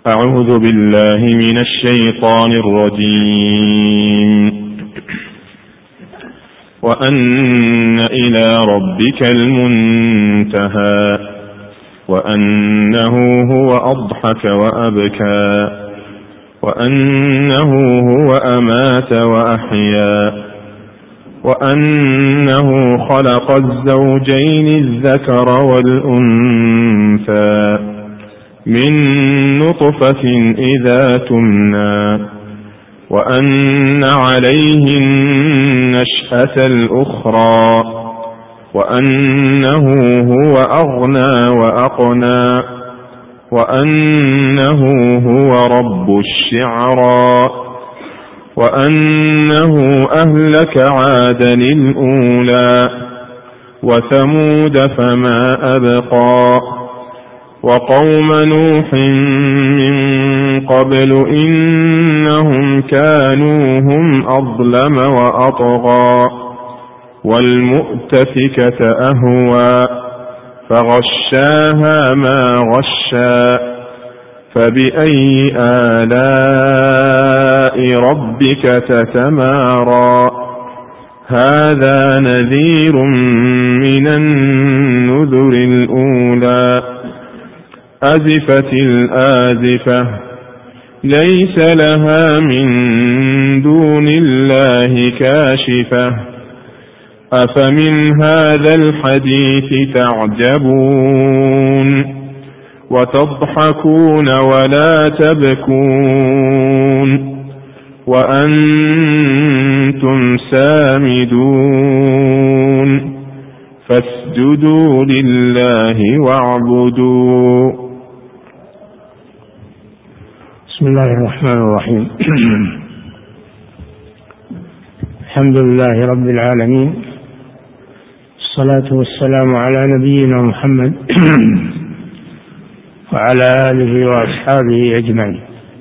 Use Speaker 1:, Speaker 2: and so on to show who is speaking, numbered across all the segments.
Speaker 1: أعوذ بالله من الشيطان الرجيم. وأن إلى ربك المنتهى وأنه هو أضحك وأبكى وأنه هو أمات وأحيا وأنه خلق الزوجين الذكر والأنثى من نطفة إذا تمنى وأن عليه النشأة الأخرى وأنه هو أغنى وأقنى وأنه هو رب الشعرى وأنه أهلك عادا الأولى وثمود فما أبقى وقوم نوح من قبل إنهم كانوا هم أظلم وأطغى والمؤتفكة أهوى فغشاها ما غشى فبأي آلاء ربك تتمارى هذا نذير من النذر الأولى أزفت الآزفة ليس لها من دون الله كاشفة أفمن هذا الحديث تعجبون وتضحكون ولا تبكون وأنتم سامدون فاسجدوا لله واعبدوا.
Speaker 2: بسم الله الرحمن الرحيم. الحمد لله رب العالمين، الصلاة والسلام على نبينا محمد وعلى آله وأصحابه أجمعين.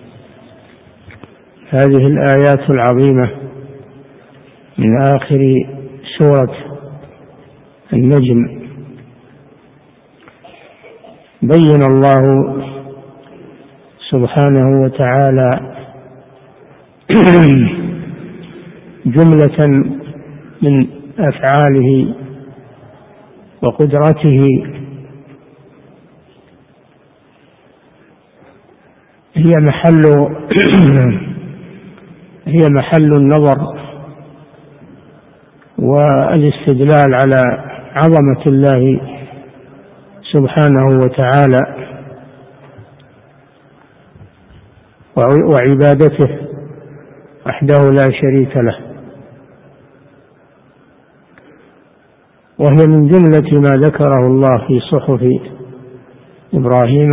Speaker 2: هذه الآيات العظيمة من آخر سورة النجم بين الله سبحانه وتعالى جملة من أفعاله وقدرته هي محل النظر والاستدلال على عظمة الله سبحانه وتعالى وعبادته وحده لا شريك له، وهي من جملة ما ذكره الله في صحف إبراهيم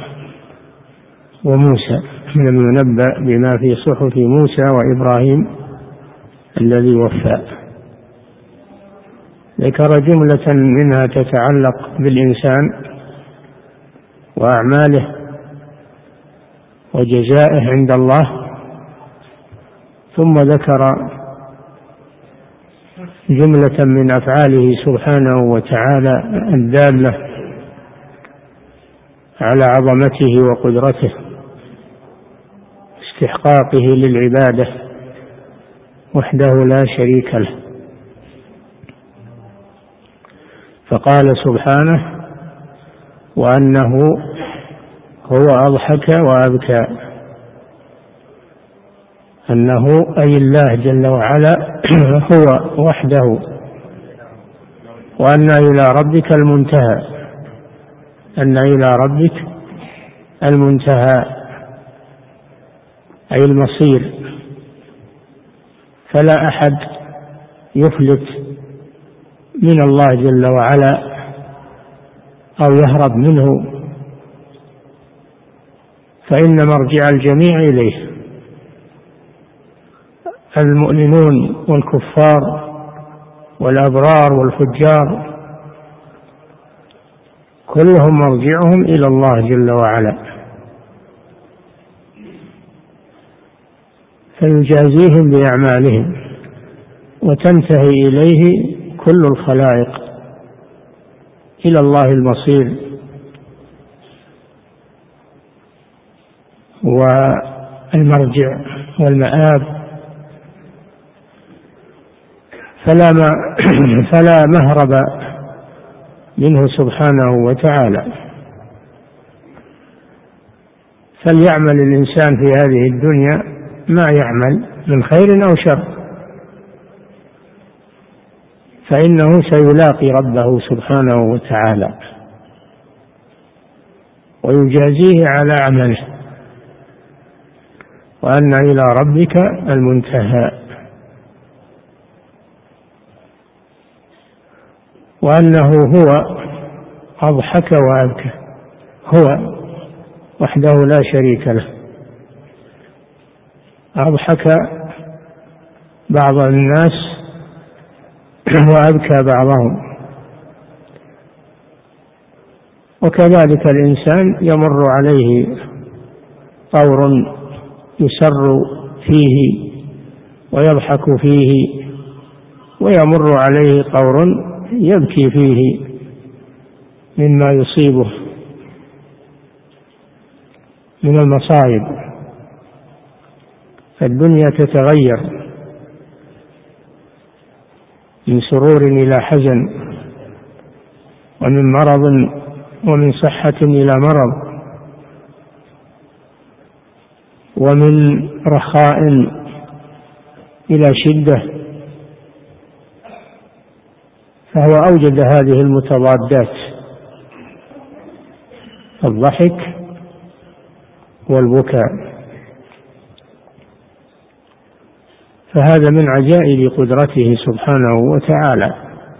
Speaker 2: وموسى، من المنبأ بما في صحف موسى وإبراهيم الذي وفى. ذكر جملة منها تتعلق بالإنسان وأعماله وجزائه عند الله، ثم ذكر جملة من أفعاله سبحانه وتعالى الدالة على عظمته وقدرته استحقاقه للعبادة وحده لا شريك له. فقال سبحانه: وأنه هو أضحك وأبكى. أنه أي الله جل وعلا هو وحده، وأن إلى ربك المنتهى، أن إلى ربك المنتهى أي المصير، فلا أحد يفلت من الله جل وعلا أو يهرب منه، فإن مرجع الجميع إليه، المؤمنون والكفار والأبرار والفجار كلهم مرجعهم إلى الله جل وعلا، فيجازيهم بأعمالهم وتنتهي إليه كل الخلائق، إلى الله المصير. والمرجع والمآب، فلا مهرب منه سبحانه وتعالى. فليعمل الإنسان في هذه الدنيا ما يعمل من خير أو شر، فإنه سيلاقي ربه سبحانه وتعالى ويجازيه على عمله، وأن إلى ربك المنتهى، وأنه هو أضحك وأبكى، هو وحده لا شريك له، أضحك بعض الناس وأبكى بعضهم. وكذلك الإنسان يمر عليه طور يسر فيه ويضحك فيه، ويمر عليه طور يبكي فيه مما يصيبه من المصائب. فالدنيا تتغير من سرور إلى حزن، ومن مرض ومن صحة إلى مرض، ومن رخاء إلى شدة. فهو أوجد هذه المتضادات، الضحك والبكاء. فهذا من عجائب قدرته سبحانه وتعالى،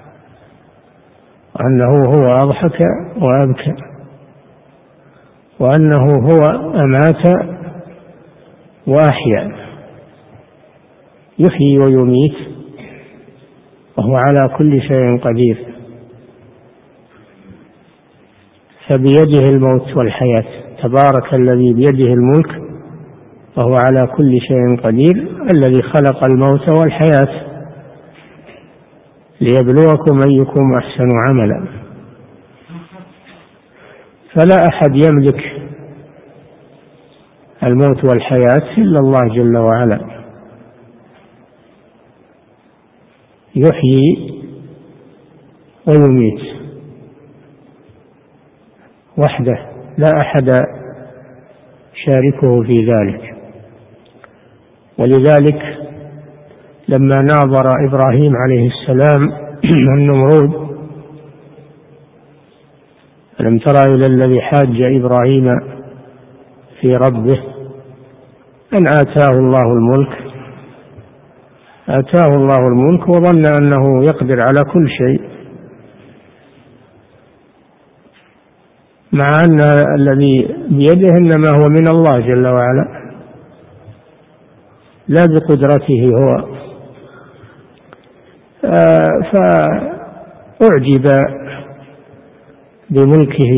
Speaker 2: أنه هو أضحك وأبكى، وأنه هو أمات وأحيا، يحيي ويميت، وهو على كل شيء قدير. فبيده الموت والحياة، تبارك الذي بيده الملك وهو على كل شيء قدير، الذي خلق الموت والحياة ليبلوكم أيكم أحسن عملا. فلا أحد يملك الموت والحياة إلا الله جل وعلا، يحيي ويميت وحده، لا أحد شاركه في ذلك. ولذلك لما ناظر إبراهيم عليه السلام النمرود: ألم تر إلى الذي حاج إبراهيم في ربه أن آتاه الله الملك وظن أنه يقدر على كل شيء، مع أن الذي بيده إنما هو من الله جل وعلا لا بقدرته هو. فأعجب بملكه،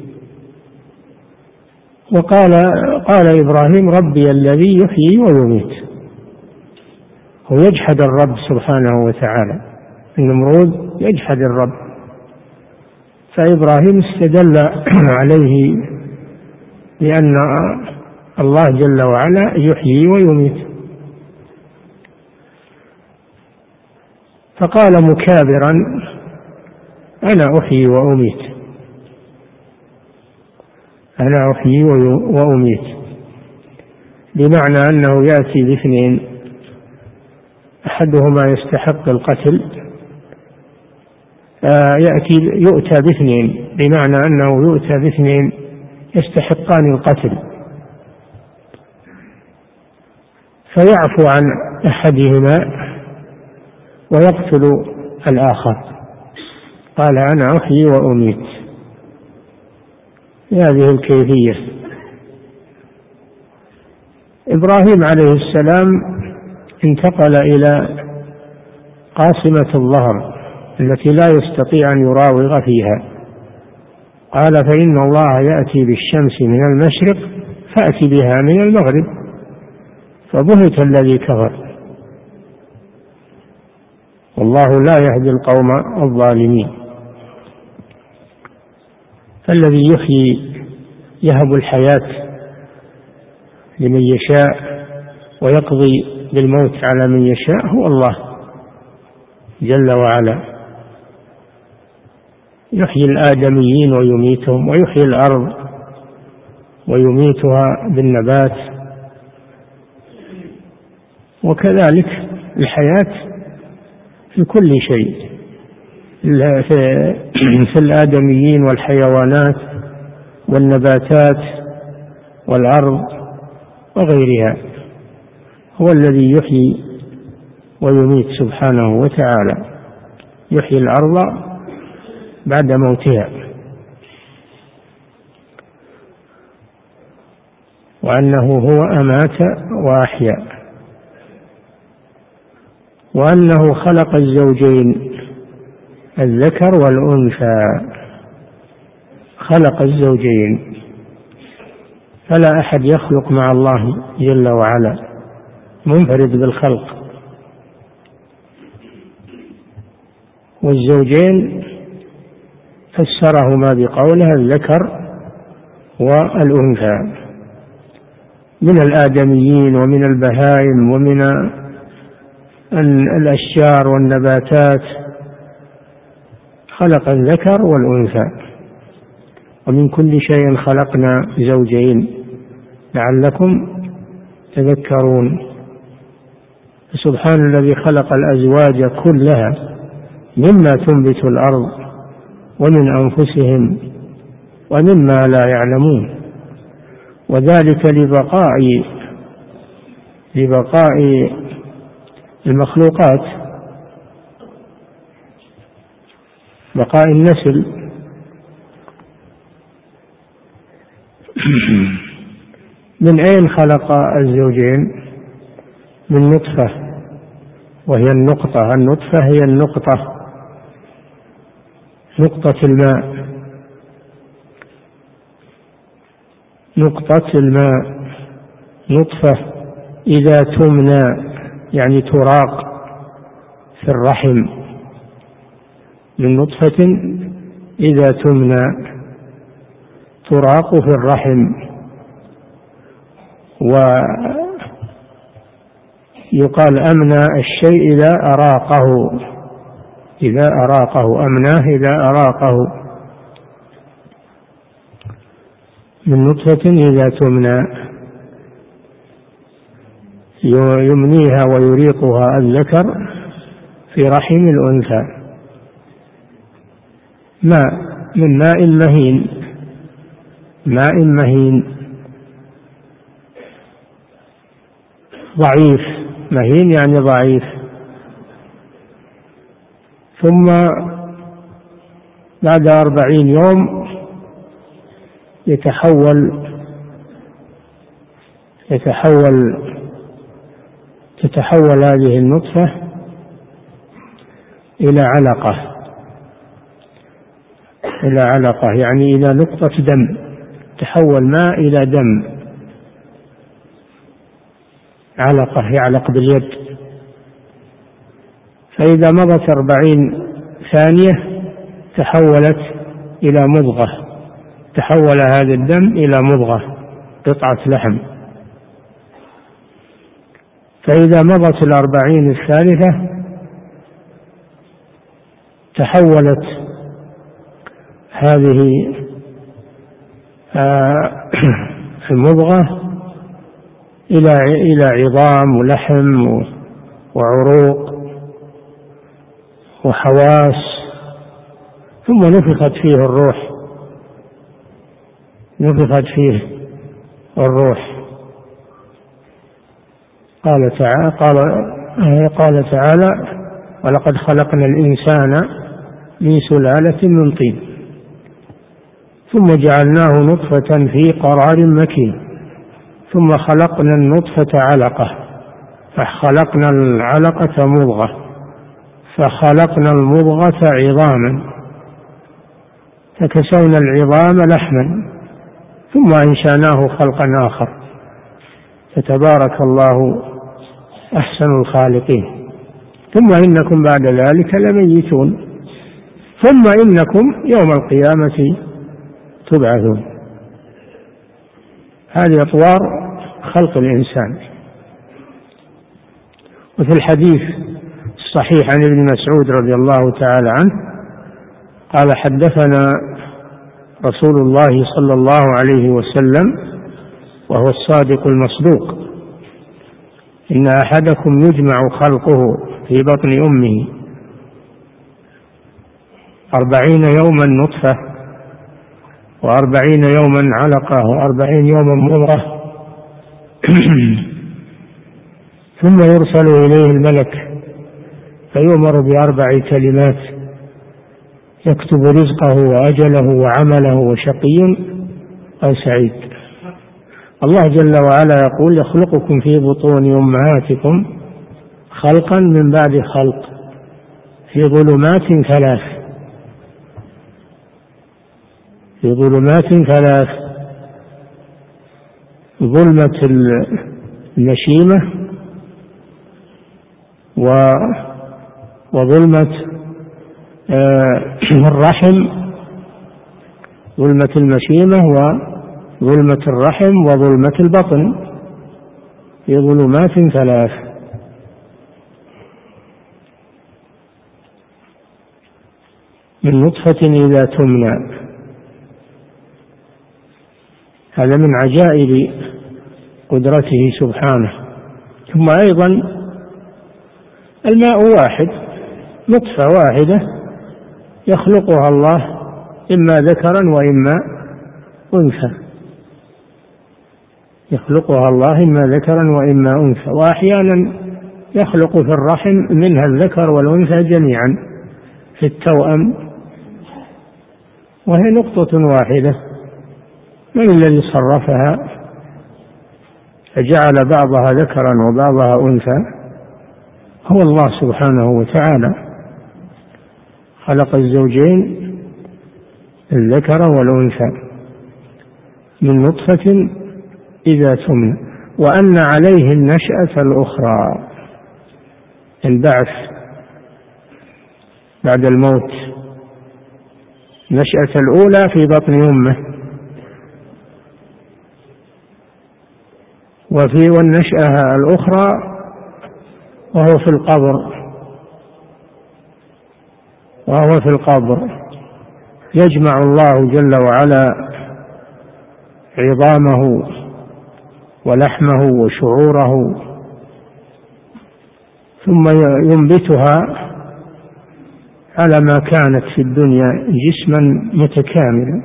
Speaker 2: وقال إبراهيم: ربي الذي يحيي ويميت. هو يجحد الرب سبحانه وتعالى، النمرود يجحد الرب، فإبراهيم استدل عليه بأن الله جل وعلا يحيي ويميت. فقال مكابرا: أنا أحيي وأميت، أنا أحيي وأميت، بمعنى أنه يأتي باثنين: أحدهما يستحق القتل، يؤتى باثنين، بمعنى أنه يؤتى باثنين يستحقان القتل، فيعفو عن أحدهما ويقتل الآخر. قال: أنا أحيي وأميت بهذه الكيفية. إبراهيم عليه السلام انتقل إلى قاصمة الظهر التي لا يستطيع أن يراوغ فيها. قال: فإن الله يأتي بالشمس من المشرق فأتي بها من المغرب، فبهت الذي كفر، والله لا يهدي القوم الظالمين. فالذي يحيي يهب الحياة لمن يشاء ويقضي بالموت على من يشاء هو الله جل وعلا، يحيي الآدميين ويميتهم، ويحيي الأرض ويميتها بالنبات، وكذلك الحياة في كل شيء، في الآدميين والحيوانات والنباتات والأرض وغيرها، هو الذي يحيي ويميت سبحانه وتعالى، يحيي الأرض بعد موتها، وأنه هو أمات وأحيا، وأنه خلق الزوجين الذكر والأنثى، خلق الزوجين، فلا أحد يخلق مع الله جل وعلا، منفرد بالخلق. والزوجين فسرهما بقوله الذكر والأنثى، من الآدميين ومن البهائم ومن الأشجار والنباتات، خلق الذكر والأنثى، ومن كل شيء خلقنا زوجين لعلكم تذكرون. سبحان الذي خلق الأزواج كلها مما تنبت الأرض ومن أنفسهم ومما لا يعلمون، وذلك لبقاء المخلوقات، بقاء النسل. من أين خلق الزوجين؟ من نطفة، وهي النقطة، النطفة هي النقطة، نقطة الماء، نقطة الماء، نطفة إذا تمنى يعني تراق في الرحم، من نطفة إذا تمنى تراق في الرحم. ويقال أمنى الشيء إذا أراقه، إذا أراقه، أمناه إذا أراقه، من نطفة إذا تمنى، يمنيها ويريقها الذكر في رحم الأنثى، ماء من ماء مهين، ماء مهين ضعيف، مهين يعني ضعيف، ثم بعد 40 يوم تتحول هذه النطفة إلى علقة، يعني إلى نقطة دم، تحول ماء إلى دم، علقة يعلق باليد. فإذا مضت 40 ثانية تحولت إلى مضغة، تحول هذا الدم إلى مضغة، قطعة لحم. فإذا مضت 40 الثالثة تحولت هذه المضغة إلى عظام ولحم وعروق وحواس، ثم نفخت فيه الروح، نفخت فيه الروح. قال تعالى ولقد خلقنا الإنسان من سلالة من طين ثم جعلناه نطفة في قرار مكين ثم خلقنا النطفة علقة فخلقنا العلقة مضغة فخلقنا المضغة عظاما فكسونا العظام لحما ثم أنشأناه خلقا آخر فتبارك الله أحسن الخالقين. ثم إنكم بعد ذلك لميتون ثم إنكم يوم القيامة تبعثون. هذه أطوار خلق الإنسان. وفي الحديث الصحيح عن ابن مسعود رضي الله تعالى عنه قال حدثنا رسول الله صلى الله عليه وسلم وهو الصادق المصدوق: إن أحدكم يجمع خلقه في بطن أمه 40 يوما نطفة، 40 يوما علقة، 40 يوما مضغة، ثم يرسل إليه الملك فيؤمر ب4 كلمات: يكتب رزقه وأجله وعمله وشقي أو سعيد. الله جل وعلا يقول: يخلقكم في بطون أمهاتكم خلقا من بعد خلق في ظلمات 3، في ظلمات 3: ظلمة المشيمة وظلمة الرحم، ظلمة المشيمة وظلمة الرحم وظلمة البطن، في ظلمات 3. من نطفة إذا تمنى. هذا من عجائب قدرته سبحانه. ثم أيضا الماء واحد، نطفة واحدة يخلقها الله إما ذكرا وإما أنثى، يخلقها الله إما ذكرا وإما أنثى، وأحيانا يخلق في الرحم منها الذكر والأنثى جميعا في التوأم، وهي نقطة واحدة. من الذي صرفها فجعل بعضها ذكرا وبعضها أنثى؟ هو الله سبحانه وتعالى، خلق الزوجين الذكر والأنثى من نطفة إذا تمنى، وأن عليه النشأة الأخرى، البعث بعد الموت، النشأة الأولى في بطن أمه، والنشأة الأخرى وهو في القبر، يجمع الله جل وعلا عظامه ولحمه وشعوره ثم ينبتها على ما كانت في الدنيا جسما متكاملا،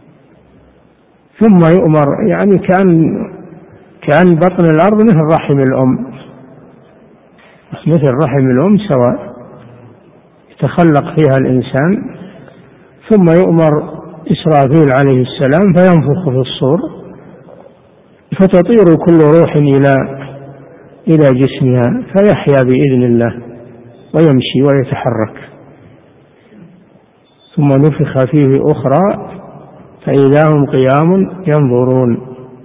Speaker 2: ثم يؤمر، يعني كأن بطن الأرض مثل رحم الأم، مثل رحم الأم سواء، يتخلق فيها الإنسان، ثم يؤمر إسرافيل عليه السلام فينفخ في الصور فتطير كل روح إلى جسمها فيحيا بإذن الله ويمشي ويتحرك، ثم نفخ فيه أخرى فإذا هم قيام ينظرون.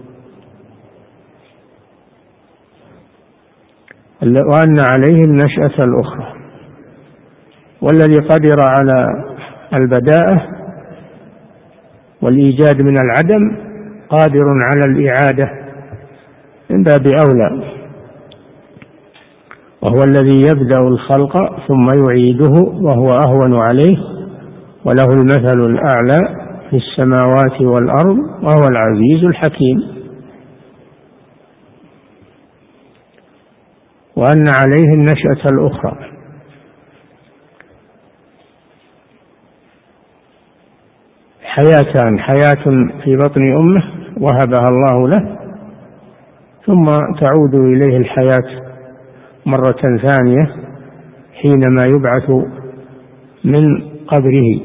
Speaker 2: وأن عليه النشأة الأخرى. والذي قدر على البداءة والإيجاد من العدم قادر على الإعادة من باب أولى، وهو الذي يبدأ الخلق ثم يعيده وهو أهون عليه، وله المثل الأعلى في السماوات والأرض وهو العزيز الحكيم. وأن عليه النشأة الأخرى. حياتان: حياة في بطن أمه وهبها الله له، ثم تعود إليه الحياة مرة ثانية حينما يبعث من قبره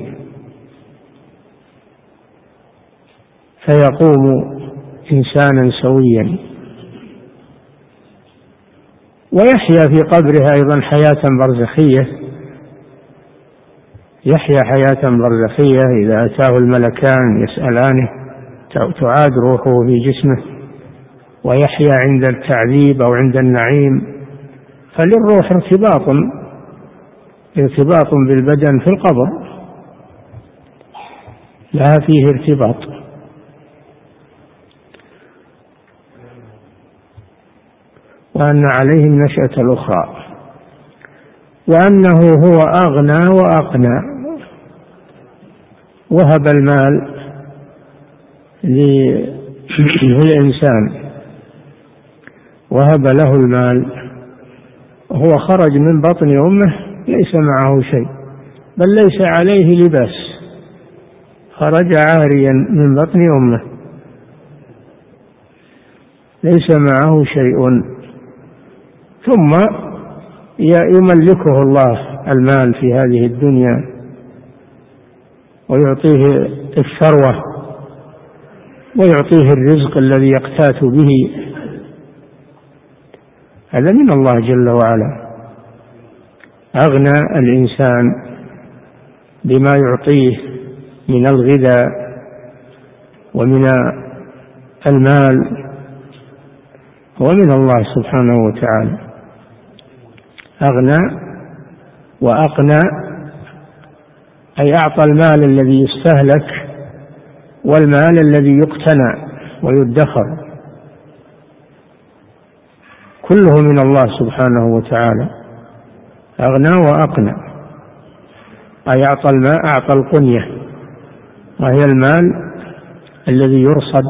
Speaker 2: فيقوم إنسانا سويا، ويحيا في قبره أيضا حياة برزخية، يحيا حياة برزخية إذا أتاه الملكان يسألانه تعاد روحه في جسمه، ويحيا عند التعذيب أو عند النعيم. فللروح ارتباط بالبدن في القبر، لها فيه ارتباط. وأن عليه النشأة الأخرى، وأنه هو أغنى وأقنى، وهب المال للإنسان، وهب له المال، وهو خرج من بطن أمه ليس معه شيء، بل ليس عليه لباس، خرج عاريا من بطن أمه ليس معه شيء، ثم يملكه الله المال في هذه الدنيا ويعطيه الثروة ويعطيه الرزق الذي يقتات به، هذا من الله جل وعلا. أغنى الإنسان بما يعطيه من الغذاء ومن المال هو من الله سبحانه وتعالى. أغنى وأقنى أي أعطى المال الذي يستهلك والمال الذي يقتنى ويدخر، كله من الله سبحانه وتعالى. أغنى وأقنى أي أعطى القنية، وهي المال الذي يرصد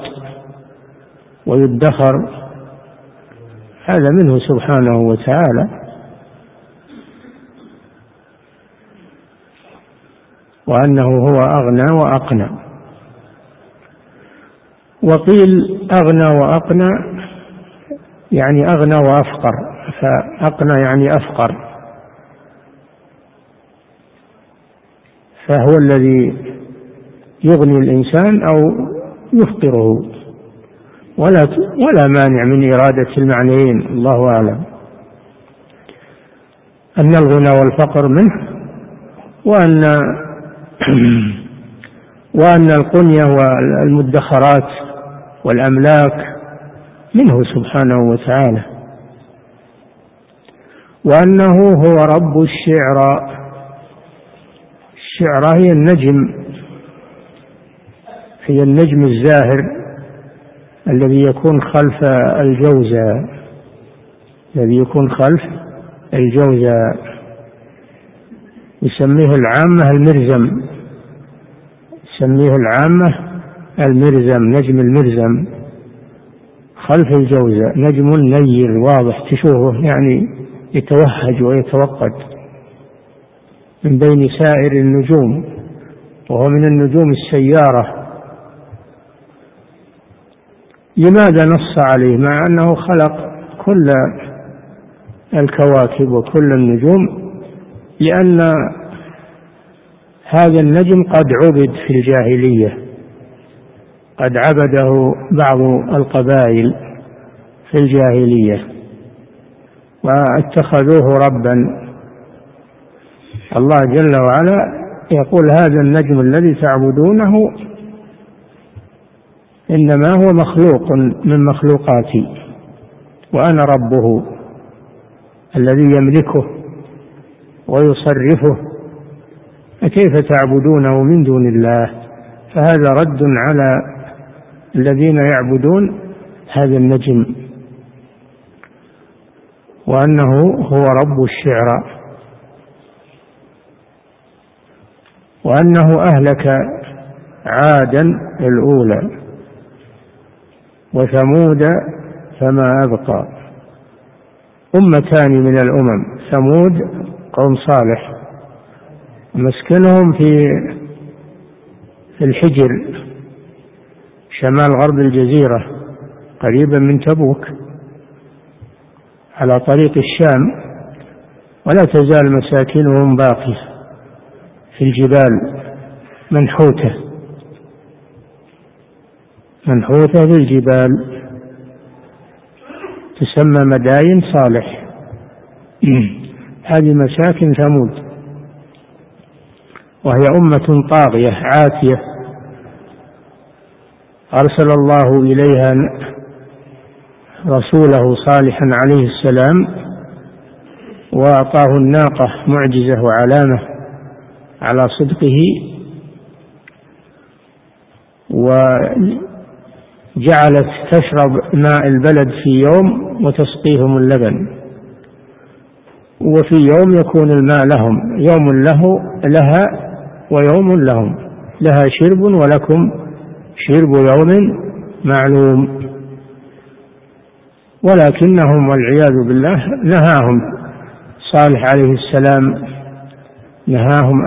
Speaker 2: ويدخر، هذا منه سبحانه وتعالى. وأنه هو أغنى وأقنى. وقيل أغنى وأقنى يعني أغنى وأفقر، فأقنى يعني أفقر، فهو الذي يغني الإنسان أو يفقره، ولا مانع من إرادة المعنيين، الله أعلم، أن الغنى والفقر منه، وأن القنية والمدخرات والأملاك منه سبحانه وتعالى، وأنه هو رب الشعرى. الشعرى هي النجم، هي النجم الزاهر الذي يكون خلف الجوزاء، الذي يكون خلف الجوزاء، يسميه العامة المرزم، يسميه العامة المرزم، نجم المرزم خلف الجوزاء، نجم نير واضح تشوفه يعني يتوهج ويتوقد من بين سائر النجوم، وهو من النجوم السيارة. لماذا نص عليه مع أنه خلق كل الكواكب وكل النجوم؟ لأن هذا النجم قد عبد في الجاهلية، قد عبده بعض القبائل في الجاهلية واتخذوه ربا. الله جل وعلا يقول: هذا النجم الذي تعبدونه إنما هو مخلوق من مخلوقاتي وأنا ربه الذي يملكه ويصرفه، فكيف تعبدونه من دون الله؟ فهذا رد على الذين يعبدون هذا النجم، وأنه هو رب الشعرى، وأنه أهلك عادا الأولى وثمود فما أبقى. أمتان من الأمم، ثمود قوم صالح مسكنهم في الحجر شمال غرب الجزيرة قريبا من تبوك على طريق الشام، ولا تزال مساكنهم باقية في الجبال منحوتة في الجبال، تسمى مداين صالح. هذه مساكن ثمود، وهي أمة طاغية عاتية أرسل الله إليها رسوله صالحا عليه السلام، وأعطاه الناقة معجزة وعلامة على صدقه، وجعلت تشرب ماء البلد في يوم وتسقيهم اللبن، وفي يوم يكون الماء لهم، يوم لها ويوم لهم، لها شرب ولكم شرب يوم معلوم. ولكنهم والعياذ بالله نهاهم صالح عليه السلام، نهاهم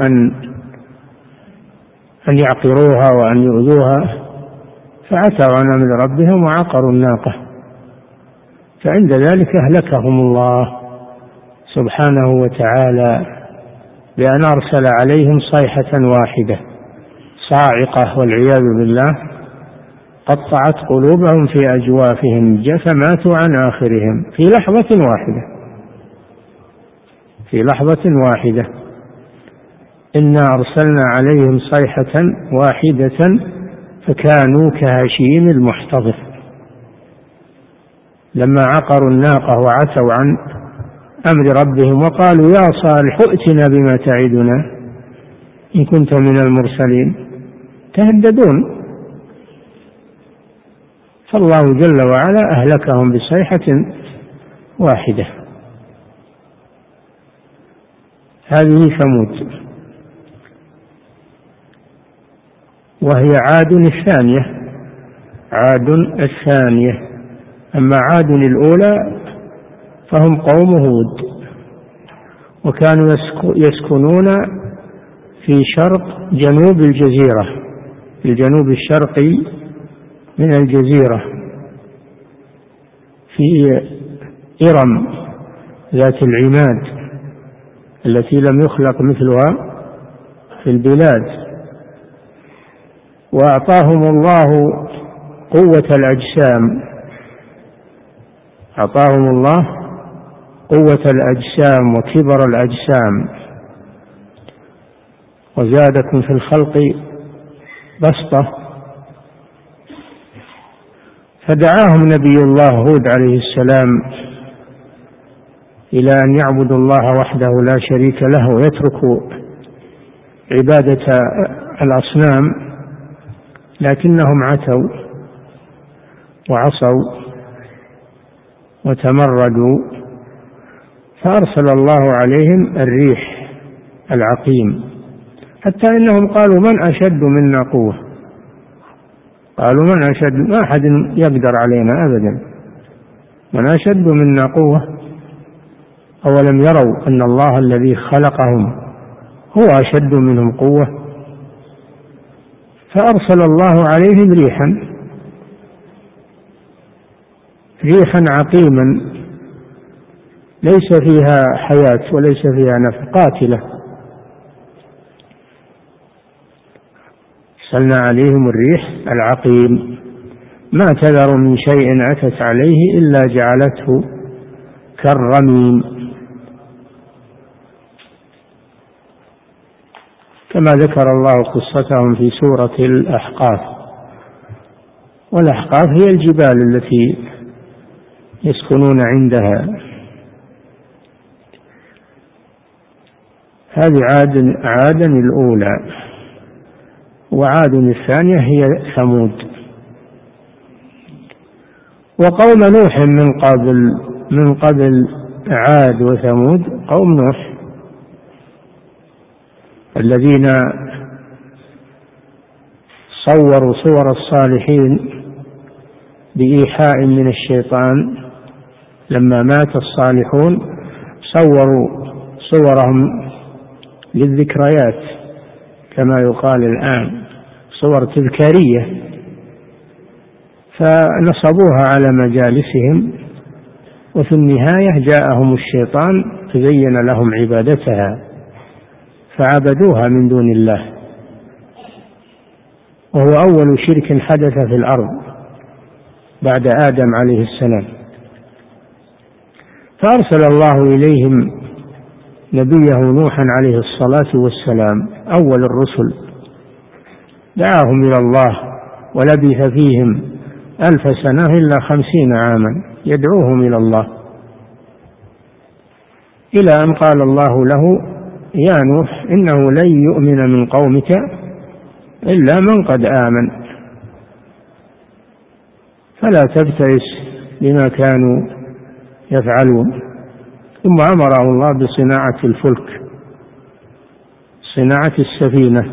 Speaker 2: أن يعقروها وأن يؤذوها، فعتوا عن أمر ربهم وعقروا الناقة، فعند ذلك أهلكهم الله سبحانه وتعالى بأن أرسل عليهم صيحة واحدة صاعقة والعياذ بالله، قطعت قلوبهم في أجوافهم فماتوا عن آخرهم في لحظة واحدة، في لحظة واحدة. إنا أرسلنا عليهم صيحة واحدة فكانوا كهشيم المحتضر. لما عقروا الناقة وعتوا عن أمر ربهم وقالوا يا صالح ائتنا بما تعدنا إن كنت من المرسلين، تهددون، فالله جل وعلا أهلكهم بصيحة واحدة. هذه ثمود، وهي عاد الثانية، عاد الثانية. أما عاد الأولى فهم قوم هود، وكانوا يسكنون في شرق جنوب الجزيرة، في الجنوب الشرقي من الجزيرة، في إرم ذات العماد التي لم يخلق مثلها في البلاد. وأعطاهم الله قوة الأجسام، أعطاهم الله قوة الأجسام وكبر الأجسام، وزادكم في الخلق بسطة. فدعاهم نبي الله هود عليه السلام إلى أن يعبدوا الله وحده لا شريك له ويتركوا عبادة الأصنام، لكنهم عتوا وعصوا وتمردوا، فأرسل الله عليهم الريح العقيم، حتى إنهم قالوا من أشد منا قوة، قالوا من أشد، ما أحد يقدر علينا أبدا، من أشد منا قوة، أولم يروا أن الله الذي خلقهم هو أشد منهم قوة. فأرسل الله عليهم ريحا عقيما ليس فيها حياة وليس فيها نفع، قاتلة. أرسلنا عليهم الريح العقيم ما تذر من شيء أتت عليه إلا جعلته كالرميم، كما ذكر الله قصتهم في سورة الأحقاف. والأحقاف هي الجبال التي يسكنون عندها. هذه عاد الأولى، وعاد الثانية هي ثمود. وقوم نوح من قبل عاد وثمود قوم نوح الذين صوروا صور الصالحين بإيحاء من الشيطان. لما مات الصالحون صوروا صورهم للذكريات كما يقال الآن، صور تذكارية، فنصبوها على مجالسهم، وفي النهاية جاءهم الشيطان فزين لهم عبادتها فعبدوها من دون الله، وهو أول شرك حدث في الأرض بعد آدم عليه السلام. فأرسل الله إليهم نبيه نوحا عليه الصلاة والسلام أول الرسل، دعاهم إلى الله ولبث فيهم 1000 سنة إلا 50 عاما يدعوهم إلى الله، إلى أن قال الله له يا نوح إنه لن يؤمن من قومك إلا من قد آمن فلا تبتئس بما كانوا يفعلون. ثم أمره الله بصناعة الفلك، صناعة السفينة.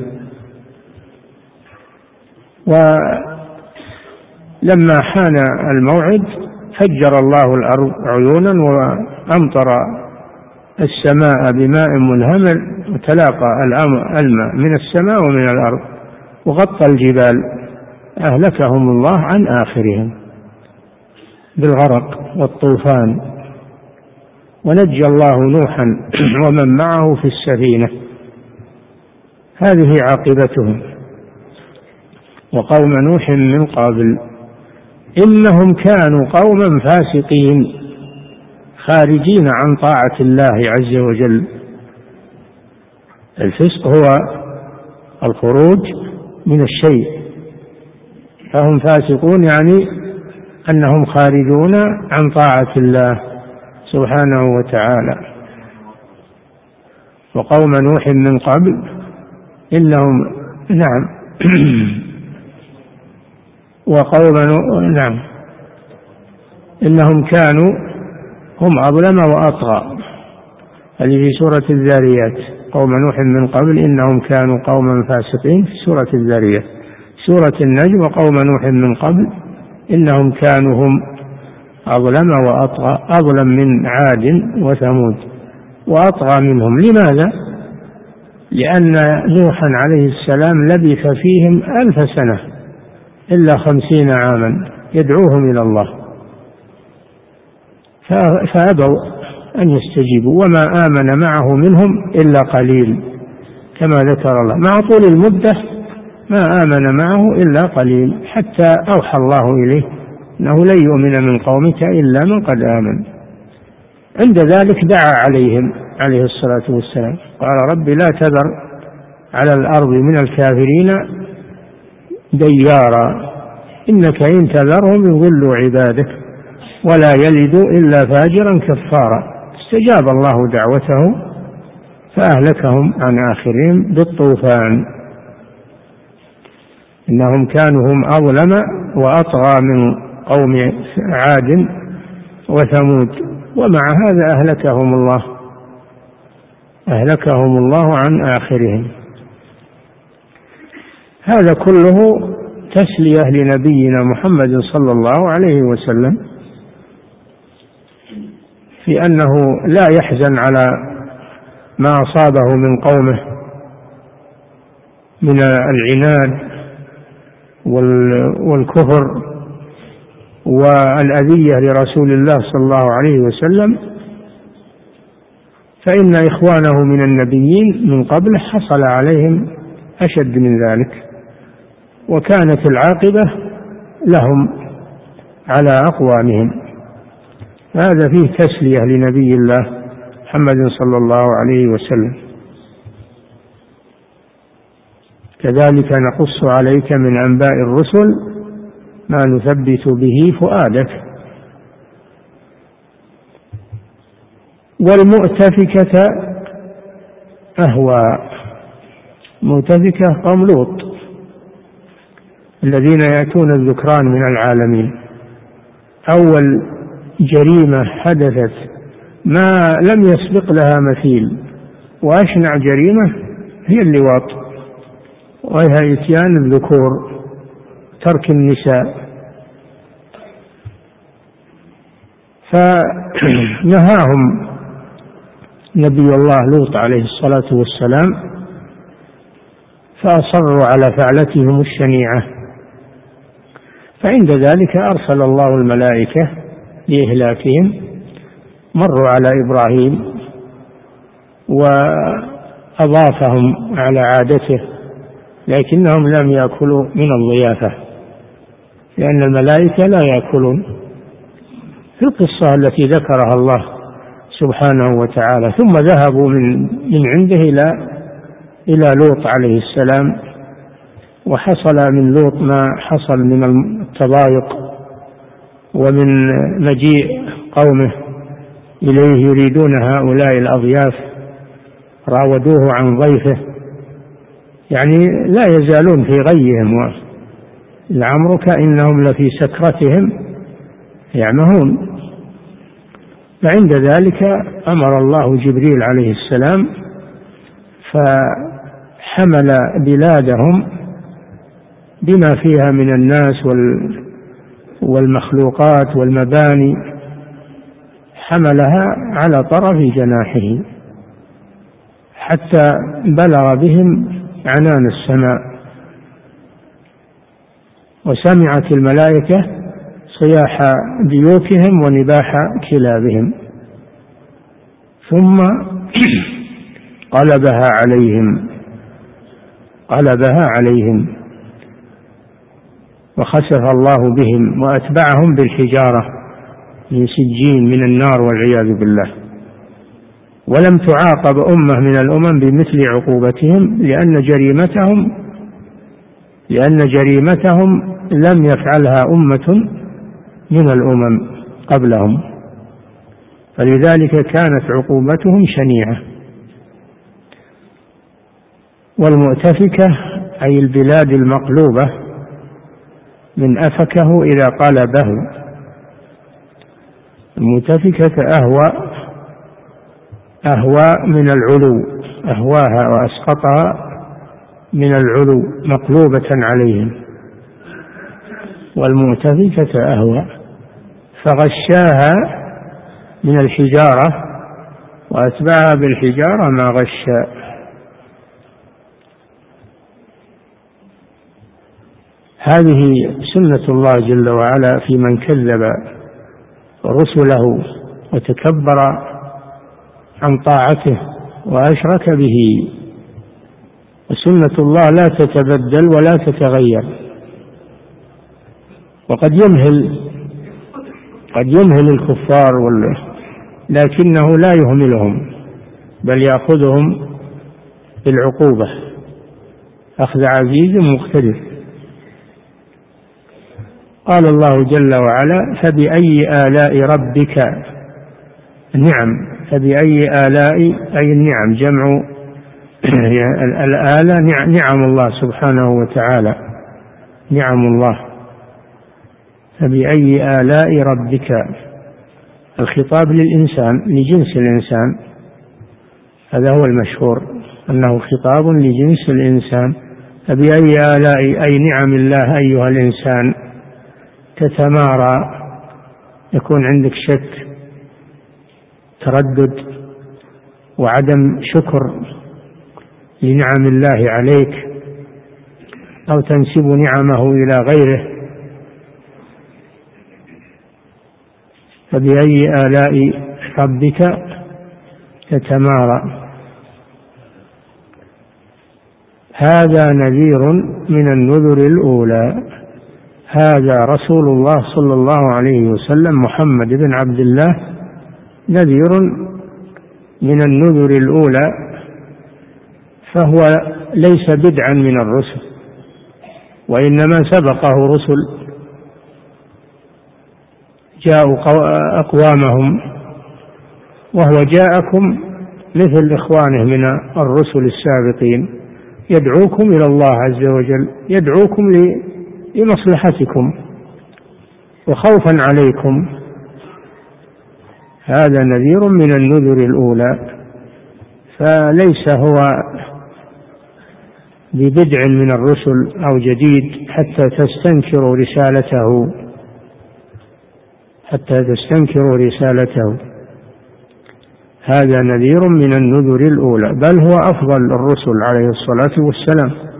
Speaker 2: ولما حان الموعد فجر الله الأرض عيونا وأمطر السماء بماء منهمر، وتلاقى الماء من السماء ومن الأرض وغطى الجبال، أهلكهم الله عن آخرهم بالغرق والطوفان. ونجى الله نوحا ومن معه في السفينة. هذه عاقبتهم. وقوم نوح من قبل إنهم كانوا قوما فاسقين خارجين عن طاعة الله عز وجل. الفسق هو الخروج من الشيء، فهم فاسقون يعني أنهم خارجون عن طاعة الله سبحانه وتعالى. وقوم نوح من قبل إنهم نعم إنهم كانوا هم أظلم وأطغى. هذه في سورة الذاريات. قوم نوح من قبل إنهم كانوا قوما فاسقين في سورة الذاريات. سورة النجم وقوم نوح من قبل إنهم كانوا هم أظلم وأطغى، أظلم من عاد وثمود وأطغى منهم. لماذا؟ لأن نوحا عليه السلام لبث فيهم 1000 سنة إلا 50 عاما يدعوهم إلى الله، فأبوا أن يستجيبوا، وما آمن معه منهم إلا قليل كما ذكر الله. مع طول المدة ما آمن معه إلا قليل، حتى أوحى الله إليه أنه لن يؤمن من قومك إلا من قد آمن. عند ذلك دعا عليهم عليه الصلاة والسلام، قال رب لا تذر على الأرض من الكافرين ديارا إنك إن تذرهم يضلوا عبادك ولا يلدوا إلا فاجرا كفارا. استجاب الله دعوته فأهلكهم عن آخرهم بالطوفان. إنهم كانوا هم أظلم وأطغى من قوم عاد وثمود، ومع هذا أهلكهم الله عن آخرهم. هذا كله تسلية لنبينا محمد صلى الله عليه وسلم في أنه لا يحزن على ما أصابه من قومه من العناد والكفر والأذية لرسول الله صلى الله عليه وسلم، فإن إخوانه من النبيين من قبل حصل عليهم أشد من ذلك، وكانت العاقبة لهم على أقوامهم. هذا فيه تسلية لنبي الله محمد صلى الله عليه وسلم. كذلك نقص عليك من أنباء الرسل ما نثبت به فؤادك. والمؤتفكة أهوى. مؤتفكة قوم لوط الذين يأتون الذكران من العالمين. أول جريمة حدثت ما لم يسبق لها مثيل وأشنع جريمة هي اللواط، وهي إتيان الذكور، ترك النساء. فنهاهم نبي الله لوط عليه الصلاة والسلام، فأصروا على فعلتهم الشنيعة، فعند ذلك أرسل الله الملائكة لإهلاكهم. مروا على إبراهيم وأضافهم على عادته، لكنهم لم يأكلوا من الضيافة لأن الملائكة لا يأكلون، في القصة التي ذكرها الله سبحانه وتعالى. ثم ذهبوا من عنده إلى لوط عليه السلام، وحصل من لوط ما حصل من التضايق ومن مجيء قومه إليه يريدون هؤلاء الأضياف، راودوه عن ضيفه، يعني لا يزالون في غيهم، لعمرك إنهم لفي سكرتهم يعمهون. فعند ذلك أمر الله جبريل عليه السلام فحمل بلادهم بما فيها من الناس والمخلوقات والمباني، حملها على طرف جناحه حتى بلغ بهم عنان السماء، وسمعت الملائكة صياح ديوكهم ونباح كلابهم، ثم قلبها عليهم وخسف الله بهم وأتبعهم بالحجارة من سجين من النار والعياذ بالله. ولم تعاقب أمة من الأمم بمثل عقوبتهم لأن جريمتهم لم يفعلها أمة من الأمم قبلهم، فلذلك كانت عقوبتهم شنيعة. والمؤتفكة أي البلاد المقلوبة من أفكه إذا قلبه، المؤتفكة أهوى من العلو، أهواها وأسقطها من العلو مقلوبة عليهم، والمؤتفكة أهوى، فغشاها من الحجارة وأتبعها بالحجارة ما غشا. هذه سنة الله جل وعلا في من كذب رسله وتكبر عن طاعته وأشرك به، وسنة الله لا تتبدل ولا تتغير. وقد يمهل الكفار لكنه لا يهملهم، بل يأخذهم بالعقوبة أخذ عزيز مقتدر. قال الله جل وعلا: فبأي آلاء ربك، نعم، فبأي آلاء أي النعم، جمع الآلة نعم الله سبحانه وتعالى، نعم الله. فبأي آلاء ربك، الخطاب للإنسان لجنس الإنسان، هذا هو المشهور أنه خطاب لجنس الإنسان. فبأي آلاء أي نعم الله أيها الإنسان تتمارى، يكون عندك شك، تردد، وعدم شكر لنعم الله عليك، أو تنسب نعمه إلى غيره. فبأي آلاء ربك تتمارى. هذا نذير من النذر الأولى. هذا رسول الله صلى الله عليه وسلم محمد بن عبد الله نذير من النذر الأولى، فهو ليس بدعا من الرسل، وإنما سبقه رسل جاءوا أقوامهم، وهو جاءكم مثل إخوانه من الرسل السابقين، يدعوكم إلى الله عز وجل، يدعوكم لمصلحتكم وخوفا عليكم. هذا نذير من النذر الأولى، فليس هو ببدع من الرسل أو جديد حتى تستنكروا رسالته. هذا نذير من النذر الأولى، بل هو أفضل الرسل عليه الصلاة والسلام.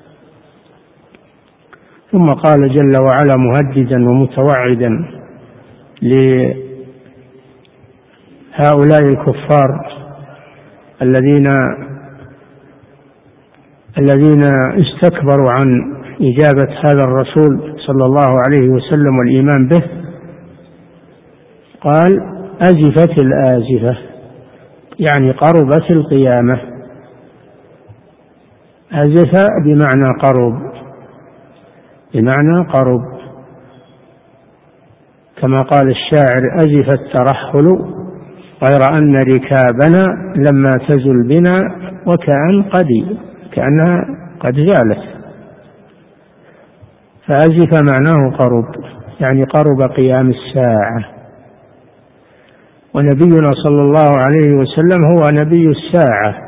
Speaker 2: ثم قال جل وعلا مهددا ومتوعدا لهؤلاء الكفار الذين استكبروا عن إجابة هذا الرسول صلى الله عليه وسلم والإيمان به، قال: أزفت الآزفة، يعني قربت القيامة. أزف بمعنى قرب، كما قال الشاعر: أزف الترحل غير أن ركابنا لما تزل بنا كأنها قد زالت. فأزف معناه قرب، يعني قرب قيام الساعة. ونبينا صلى الله عليه وسلم هو نبي الساعة،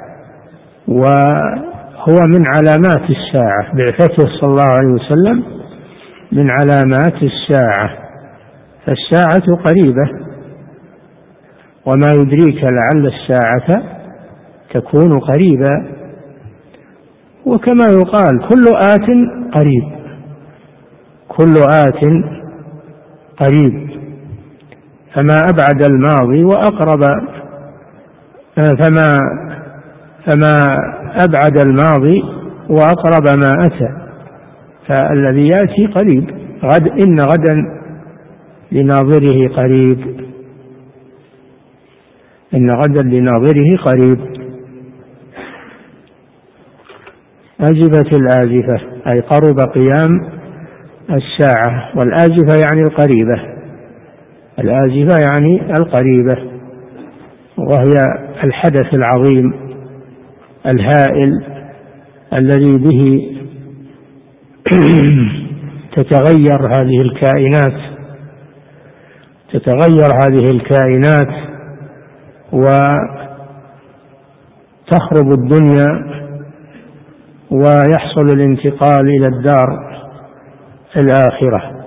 Speaker 2: وهو من علامات الساعة، بعثته صلى الله عليه وسلم من علامات الساعة، فالساعة قريبة، وما يدريك لعل الساعة تكون قريبة. وكما يقال كل آت قريب، كل آت قريب، فما أبعد الماضي وأقرب، فما أبعد الماضي وأقرب ما أتى، فالذي يأتي قريب. إن غدا لناظره قريب، إن غدا لناظره قريب. أزفت الآزفة أي قرب قيام الساعة، والآزفة يعني القريبة، الآزفة يعني القريبة، وهي الحدث العظيم الهائل الذي به تتغير هذه الكائنات وتخرب الدنيا، ويحصل الانتقال إلى الدار الآخرة.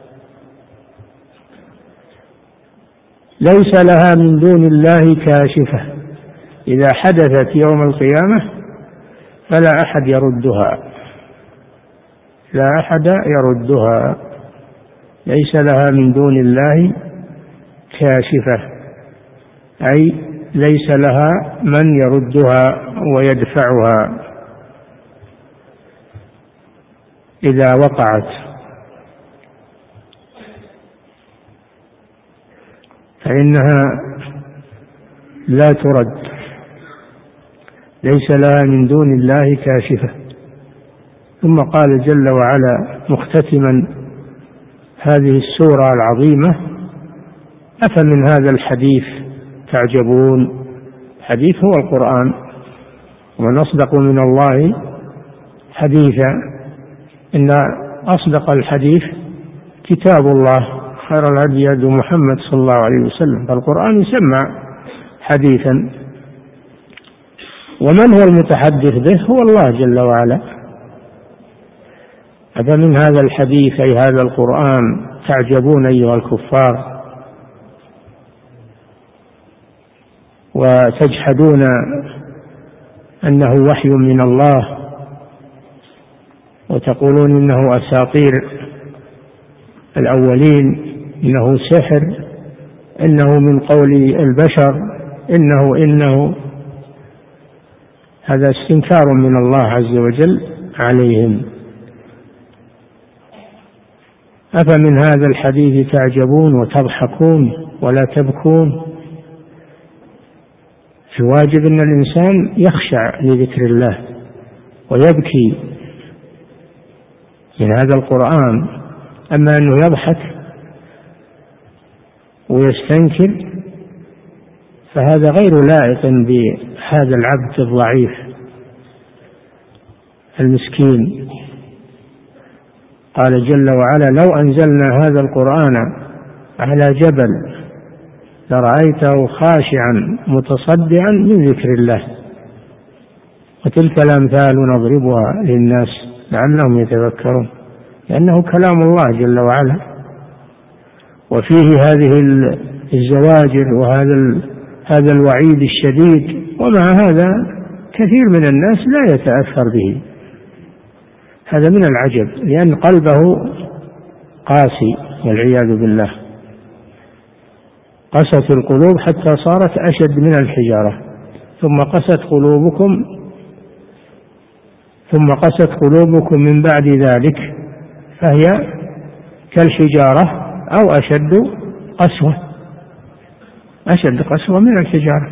Speaker 2: ليس لها من دون الله كاشفة، إذا حدثت يوم القيامة فلا أحد يردها، لا أحد يردها. ليس لها من دون الله كاشفة، أي ليس لها من يردها ويدفعها إذا وقعت، فإنها لا ترد. ليس لها من دون الله كاشفة. ثم قال جل وعلا مختتما هذه السورة العظيمة: أفمن هذا الحديث تعجبون. الحديث هو القرآن، ومن أصدق من الله حديثا. إن أصدق الحديث كتاب الله، خير الهدي هدي محمد صلى الله عليه وسلم، فالقرآن يسمى حديثا. ومن هو المتحدث به؟ هو الله جل وعلا. أفمن هذا الحديث أي هذا القرآن تعجبون أيها الكفار، وتجحدون أنه وحي من الله، وتقولون إنه أساطير الأولين، إنه سحر، إنه من قول البشر، إنه هذا استنكار من الله عز وجل عليهم. أفمن هذا الحديث تعجبون وتضحكون ولا تبكون. الواجب أن الإنسان يخشع لذكر الله ويبكي من هذا القرآن، أما أنه يضحك ويستنكر فهذا غير لائق بهذا العبد الضعيف المسكين. قال جل وعلا: لو أنزلنا هذا القرآن على جبل لرأيته خاشعا متصدعا من ذكر الله. وتلك الأمثال نضربها للناس لعلهم يتذكرون، لأنه كلام الله جل وعلا، وفيه هذه الزواجر وهذا الوعيد الشديد، ومع هذا كثير من الناس لا يتأثر به. هذا من العجب، لأن قلبه قاسي والعياذ بالله. قست القلوب حتى صارت أشد من الحجارة، ثم قست قلوبكم من بعد ذلك فهي كالحجارة أو أشد قسوة من الحجارة.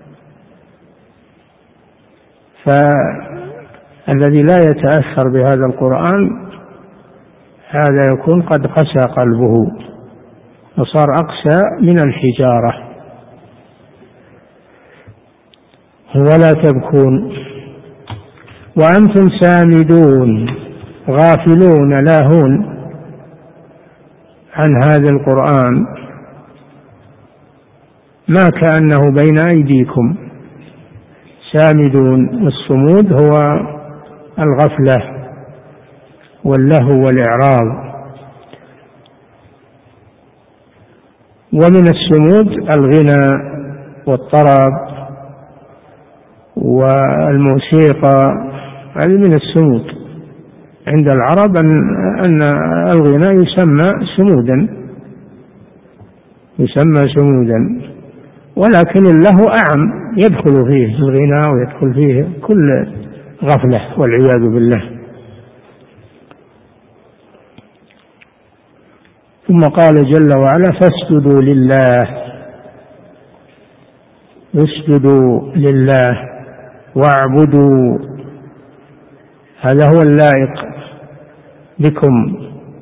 Speaker 2: فالذي لا يتأثر بهذا القرآن هذا يكون قد قسى قلبه وصار أقسى من الحجارة. ولا تبكون وأنتم سامدون غافلون لاهون عن هذا القرآن. ما كأنه بين أيديكم سامدون. والصمود هو الغفلة واللهو والإعراض. ومن الصمود الغنى والطرب والموسيقى، هذه من الصمود. عند العرب أن الغنى يسمى صمودا، ولكن اللهو أعم، يدخل فيه الغنى ويدخل فيه كل غفلة والعياذ بالله. ثم قال جل وعلا: فاسجدوا لله واعبدوا. هذا هو اللائق بكم.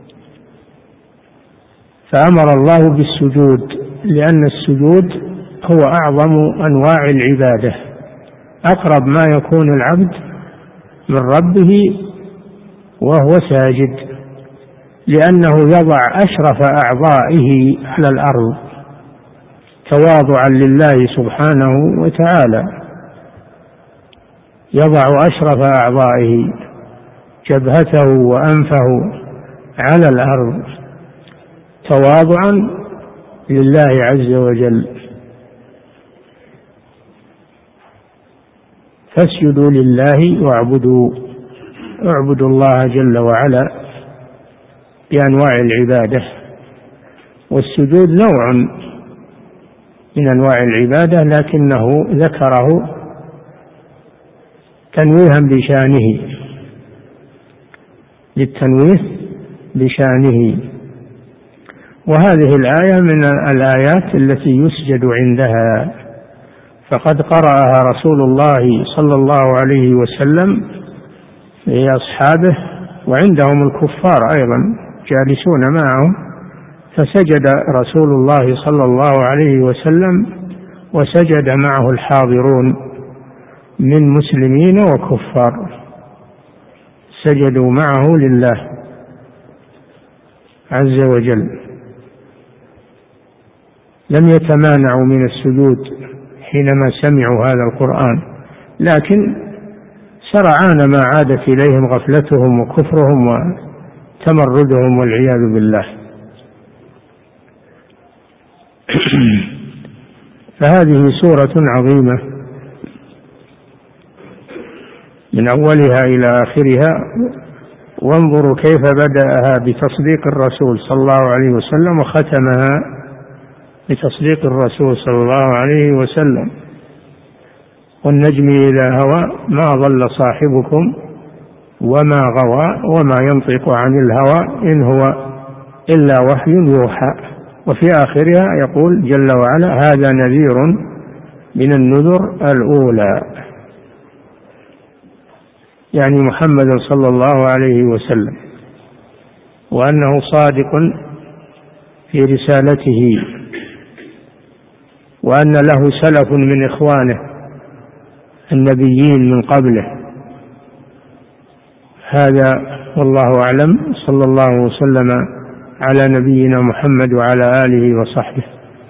Speaker 2: فأمر الله بالسجود، لأن السجود هو أعظم أنواع العبادة، أقرب ما يكون العبد من ربه وهو ساجد، لأنه يضع أشرف أعضائه على الأرض تواضعا لله سبحانه وتعالى. يضع أشرف أعضائه جبهته وأنفه على الأرض تواضعا لله عز وجل. فاسجدوا لله واعبدوا. اعبدوا الله جل وعلا بأنواع العبادة، والسجود نوع من أنواع العبادة، لكنه ذكره تنويها بشانه، للتنويه بشانه. وهذه الآية من الآيات التي يسجد عندها، فقد قرأها رسول الله صلى الله عليه وسلم لأصحابه، وعندهم الكفار أيضا جالسون معهم، فسجد رسول الله صلى الله عليه وسلم وسجد معه الحاضرون من مسلمين وكفار، سجدوا معه لله عز وجل. لم يتمانعوا من السجود حينما سمعوا هذا القرآن، لكن سرعان ما عادت إليهم غفلتهم وكفرهم وتمردهم والعياذ بالله. فهذه سورة عظيمة من أولها إلى آخرها. وانظروا كيف بدأها بتصديق الرسول صلى الله عليه وسلم، وختمها بتصديق الرسول صلى الله عليه وسلم. والنجم إذا هوى ما ضل صاحبكم وما غوى وما ينطق عن الهوى إن هو إلا وحي يوحى. وفي آخرها يقول جل وعلا: هذا نذير من النذر الأولى، يعني محمد صلى الله عليه وسلم، وأنه صادق في رسالته، وأن له سلف من إخوانه النبيين من قبله. هذا والله أعلم. صلى الله وسلم على نبينا محمد وعلى آله وصحبه.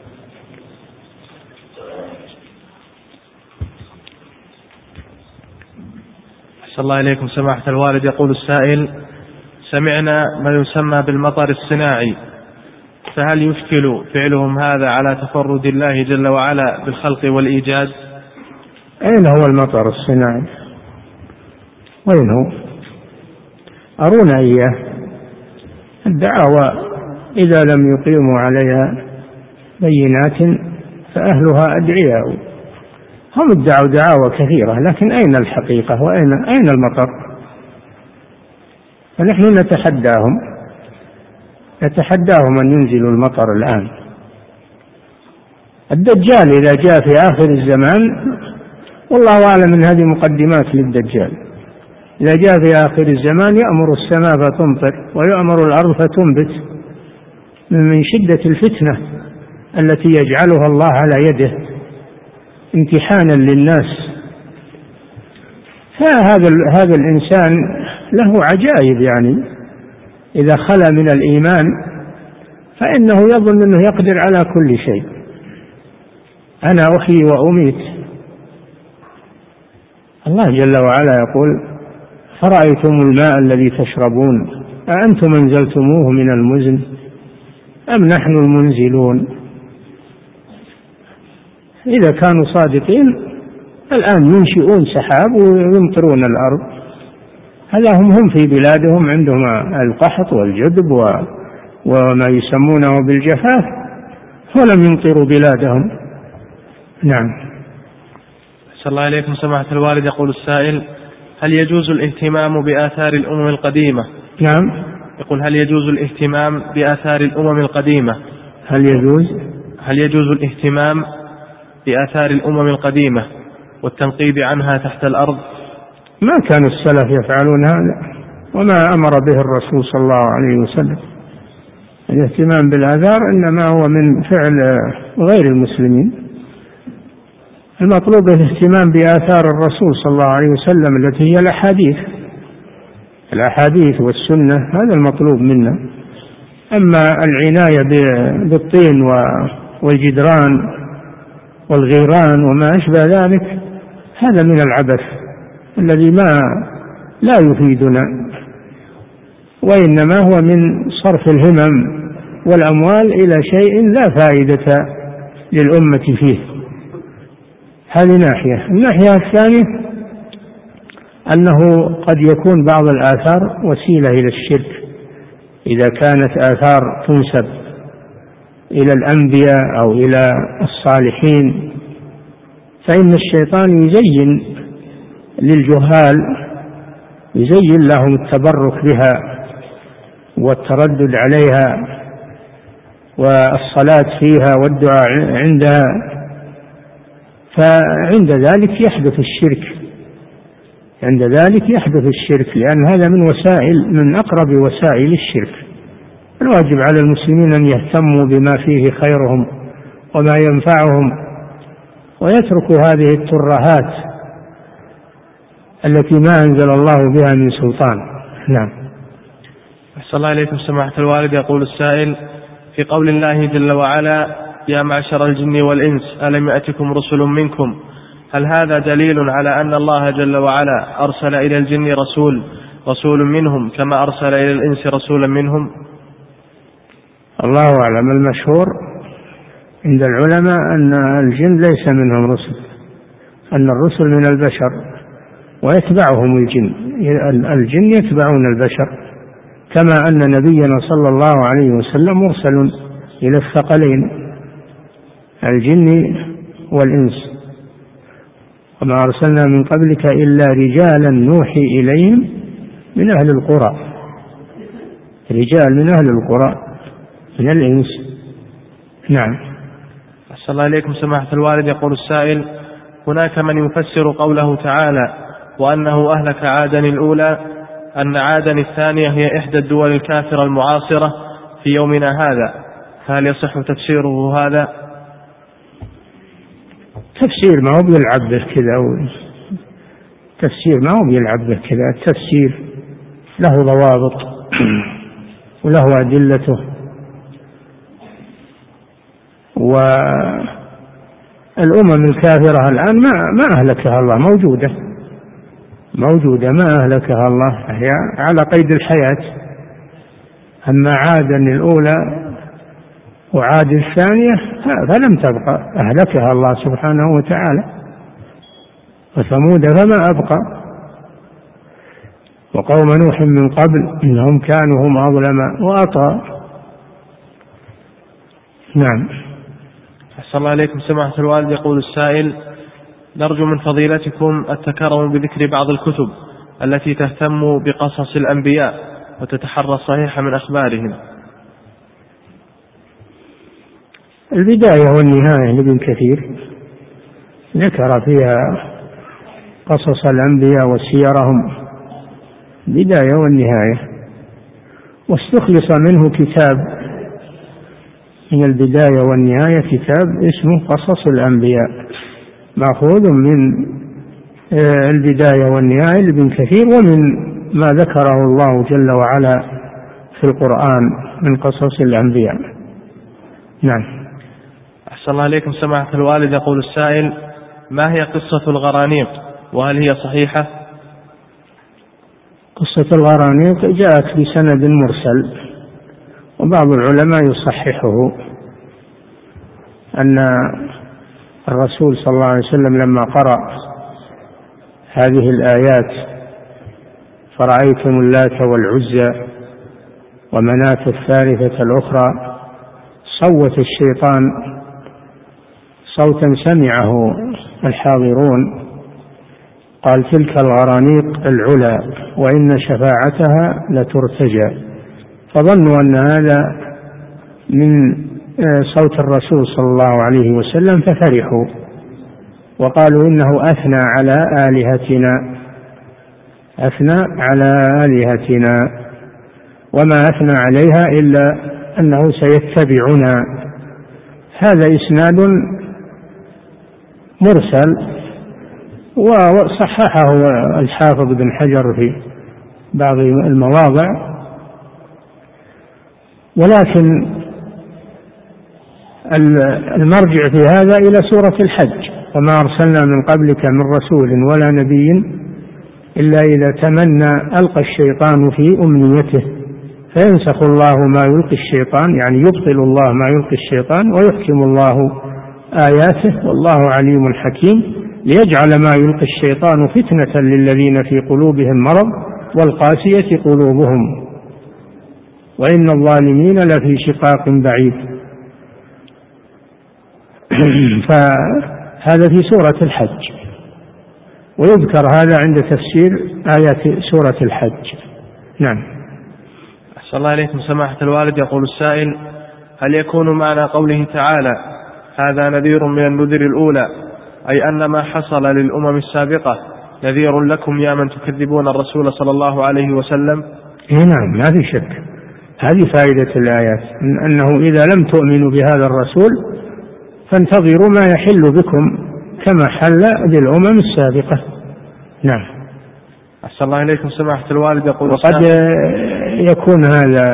Speaker 3: أحسن الله إليكم سماحة الوالد. يقول السائل: سمعنا ما يسمى بالمطر الصناعي، فهل يشكل فعلهم هذا على تفرد الله جل وعلا بالخلق والإيجاد؟
Speaker 2: أين هو المطر الصناعي؟ وين هو؟ أرونا إياه. الدعوة إذا لم يقيموا عليها بينات فأهلها أدعياء. هم ادعوا دعاوى كثيرة، لكن أين الحقيقة وأين المطر؟ فنحن نتحداهم أن ينزلوا المطر الآن. الدجال إذا جاء في آخر الزمان، والله أعلم من هذه مقدمات للدجال، إذا جاء في آخر الزمان يأمر السماء فتمطر ويأمر الأرض فتنبت من شدة الفتنة التي يجعلها الله على يده امتحانا للناس. فهذا الإنسان له عجائب، يعني إذا خلا من الإيمان، فإنه يظن أنه يقدر على كل شيء. فهذا الإنسان له عجائب، يعني إذا خلا من الإيمان فإنه يظن أنه يقدر على كل شيء. أنا أحيي وأميت. الله جل وعلا يقول: فرأيتم الماء الذي تشربون أأنتم أنزلتموه من المزن أم نحن المنزلون. إذا كانوا صادقين الآن ينشئون سحاب ويمطرون الأرض. هذا هم في بلادهم عندهم القحط والجدب وما يسمونه بالجفاف، ولم يمطروا بلادهم. نعم.
Speaker 3: صلى الله عليكم سماحة الوالد. يقول السائل: هل يجوز الاهتمام بآثار الأمم القديمة؟
Speaker 2: نعم.
Speaker 3: يقول: هل يجوز الاهتمام بآثار الأمم القديمة؟
Speaker 2: هل يجوز
Speaker 3: الاهتمام بآثار الأمم القديمة والتنقيب عنها تحت الأرض؟
Speaker 2: ما كان السلف يفعلون هذا، وما أمر به الرسول صلى الله عليه وسلم. الاهتمام بالآثار إنما هو من فعل غير المسلمين. المطلوب الاهتمام بآثار الرسول صلى الله عليه وسلم التي هي الأحاديث والسنة، هذا المطلوب منا. أما العناية بالطين والجدران والغيران وما أشبه ذلك هذا من العبث الذي لا يفيدنا، وإنما هو من صرف الهمم والأموال إلى شيء لا فائدة للأمة فيه. هذه ناحية. الناحية الثانية أنه قد يكون بعض الآثار وسيلة إلى الشرك، إذا كانت آثار تنسب إلى الأنبياء أو إلى الصالحين، فإن الشيطان يزين للجهال، يزين لهم التبرك بها والتردد عليها والصلاة فيها والدعاء عندها، فعند ذلك يحدث الشرك، لأن هذا من أقرب وسائل الشرك. الواجب على المسلمين أن يهتموا بما فيه خيرهم وما ينفعهم، ويتركوا هذه الترهات التي ما أنزل الله بها من سلطان. نعم.
Speaker 3: أحسن الله إليكم سماحة الوالد. يقول السائل: في قول الله جل وعلا: يا معشر الجن والإنس ألم يأتكم رسل منكم، هل هذا دليل على أن الله جل وعلا أرسل إلى الجن رسول منهم كما أرسل إلى الإنس رسولا منهم؟
Speaker 2: الله أعلم. المشهور عند العلماء أن الجن ليس منهم رسل، أن الرسل من البشر ويتبعهم الجن يتبعون البشر، كما أن نبينا صلى الله عليه وسلم مرسل إلى الثقلين الجن والإنس، وما أرسلنا من قبلك إلا رجالا نوحي إليهم من أهل القرى، رجال من أهل القرى من الإنس. نعم.
Speaker 3: أحسن الله إليكم سماحة الوالد. يقول السائل: هناك من يفسر قوله تعالى: وأنه أهلك عادا الأولى أن عادا الثانية هي إحدى الدول الكافرة المعاصرة في يومنا هذا، فهل يصح تفسيره هذا؟
Speaker 2: تفسير ما هو بيلعب به كذا، تفسير ما هو بيلعب به كذا، التفسير له ضوابط وله أدلته، والأمم الكافرة الآن ما أهلكها الله، موجودة ما أهلكها الله، هي على قيد الحياة. أما عادا الأولى وعاد الثانية فلم تبقى، أهلكها الله سبحانه وتعالى. وثمود فما أبقى، وقوم نوح من قبل إنهم كانوا هم أظلم وأطغى. نعم.
Speaker 3: أحسن الله عليكم سماحة الوالد. يقول السائل: نرجو من فضيلتكم التكرم بذكر بعض الكتب التي تهتم بقصص الأنبياء وتتحرى الصحيح من أخبارهم.
Speaker 2: البداية والنهاية لابن كثير ذكر فيها قصص الأنبياء وسيرهم، بداية والنهاية، واستخلص منه كتاب من البداية والنهاية، كتاب اسمه قصص الأنبياء، مأخوذ من البداية والنهاية لابن كثير، ومن ما ذكره الله جل وعلا في القرآن من قصص الأنبياء. نعم.
Speaker 3: أحسن الله إليكم سماحة الوالد. يقول السائل: ما هي قصة الغرانيق وهل هي صحيحة؟
Speaker 2: قصة الغرانيق جاءت بسند مرسل، وبعض العلماء يصححه، أن الرسول صلى الله عليه وسلم لما قرأ هذه الآيات: فرأيتم اللات والعزى ومناة الثالثة الأخرى، صوت الشيطان صوتا سمعه الحاضرون، قال: تلك الغرانيق العلا وإن شفاعتها لترتجى. فظنوا أن هذا من صوت الرسول صلى الله عليه وسلم، ففرحوا وقالوا: إنه أثنى على آلهتنا، أثنى على آلهتنا، وما أثنى عليها إلا أنه سيتبعنا. هذا إسناد مرسل، وصححه الحافظ بن حجر في بعض المواضع، ولكن المرجع في هذا إلى سورة الحج: وما أرسلنا من قبلك من رسول ولا نبي إلا إذا تمنى ألقى الشيطان في أمنيته فينسخ الله ما يلقي الشيطان، يعني يبطل الله ما يلقي الشيطان ويحكم الله آياته والله عليم حكيم، ليجعل ما يلقي الشيطان فتنة للذين في قلوبهم مرض والقاسية قلوبهم وإن الظالمين لفي شقاق بعيد. فهذا في سورة الحج، ويذكر هذا عند تفسير آيات سورة الحج. نعم.
Speaker 3: أحسن الله إليكم سماحة الوالد. يقول السائل: هل يكون معنى قوله تعالى: هذا نذير من النذر الأولى، أي أن ما حصل للأمم السابقة نذير لكم يا من تكذبون الرسول صلى الله عليه وسلم؟
Speaker 2: نعم، ما في شك، هذه فائدة الآيات، أنه إذا لم تؤمنوا بهذا الرسول فانتظروا ما يحل بكم كما حل بالأمم السابقة. نعم.
Speaker 3: أحسن الله إليكم سماحة الوالد. يقول:
Speaker 2: وقد يكون هذا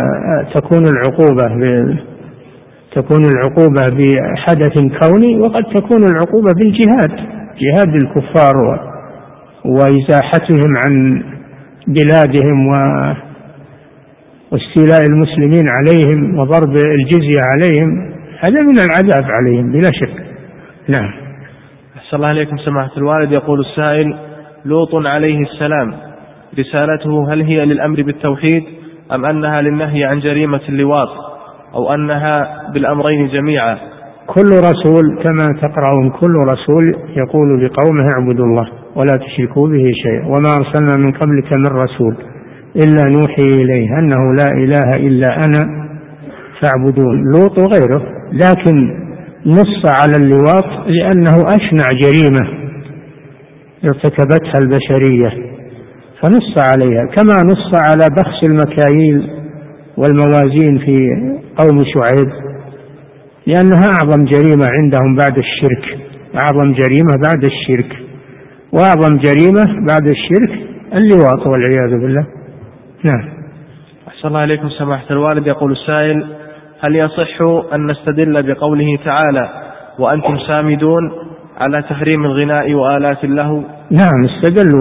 Speaker 2: تكون العقوبة بحدث كوني، وقد تكون العقوبة بالجهاد، جهاد الكفار وإزاحتهم عن بلادهم واستيلاء المسلمين عليهم وضرب الجزية عليهم، هذا من العذاب عليهم بلا شك. نعم.
Speaker 3: أحسن الله إليكم سماحة الوالد. يقول السائل: لوط عليه السلام رسالته هل هي للأمر بالتوحيد أم أنها للنهي عن جريمة اللواط أو أنها بالأمرين جميعا؟
Speaker 2: كل رسول كما تقرأون كل رسول يقول لقومه: اعبدوا الله ولا تشركوا به شيئا وما أرسلنا من قبلك من رسول إلا نوحي إليه أنه لا إله إلا أنا فاعبدون. لوط وغيره، لكن نص على اللواط لأنه أشنع جريمة ارتكبتها البشرية فنص عليها، كما نص على بخس المكاييل والموازين في قوم شعيب، لأنها أعظم جريمة عندهم بعد الشرك، أعظم جريمة بعد الشرك، وأعظم جريمة بعد الشرك اللواط والعياذ بالله. نعم.
Speaker 3: أحسن الله إليكم سماحة الوالد. يقول السائل: هل يصح أن نستدل بقوله تعالى: وأنتم سامدون على تحريم الغناء وآلات اللهو؟
Speaker 2: نعم، استدلوا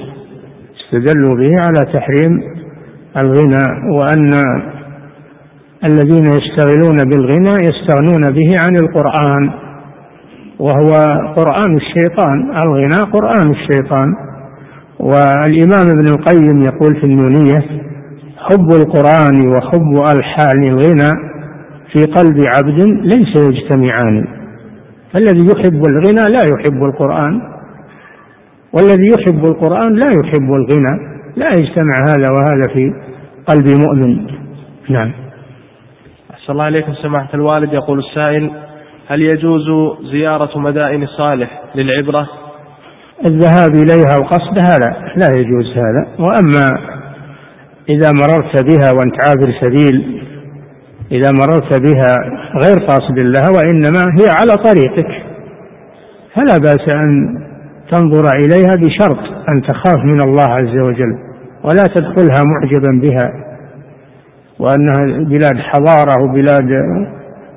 Speaker 2: به على تحريم الغناء، وأن الذين يشتغلون بالغناء يستغنون به عن القرآن، وهو قرآن الشيطان، الغناء قرآن الشيطان. والإمام ابن القيم يقول في النونية: حب القرآن وحب ألحان الغنى في قلب عبد ليس يجتمعان، فالذي يحب الغنى لا يحب القرآن، والذي يحب القرآن لا يحب الغنى، لا يجتمع هذا وهذا في قلب مؤمن. نعم.
Speaker 3: أحسن الله إليكم سماحة الوالد. يقول السائل: هل يجوز زيارة مدائن صالح للعبرة؟
Speaker 2: الذهاب إليها وقصدها لا يجوز هذا. وأما إذا مررت بها وأنت عابر سبيل، إذا مررت بها غير قاصد لها وإنما هي على طريقك فلا بأس أن تنظر إليها، بشرط أن تخاف من الله عز وجل ولا تدخلها معجبا بها، وأنها بلاد حضارة وبلاد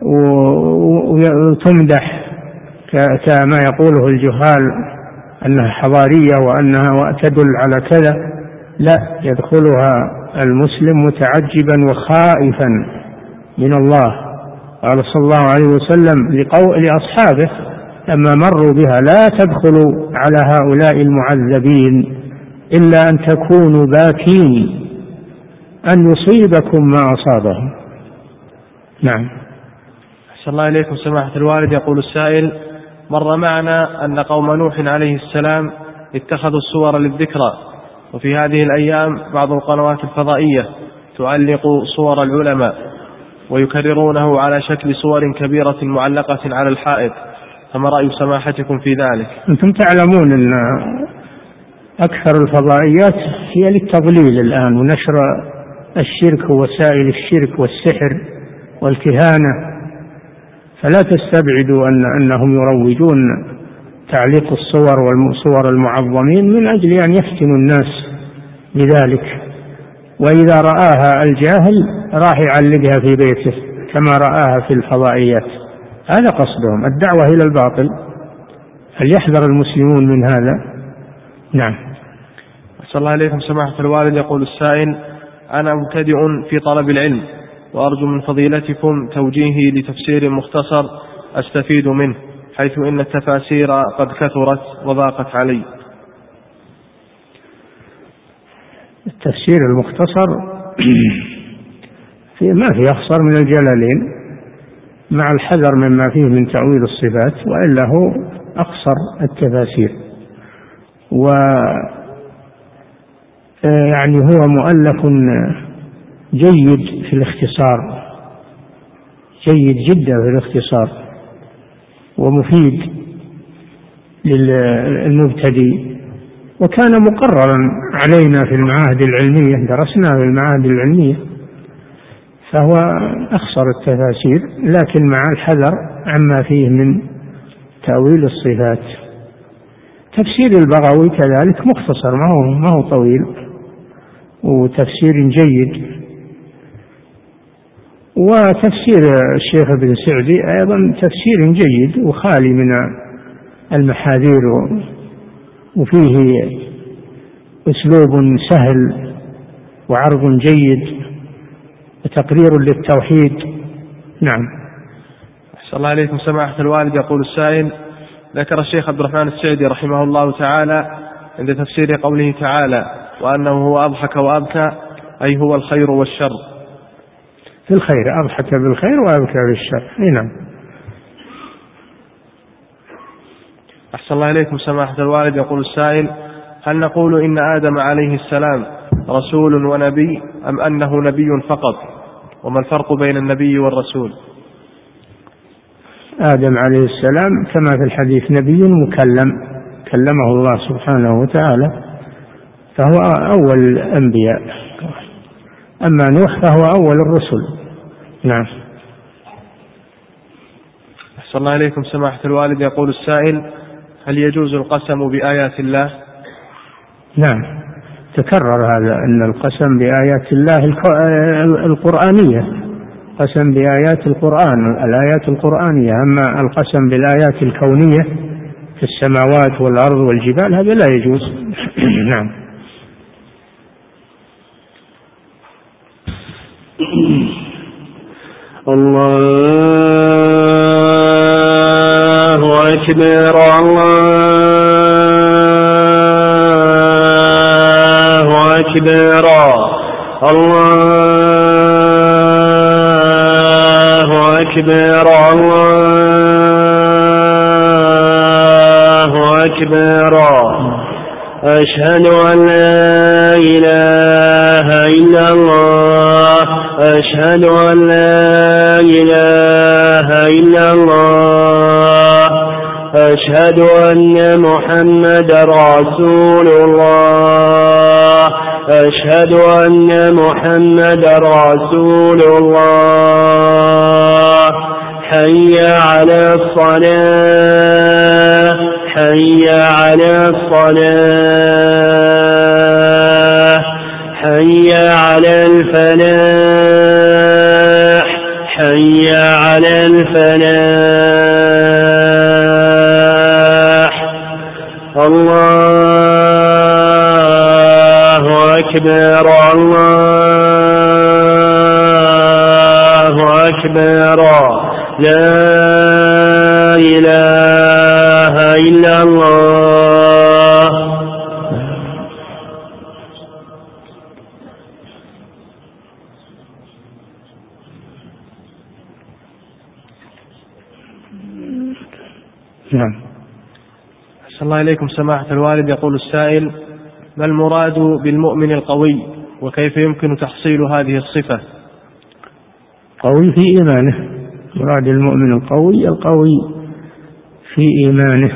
Speaker 2: وتمدح كما يقوله الجهال أنها حضارية وأنها تدل على كذا، لا، يدخلها المسلم متعجبا وخائفا من الله. قال صلى الله عليه وسلم لأصحابه لما مروا بها: لا تدخلوا على هؤلاء المعذبين إلا أن تكونوا باكين أن يصيبكم ما أصابهم. نعم.
Speaker 3: أحسن الله إليكم سماحة الوالد. يقول السائل: مر معنا أن قوم نوح عليه السلام اتخذوا الصور للذكرى، وفي هذه الأيام بعض القنوات الفضائية تعلق صور العلماء ويكررونه على شكل صور كبيرة معلقة على الحائط، فما رأي سماحتكم في ذلك؟
Speaker 2: أنتم تعلمون أن أكثر الفضائيات هي للتضليل الآن ونشر الشرك ووسائل الشرك والسحر والكهانة، فلا تستبعدوا أنهم يروجون تعليق الصور والصور المعظمين من أجل أن يفتنوا الناس بذلك، وإذا رآها الجاهل راح يعلقها في بيته كما رآها في الفضائيات. هذا قصدهم، الدعوة إلى الباطل، فليحذر المسلمون من هذا. نعم.
Speaker 3: أحسن الله إليكم سماحة الوالد. يقول السائل: أنا مبتدئ في طلب العلم وأرجو من فضيلتكم توجيهي لتفسير مختصر أستفيد منه، حيث إن التفاسير قد كثرت وضاقت علي.
Speaker 2: التفسير المختصر ما فيه أخصر من الجلالين مع الحذر مما فيه من تأويل الصفات، وإلا هو أقصر التفاسير، يعني هو مؤلف جيد في الاختصار، جيد جدا في الاختصار ومفيد للمبتدئ، وكان مقررا علينا في المعاهد العلمية، درسناه في المعاهد العلمية، فهو أخصر التفاسير لكن مع الحذر عما فيه من تأويل الصفات. تفسير البغوي كذلك مختصر، ما هو طويل، وتفسير جيد. وتفسير الشيخ ابن سعدي أيضا تفسير جيد وخالي من المحاذير، وفيه أسلوب سهل وعرض جيد وتقرير للتوحيد. نعم.
Speaker 3: أحسن الله عليكم سماحة الوالد. يقول السائل: ذكر الشيخ عبد الرحمن السعدي رحمه الله تعالى عند تفسير قوله تعالى: وأنه هو أضحك وأبكى، أي هو الخير والشر.
Speaker 2: في الخير، أضحك بالخير وأبكى بالشر. نعم.
Speaker 3: أحسن الله إليكم سماحة الوالد. يقول السائل: هل نقول إن آدم عليه السلام رسول ونبي، أم أنه نبي فقط؟ وما الفرق بين النبي والرسول؟
Speaker 2: آدم عليه السلام كما في الحديث نبي مكلم، كلمه الله سبحانه وتعالى، فهو أول الأنبياء. أما نوح فهو أول الرسل. نعم.
Speaker 3: أحسن الله إليكم سماحة الوالد. يقول السائل: هل يجوز القسم بآيات الله؟
Speaker 2: نعم، تكرر هذا، أن القسم بآيات الله القرآنية، قسم بآيات القرآن، الآيات القرآنية. أما القسم بالآيات الكونية في السماوات والأرض والجبال هذا لا يجوز. نعم.
Speaker 4: الله أكبر، الله أكبر، الله أكبر، الله أكبر. أشهد أن لا إله إلا الله، أشهد أن لا إله إلا الله، أشهد أن محمدا رسول الله، أشهد أن محمدا رسول الله. حي على الصلاة، حي على الصلاة، حي على الفلاح، حي على الفلاح الله أكبر الله أكبر لا إله إلا الله.
Speaker 2: نعم.
Speaker 3: أحسن الله إليكم سماحة الوالد. يقول السائل: ما المراد بالمؤمن القوي، وكيف يمكن تحصيل هذه الصفة؟
Speaker 2: قوي في إيمانه، مراد المؤمن القوي في إيمانه.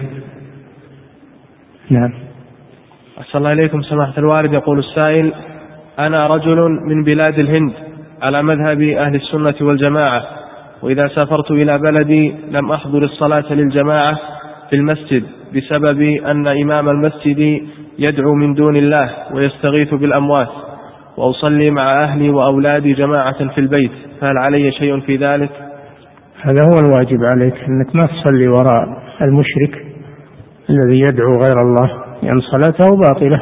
Speaker 2: نعم.
Speaker 3: أحسن الله إليكم سماحة الوالد. يقول السائل: أنا رجل من بلاد الهند على مذهب أهل السنة والجماعة، وإذا سافرت إلى بلدي لم أحضر الصلاة للجماعة في المسجد بسبب أن إمام المسجد يدعو من دون الله ويستغيث بالأموات، وأصلي مع أهلي وأولادي جماعة في البيت، فهل علي شيء في ذلك؟
Speaker 2: هذا هو الواجب عليك، أنك ما تصلي وراء المشرك الذي يدعو غير الله، لأن صلاته باطلة.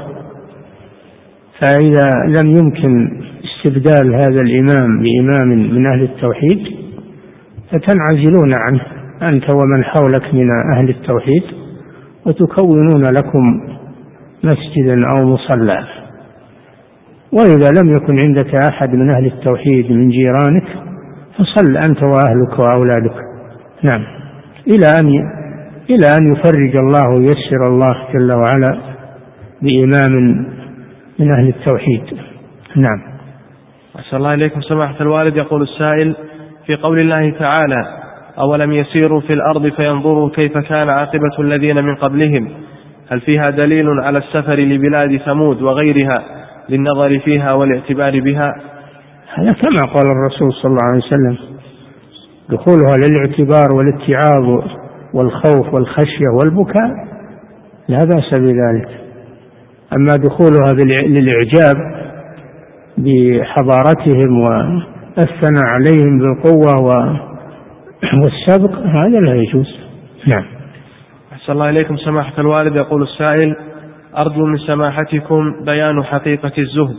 Speaker 2: فإذا لم يمكن استبدال هذا الإمام بإمام من أهل التوحيد فتنعزلون عنه أنت ومن حولك من أهل التوحيد، وتكونون لكم مسجدا أو مصلى. وإذا لم يكن عندك أحد من أهل التوحيد من جيرانك فصل أنت وأهلك وأولادك. نعم. إلى أن يفرج الله ويسر الله جل وعلا بإمام من أهل التوحيد. نعم.
Speaker 3: أحسن الله إليكم سماحة الوالد. يقول السائل: في قول الله تعالى: أولم يسيروا في الأرض فينظروا كيف كان عاقبة الذين من قبلهم، هل فيها دليل على السفر لبلاد ثمود وغيرها للنظر فيها والاعتبار بها؟
Speaker 2: هذا كما قال الرسول صلى الله عليه وسلم: دخولها للاعتبار والاتعاظ والخوف والخشية والبكاء لا بأس بذلك. أما دخولها للإعجاب بحضارتهم والثناء عليهم بالقوة والسبق هذا لا يجوز. نعم.
Speaker 3: أحسن الله إليكم سماحة الوالد. يقول السائل: أرجو من سماحتكم بيان حقيقة الزهد.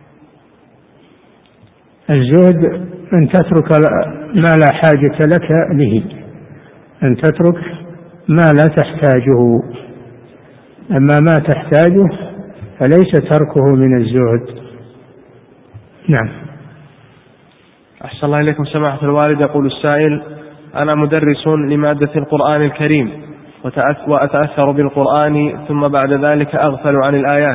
Speaker 2: الزهد أن تترك ما لا حاجة لك به، أن تترك ما لا تحتاجه، أما ما تحتاجه فليس تركه من الزهد. نعم.
Speaker 3: أحسن الله إليكم سماحة الوالد. يقول السائل: أنا مدرس لمادة القرآن الكريم وأتأثر بالقرآن، ثم بعد ذلك أغفل عن الآيات.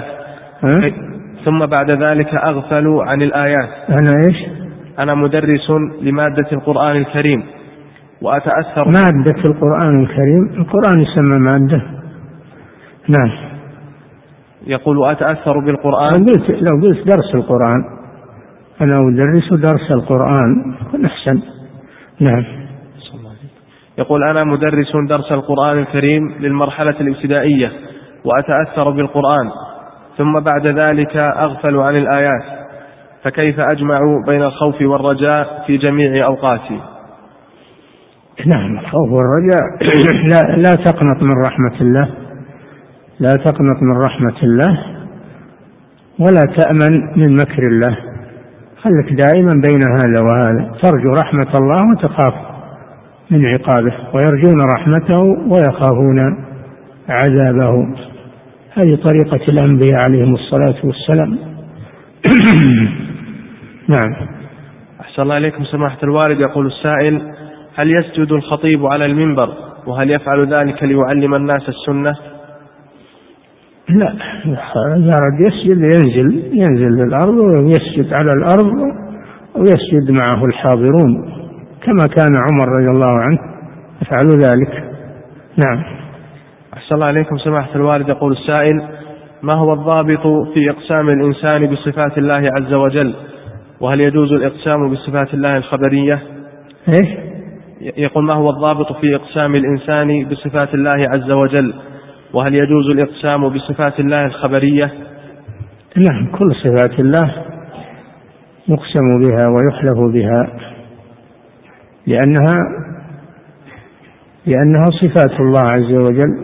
Speaker 2: أنا إيش؟
Speaker 3: أنا مدرس لمادة القرآن الكريم وأتأثر.
Speaker 2: مادة القرآن الكريم، القرآن يسمى مادة. نعم.
Speaker 3: يقول: أتأثر بالقرآن.
Speaker 2: لو قلت درس القرآن، أنا أدرس درس القرآن كن أحسن. نعم.
Speaker 3: يقول: أنا مدرس درس القرآن الكريم للمرحلة الابتدائية وأتأثر بالقرآن، ثم بعد ذلك أغفل عن الآيات، فكيف أجمع بين الخوف والرجاء في جميع أوقاتي؟
Speaker 2: نعم. الخوف والرجاء لا تقنط من رحمة الله، لا تقنط من رحمة الله، ولا تأمن من مكر الله. خلك دائما بين هذا وهذا، ترجو رحمة الله وتخاف من عقابه، ويرجون رحمته ويخافون عذابه. هذه طريقة الأنبياء عليهم الصلاة والسلام. نعم.
Speaker 3: أحسن الله إليكم سماحة الوالد. يقول السائل: هل يسجد الخطيب على المنبر، وهل يفعل ذلك ليعلم الناس السنة؟
Speaker 2: لا، إذا أراد يسجد ينزل للأرض ويسجد على الأرض ويسجد معه الحاضرون، كما كان عمر رضي الله عنه يفعل ذلك. نعم.
Speaker 3: أحسن الله عليكم سماحة الوالد. يقول السائل: ما هو الضابط في إقسام الإنسان بصفات الله عز وجل، وهل يجوز الإقسام بصفات الله الخبرية؟ يقول: ما هو الضابط في إقسام الإنسان بصفات الله عز وجل، وهل يجوز الإقسام بصفات الله الخبرية؟
Speaker 2: نعم. كل صفات الله يقسم بها ويحلف بها. لأنها صفات الله عز وجل.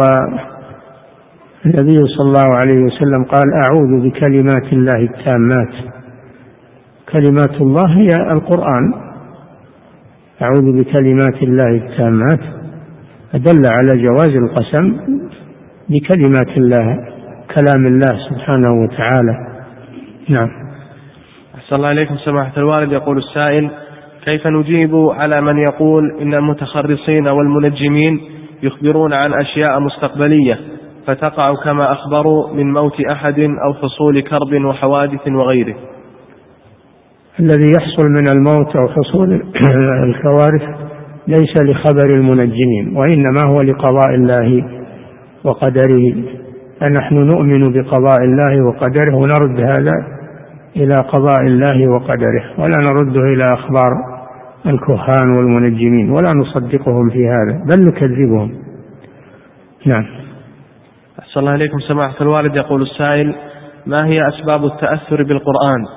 Speaker 2: والنبي صلى الله عليه وسلم قال أعوذ بكلمات الله التامات. كلمات الله هي القرآن. أعوذ بكلمات الله التامات أدل على جواز القسم بكلمات الله، كلام الله سبحانه وتعالى. نعم.
Speaker 3: أحسن الله إليكم سماحة الوالد. يقول السائل: كيف نجيب على من يقول إن المتخرصين والمنجمين يخبرون عن أشياء مستقبلية فتقع كما أخبروا من موت أحد أو حصول كرب وحوادث وغيره؟
Speaker 2: الذي يحصل من الموت أو حصول الكوارث ليس لخبر المنجمين، وإنما هو لقضاء الله وقدره. فنحن نؤمن بقضاء الله وقدره ونرد هذا إلى قضاء الله وقدره، ولا نرده إلى أخبار الكهان والمنجمين، ولا نصدقهم في هذا بل نكذبهم. نعم.
Speaker 3: أحسن الله إليكم سماحة الوالد. يقول السائل: ما هي أسباب التأثر بالقرآن؟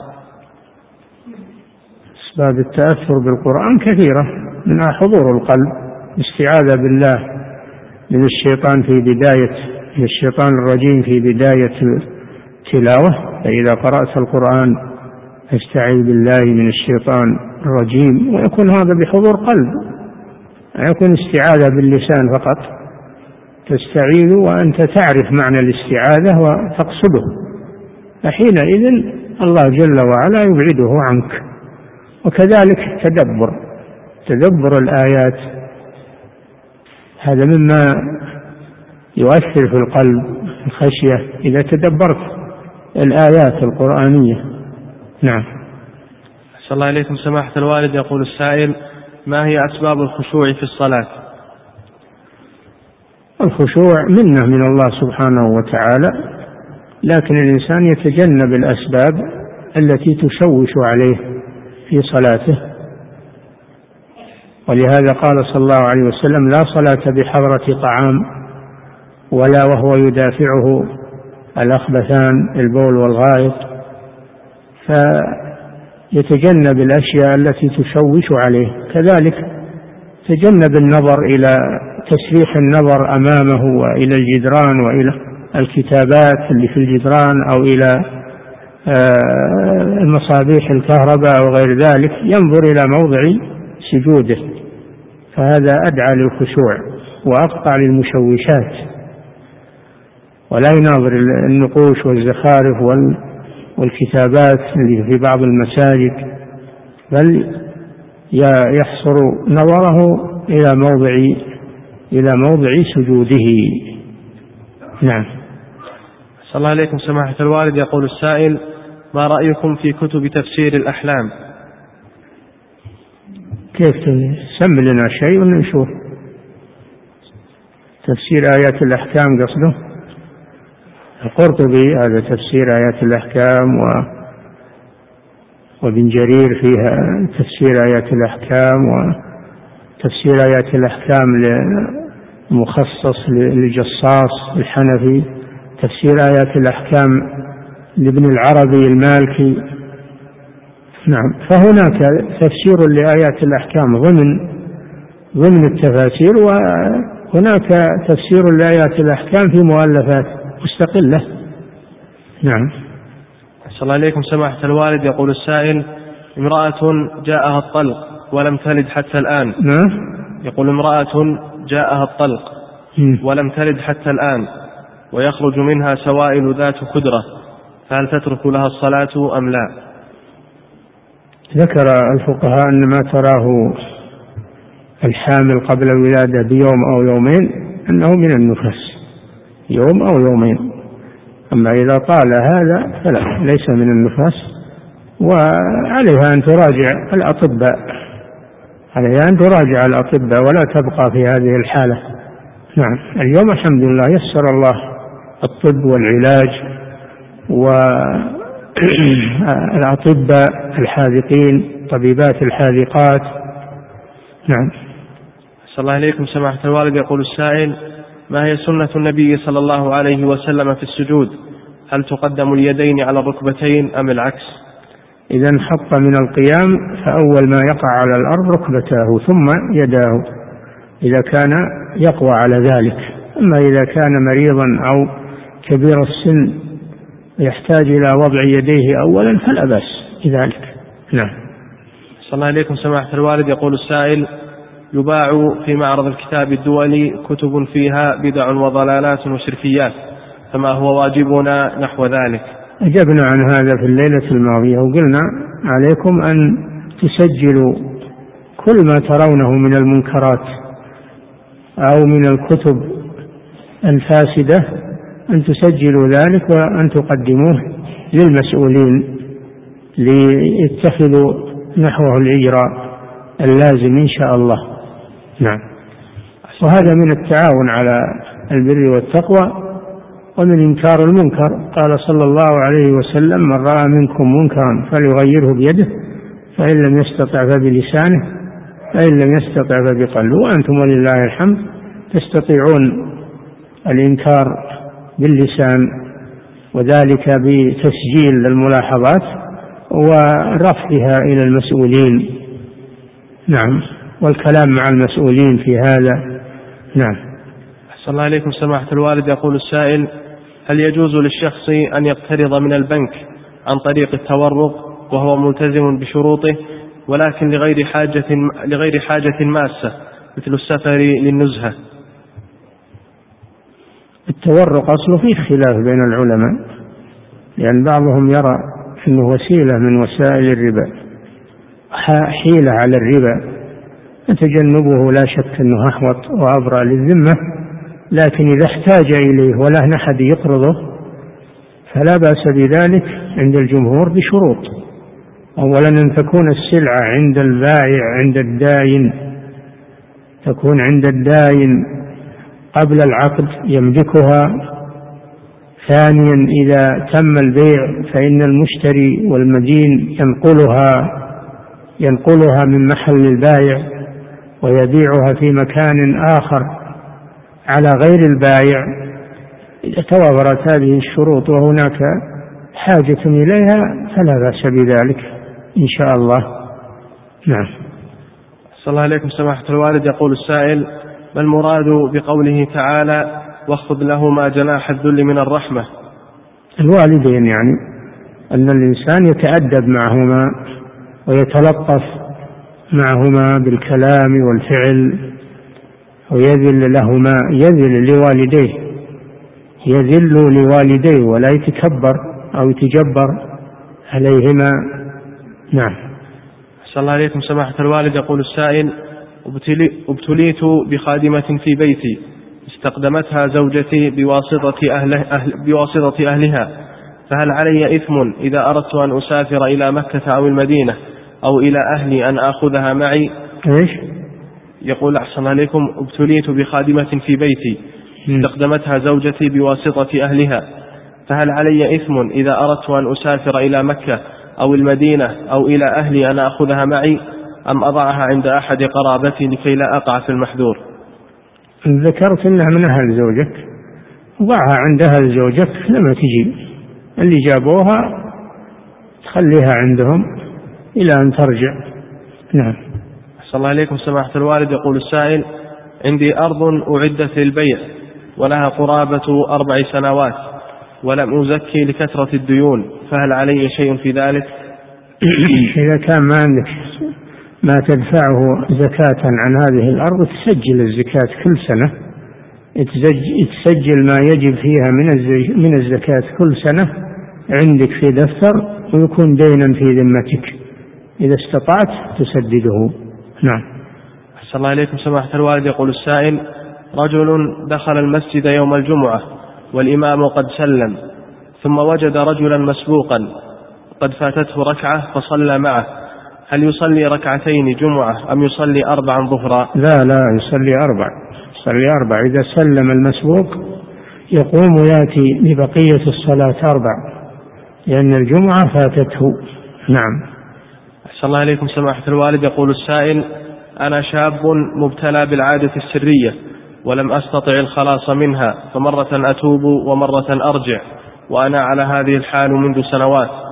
Speaker 2: أسباب التأثر بالقرآن كثيرة، منها حضور القلب، استعاذة بالله من الشيطان الرجيم في بداية التلاوة. فإذا قرأت القرآن استعيذ بالله من الشيطان الرجيم، ويكون هذا بحضور قلب، يكون استعاذة باللسان فقط، تستعيذ وأنت تعرف معنى الاستعاذة وتقصده، فحينئذ الله جل وعلا يبعده عنك. وكذلك تدبر الآيات، هذا مما يؤثر في القلب الخشية إذا تدبرت الآيات القرآنية. نعم.
Speaker 3: أحسن الله إليكم سماحة الوالد. يقول السائل: ما هي أسباب الخشوع في الصلاة؟
Speaker 2: الخشوع منة من الله سبحانه وتعالى، لكن الإنسان يتجنب الأسباب التي تشوش عليه في صلاته. ولهذا قال صلى الله عليه وسلم: لا صلاة بحضرة طعام ولا وهو يدافعه الأخبثان البول والغائط. فيتجنب الأشياء التي تشوش عليه. كذلك تجنب النظر إلى تسريح النظر أمامه وإلى الجدران وإلى الكتابات اللي في الجدران أو إلى المصابيح الكهرباء أو غير ذلك، ينظر إلى موضع سجوده، فهذا أدعى للخشوع وأقطع للمشوشات. ولا يناظر النقوش والزخارف والكتابات اللي في بعض المساجد، بل يحصر نظره إلى موضع سجوده. نعم.
Speaker 3: صلى الله عليكم سماحة الوالد. يقول السائل: ما رأيكم في كتب تفسير الأحلام؟
Speaker 2: كيف سم لنا شيء ونشوف. تفسير آيات الأحكام قصده القرطبي، هذا تفسير آيات الأحكام، وابن جرير فيها تفسير آيات الأحكام، وتفسير آيات الأحكام مخصص للجصاص الحنفي، تفسير آيات الأحكام لابن العربي المالكي. نعم. فهناك تفسير لآيات الأحكام ضمن التفاسير، وهناك تفسير لآيات الأحكام في مؤلفات مستقلة. نعم.
Speaker 3: صلى الله عليكم سماحة الوالد. يقول السائل: امرأة جاءها الطلق ولم تلد حتى الآن. يقول: امرأة جاءها الطلق ولم تلد حتى الآن ويخرج منها سوائل ذات خدرة، فهل تترك لها الصلاة أم لا؟
Speaker 2: ذكر الفقهاء أن ما تراه الحامل قبل الولادة بيوم أو يومين أنه من النفاس، يوم أو يومين. أما إذا طال هذا فلا، ليس من النفاس، وعليها أن تراجع الأطباء ولا تبقى في هذه الحالة. نعم. اليوم الحمد لله يسر الله الطب والعلاج والأطباء الحاذقين، طبيبات الحاذقات. نعم.
Speaker 3: صلى الله عليكم سماحة الوالد. يقول السائل: ما هي سنة النبي صلى الله عليه وسلم في السجود؟ هل تقدم اليدين على الركبتين أم العكس؟
Speaker 2: إذا انحط من القيام فأول ما يقع على الأرض ركبتاه ثم يداه إذا كان يقوى على ذلك. أما إذا كان مريضا أو كبير السن يحتاج إلى وضع يديه أولا فلا بأس بذلك. نعم.
Speaker 3: صلى الله عليكم سماحة الوالد. يقول السائل: يباع في معرض الكتاب الدولي كتب فيها بدع وضلالات وشركيات، فما هو واجبنا نحو ذلك؟
Speaker 2: أجبنا عن هذا في الليلة الماضية وقلنا عليكم أن تسجلوا كل ما ترونه من المنكرات أو من الكتب الفاسدة، أن تسجلوا ذلك وأن تقدموه للمسؤولين ليتخذوا نحوه الإجراء اللازم إن شاء الله. نعم. وهذا من التعاون على البر والتقوى ومن إنكار المنكر. قال صلى الله عليه وسلم: من رأى منكم منكرا فليغيره بيده، فإن لم يستطع فبلسانه، فإن لم يستطع فبقلبه. وأنتم ولله الحمد تستطيعون الإنكار باللسان، وذلك بتسجيل الملاحظات ورفعها إلى المسؤولين. نعم. والكلام مع المسؤولين في هذا. نعم.
Speaker 3: أحسن الله عليكم سماحة الوالد. يقول السائل: هل يجوز للشخص أن يقترض من البنك عن طريق التورق وهو ملتزم بشروطه ولكن لغير حاجة ماسة مثل السفر للنزهة؟
Speaker 2: التورق أصله فيه خلاف بين العلماء، لأن بعضهم يرى أنه وسيلة من وسائل الربا، حيلة على الربا، وتجنبه لا شك أنه أحوط وأبرأ للذمة، لكن إذا احتاج إليه ولا أحد يقرضه فلا بأس بذلك عند الجمهور بشروط. أولا أن تكون السلعة عند البائع عند الداين، تكون عند الداين قبل العقد يملكها. ثانيا إذا تم البيع فإن المشتري والمدين ينقلها من محل البائع ويبيعها في مكان آخر على غير البائع. إذا توافرت هذه الشروط وهناك حاجة إليها فلا بأس بذلك إن شاء الله. نعم.
Speaker 3: صلى الله عليكم سماحة الوالد. يقول السائل: ما المراد بقوله تعالى: واخفض لهما جناح الذل من الرحمة؟
Speaker 2: الوالدين، يعني أن الإنسان يتأدب معهما ويتلطف معهما بالكلام والفعل ويذل لهما، يذل لوالديه ولا يتكبر أو يتجبر عليهما. نعم.
Speaker 3: صلى الله عليكم سماحة الوالد. يقول السائل: ابتليت بخادمة في بيتي استقدمتها زوجتي بواسطة أهلها، فهل علي إثم إذا أردت أن أسافر إلى مكة أو المدينة أو إلى أهلي أن أخذها معي؟
Speaker 2: إيش؟
Speaker 3: يقول: أحسن عليكم، ابتليت بخادمة في بيتي استقدمتها زوجتي بواسطة أهلها، فهل علي إثم إذا أردت أن أسافر إلى مكة أو المدينة أو إلى أهلي أن أخذها معي أم أضعها عند أحد قرابتي لكي لا أقع في المحذور؟
Speaker 2: ذكرت أنها من أهل زوجك، ضعها عند أهل زوجك لما تجي، اللي جابوها تخليها عندهم إلى أن ترجع. نعم.
Speaker 3: أحسن الله عليكم سماحة الوالد. يقول السائل: عندي أرض أعدت للبيع ولها قرابة 4 سنوات ولم أزكي لكثرة الديون، فهل علي شيء في ذلك؟
Speaker 2: إذا كان ما عندك ما تدفعه زكاة عن هذه الأرض تسجل الزكاة كل سنة، تسجل ما يجب فيها من الزكاة كل سنة عندك في دفتر ويكون دينا في ذمتك، إذا استطعت تسدده. نعم.
Speaker 3: أحسن الله عليكم سماحة الوالد. يقول السائل: رجل دخل المسجد يوم الجمعة والإمام قد سلم، ثم وجد رجلا مسبوقا قد فاتته ركعة فصلى معه، هل يصلي 2 ركعتين جمعة أم يصلي 4 ظهرا؟
Speaker 2: لا يصلي 4. إذا سلم المسبوق يقوم ويأتي ببقية الصلاة 4 لأن الجمعة فاتته. نعم.
Speaker 3: أحسن الله عليكم سماحة الوالد. يقول السائل: أنا شاب مبتلى بالعادة السرية ولم أستطع الخلاص منها، فمرة أتوب ومرة أرجع، وأنا على هذه الحال منذ سنوات،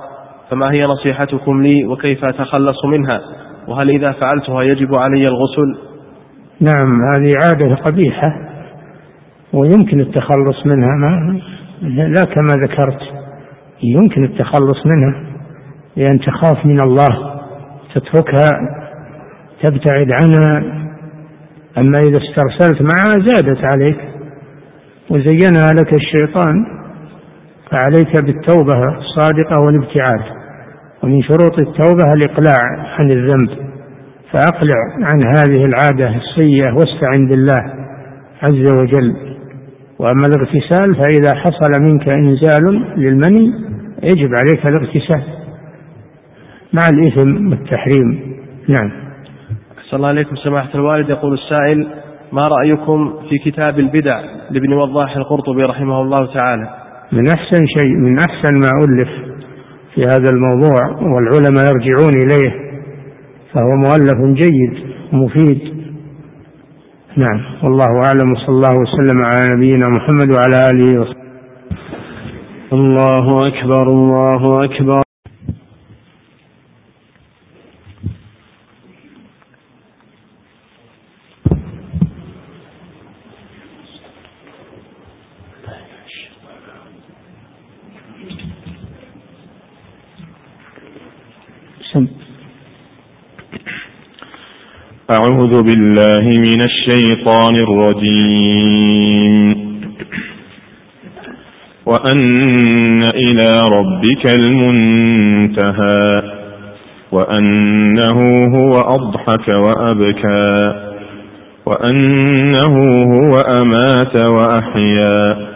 Speaker 3: فما هي نصيحتكم لي وكيف أتخلص منها؟ وهل إذا فعلتها يجب علي الغسل؟
Speaker 2: نعم، هذه عادة قبيحة ويمكن التخلص منها، لا كما ذكرت، يمكن التخلص منها لأن تخاف من الله تتركها تبتعد عنها. أما إذا استرسلت معها زادت عليك وزينها لك الشيطان، فعليك بالتوبة الصادقة والابتعاد، ومن شروط التوبة الإقلاع عن الذنب، فأقلع عن هذه العادة السيئة واستعن بالله عز وجل. وأما الاغتسال فإذا حصل منك إنزال للمني يجب عليك الاغتسال مع الإثم والتحريم. نعم.
Speaker 3: أحسن الله عليكم سماحة الوالد. يقول السائل: ما رأيكم في كتاب البدع لابن وضاح القرطبي رحمه الله تعالى؟
Speaker 2: من أحسن شيء، من أحسن ما ألف في هذا الموضوع والعلماء يرجعون إليه، فهو مؤلف جيد مفيد. نعم، والله أعلم، صلى الله وسلم على نبينا محمد وعلى آله وصحبه.
Speaker 4: الله أكبر الله أكبر.
Speaker 1: أعوذ بالله من الشيطان الرجيم. وأن إلى ربك المنتهى وأنه هو أضحك وأبكى وأنه هو أمات وأحيا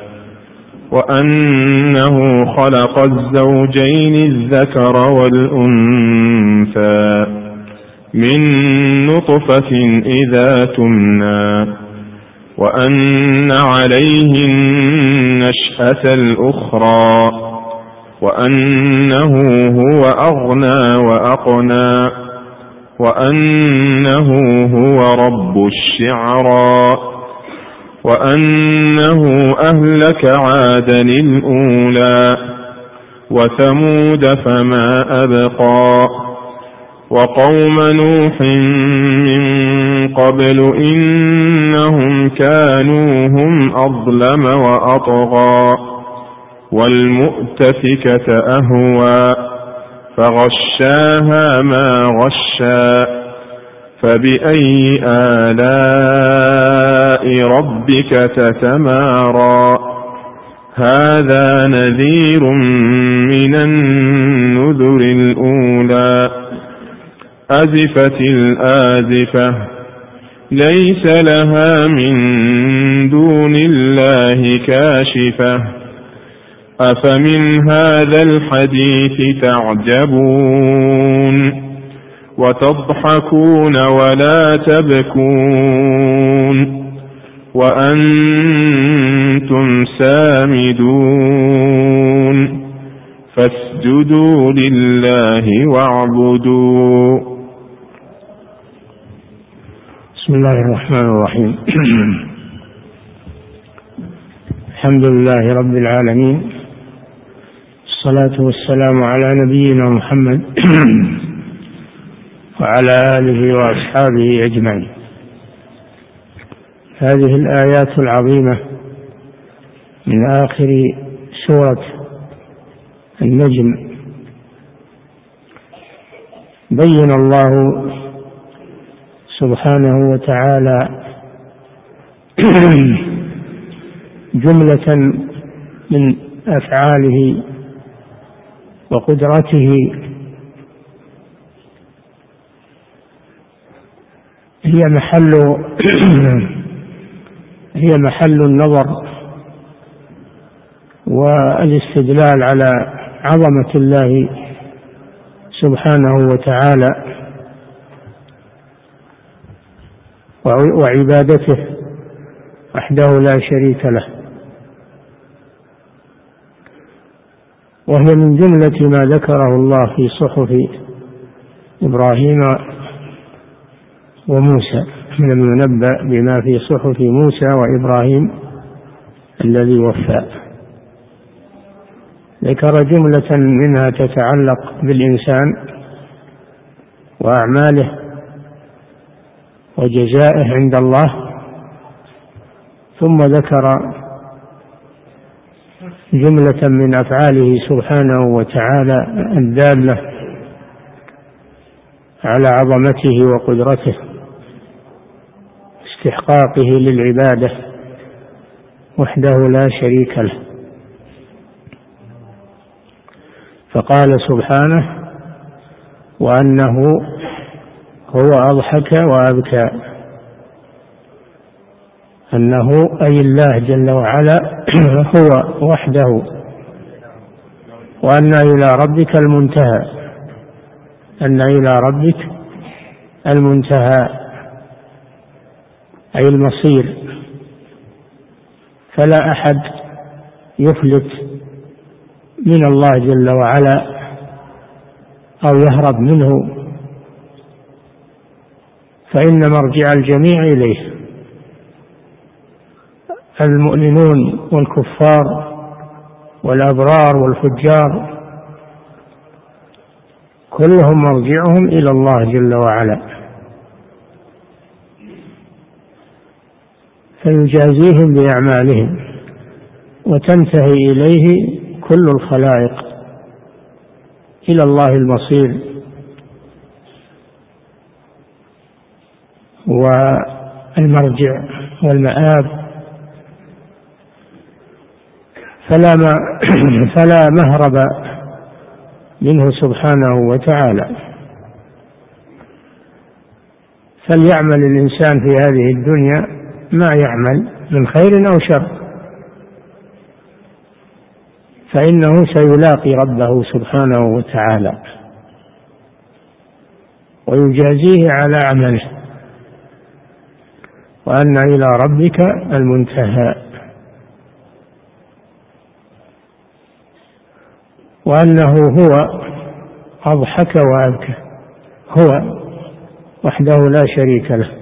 Speaker 1: وأنه خلق الزوجين الذكر والأنثى من نطفة إذا تمنى وأن عليه النشأة الأخرى وأنه هو أغنى وأقنى وأنه هو رب الشعرى وأنه أهلك عادا الأولى وثمود فما أبقى وقوم نوح من قبل إنهم كانوا هم أظلم وأطغى والمؤتفكة أهوى فغشاها ما غشى فبأي آلاء ربك تتمارى هذا نذير من النذر الأولى أزفت الآزفة ليس لها من دون الله كاشفة أفمن هذا الحديث تعجبون وتضحكون ولا تبكون وأنتم سامدون فاسجدوا لله واعبدوا.
Speaker 2: بسم الله الرحمن الرحيم. الحمد لله رب العالمين، الصلاة والسلام على نبينا محمد وعلى آله وأصحابه أجمعين. هذه الآيات العظيمة من آخر سورة النجم بين الله سبحانه وتعالى جملة من أفعاله وقدرته هي محل النظر والاستدلال على عظمة الله سبحانه وتعالى وعبادته وحده لا شريك له، وهي من جملة ما ذكره الله في صحف إبراهيم وموسى، من المنبأ بما في صحف موسى وإبراهيم الذي وفى، ذكر جملة منها تتعلق بالإنسان وأعماله وجزائه عند الله، ثم ذكر جملة من أفعاله سبحانه وتعالى الدالة على عظمته وقدرته استحقاقه للعبادة وحده لا شريك له. فقال سبحانه: وأنه هو أضحك وأبكى. أنه أي الله جل وعلا هو وحده، وأن إلى ربك المنتهى، أن إلى ربك المنتهى أي المصير، فلا أحد يفلت من الله جل وعلا أو يهرب منه، فإن مرجع الجميع إليه، المؤمنون والكفار والأبرار والفجار كلهم مرجعهم إلى الله جل وعلا، فيجازيهم بأعمالهم وتنتهي إليه كل الخلائق، إلى الله المصير. والمرجع والمآب، فلا مهرب منه سبحانه وتعالى. فليعمل الإنسان في هذه الدنيا ما يعمل من خير أو شر، فإنه سيلاقي ربه سبحانه وتعالى ويجازيه على عمله، وأن إلى ربك المنتهى، وأنه هو أضحك وأبكى، هو وحده لا شريك له.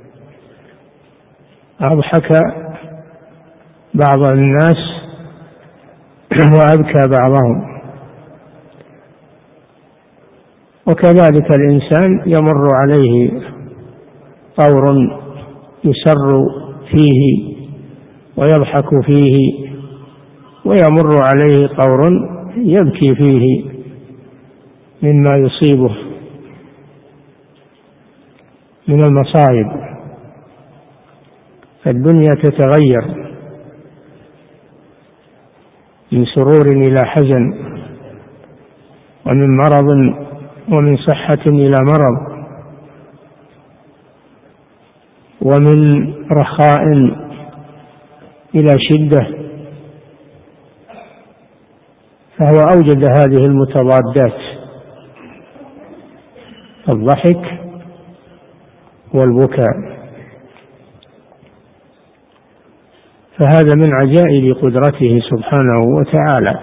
Speaker 2: أضحك بعض الناس وأبكى بعضهم، وكذلك الإنسان يمر عليه طور يسر فيه ويضحك فيه، ويمر عليه طور يبكي فيه مما يصيبه من المصائب. فالدنيا تتغير من سرور إلى حزن، ومن مرض ومن صحة إلى مرض، ومن رخاء إلى شدة. فهو أوجد هذه المتضادات، الضحك والبكاء. فهذا من عجائب قدرته سبحانه وتعالى،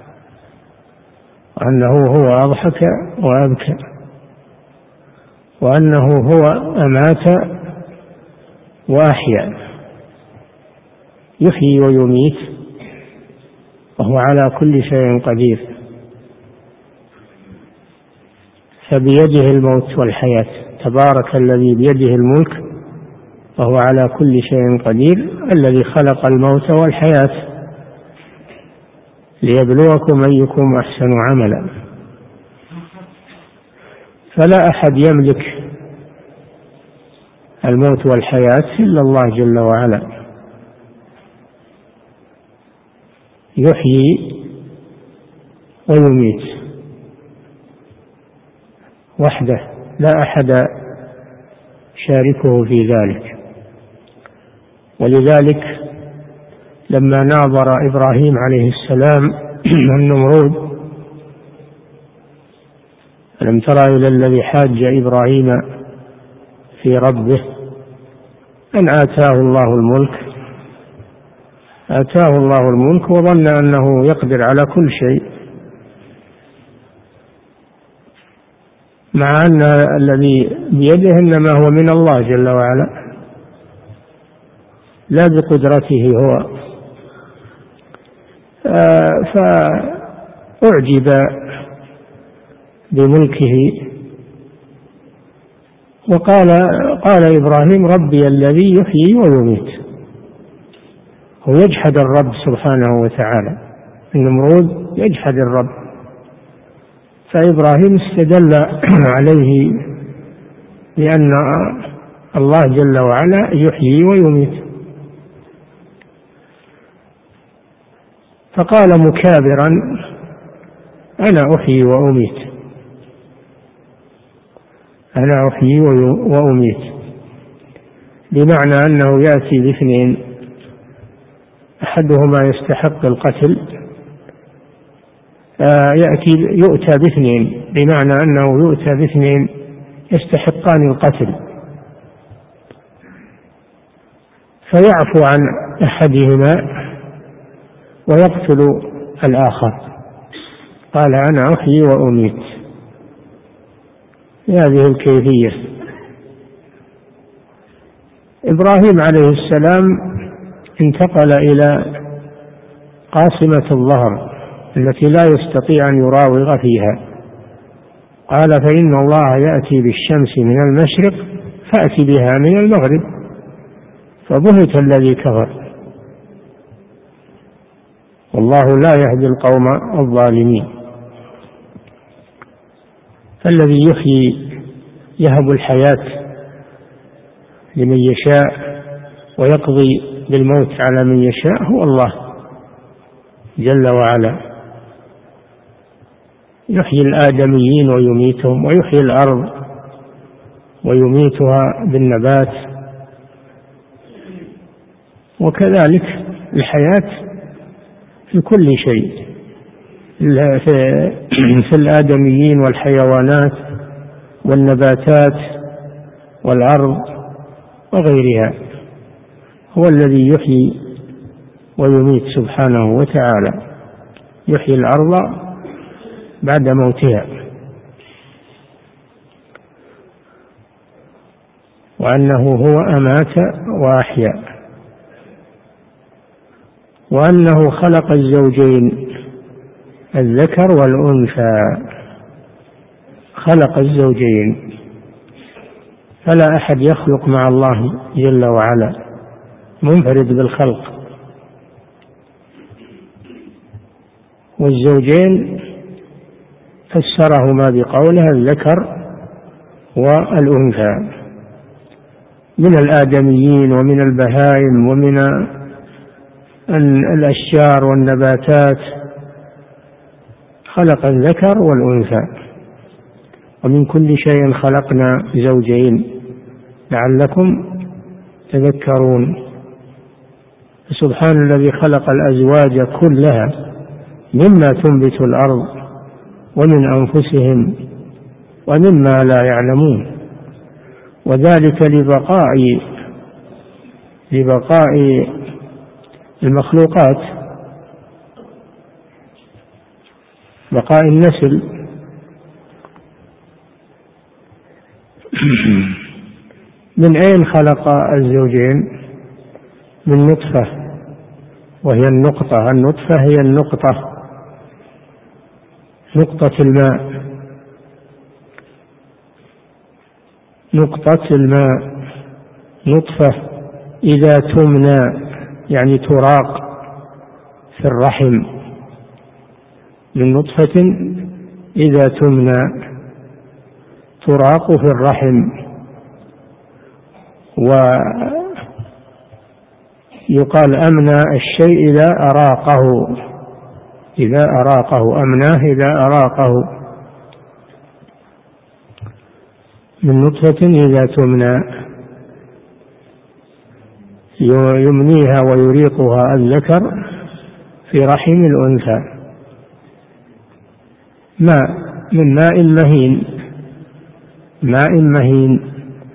Speaker 2: أنه هو أضحك وأبكى، وأنه هو أمات وأحيا، يحيي ويميت، وهو على كل شيء قدير. فبيده الموت والحياة، تبارك الذي بيده الملك وهو على كل شيء قدير، الذي خلق الموت والحياة ليبلوكم أيكم أحسن عملا. فلا أحد يملك الموت والحياة إلا الله جل وعلا، يحيي ويميت وحده، لا أحد شاركه في ذلك. ولذلك لما ناظر إبراهيم عليه السلام النمرود: ألم تر إلى الذي حاج إبراهيم في ربه أن آتاه الله الملك، آتاه الله الملك وظن أنه يقدر على كل شيء، مع أن الذي بيده إنما هو من الله جل وعلا لا بقدرته هو. أعجب بملكه قال إبراهيم ربي الذي يحيي ويميت. هو يجحد الرب سبحانه وتعالى، النمرود يجحد الرب، فإبراهيم استدل عليه بأن الله جل وعلا يحيي ويميت، فقال مكابرا أنا أحيي وأميت، أنا أحيي وأميت، بمعنى أنه يأتي باثنين، أحدهما يستحق القتل، يؤتى باثنين، بمعنى أنه يؤتى باثنين يستحقان القتل، فيعفو عن أحدهما ويقتل الآخر. قال أنا أحيي وأميت بهذه الكيفية. إبراهيم عليه السلام انتقل إلى قاصمة الظهر التي لا يستطيع أن يراوغ فيها، قال فإن الله يأتي بالشمس من المشرق فأتي بها من المغرب، فبهت الذي كفر، والله لا يهدي القوم الظالمين. فالذي يحيي يهب الحياة لمن يشاء ويقضي بالموت على من يشاء هو الله جل وعلا، يحيي الآدميين ويميتهم، ويحيي الأرض ويميتها بالنبات، وكذلك الحياة في كل شيء، في الآدميين والحيوانات والنباتات والأرض وغيرها، هو الذي يحيي ويميت سبحانه وتعالى، يحيي الأرض بعد موتها، وأنه هو أمات وأحيا، وأنه خلق الزوجين الذكر والأنثى، خلق الزوجين، فلا أحد يخلق مع الله جل وعلا، منفرد بالخلق. والزوجين فسرهما بقوله الذكر والأنثى، من الآدميين ومن البهائم ومن الأشجار والنباتات، خلق الذكر والأنثى، ومن كل شيء خلقنا زوجين لعلكم تذكرون. سبحان الذي خلق الأزواج كلها مما تنبت الأرض ومن أنفسهم ومما لا يعلمون، وذلك لبقاء المخلوقات، بقاء النسل. من أين خلق الزوجين؟ من نطفة، وهي النقطة، النطفة هي النقطة، نقطة الماء، نقطة الماء، نطفة إذا تمنى يعني تراق في الرحم، من نطفة إذا تمنى تراق في الرحم. ويقال أمنى الشيء إذا أراقه، إذا أراقه، أمناه إذا أراقه، من نطفة إذا تمنى، يمنيها ويريقها الذكر في رحم الأنثى، ماء من ماء مهين، ماء مهين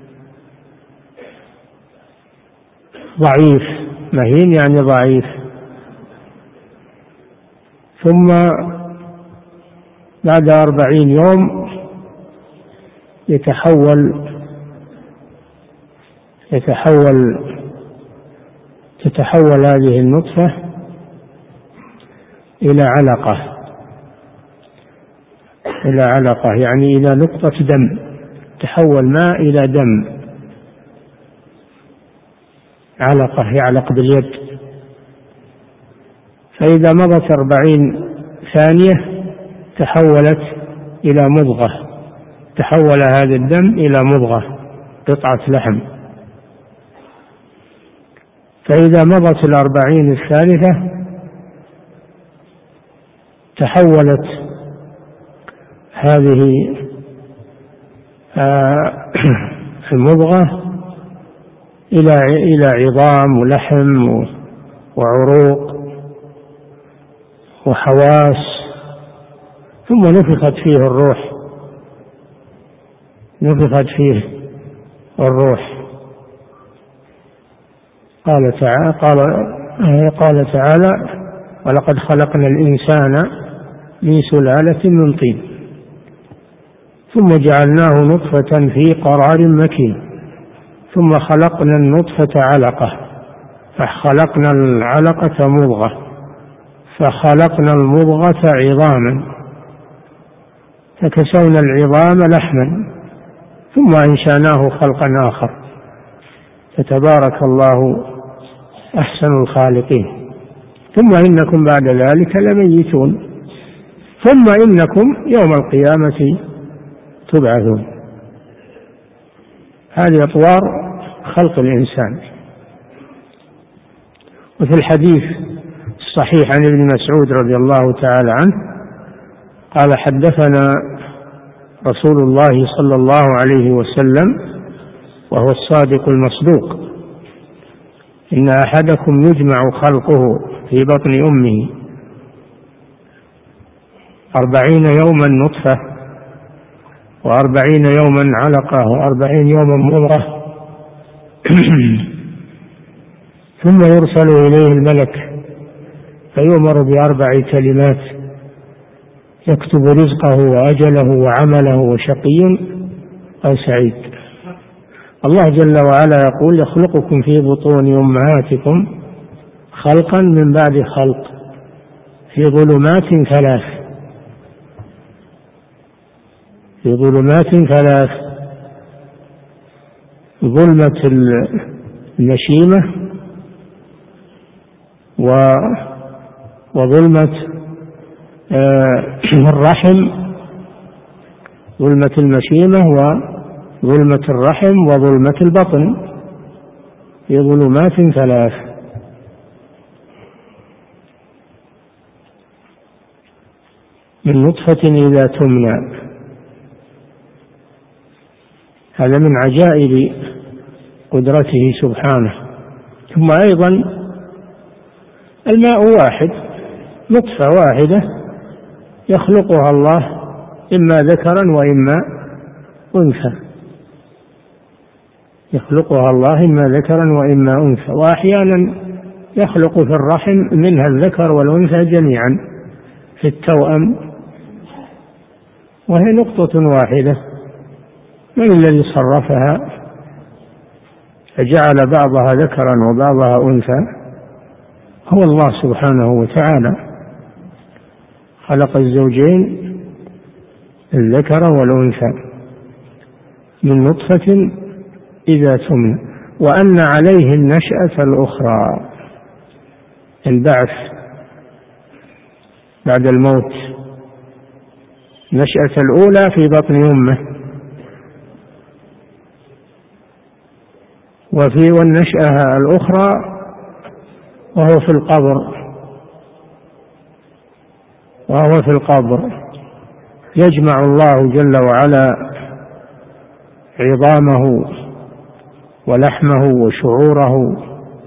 Speaker 2: ضعيف، مهين يعني ضعيف، ثم بعد 40 يوم تتحول هذه النطفة إلى علقة، إلى علقة، يعني إلى نقطة دم، تحول ماء إلى دم، علقة يعلق باليد. فإذا مضت 40 ثانية تحولت إلى مضغة، تحول هذا الدم إلى مضغة، قطعة لحم. فإذا مضت 40 الثالثة تحولت هذه المضغة إلى عظام ولحم وعروق وحواس، ثم نفخت فيه الروح، نفخت فيه الروح. قال تعالى: ولقد خلقنا الإنسان من سلالة من طين ثم جعلناه نطفة في قرار مكين ثم خلقنا النطفة علقة فخلقنا العلقة مضغة فخلقنا المضغة عظاما فكسونا العظام لحما ثم أنشأناه خلقا آخر فتبارك الله أحسن الخالقين. ثم إنكم بعد ذلك لميتون ثم إنكم يوم القيامة تبعثون. هذه أطوار خلق الإنسان. وفي الحديث الصحيح عن ابن مسعود رضي الله تعالى عنه قال: حدثنا رسول الله صلى الله عليه وسلم وهو الصادق المصدوق: إن أحدكم يجمع خلقه في بطن أمه 40 يوما نطفة 40 يوما علقة 40 يوما مضغة ثم يرسل إليه الملك فيؤمر ب4 كلمات: يكتب رزقه وأجله وعمله وشقي أو سعيد. الله جل وعلا يقول: يخلقكم في بطون أمهاتكم خلقا من بعد خلق في ظلمات 3 في ظلمات 3 ظلمة المشيمة وظلمة الرحم، ظلمة المشيمة وظلمة الرحم وظلمة البطن في ظلمات 3. من نطفة إذا تمنى. هذا من عجائب قدرته سبحانه. ثم أيضا الماء واحد، نطفة واحدة يخلقها الله إما ذكرا وإما أنثى، يخلقها الله إما ذكرا وإما أنثى، وأحيانا يخلق في الرحم منها الذكر والأنثى جميعا في التوأم، وهي نقطة واحدة. من الذي صرفها فجعل بعضها ذكرا وبعضها أنثى؟ هو الله سبحانه وتعالى، خلق الزوجين الذكر والأنثى من نطفة إذا تمنى، وأن عليه النشأة الأخرى، البعث بعد الموت، النشأة الأولى في بطن أمه، والنشأة الأخرى وهو في القبر يجمع الله جل وعلا عظامه ولحمه وشعوره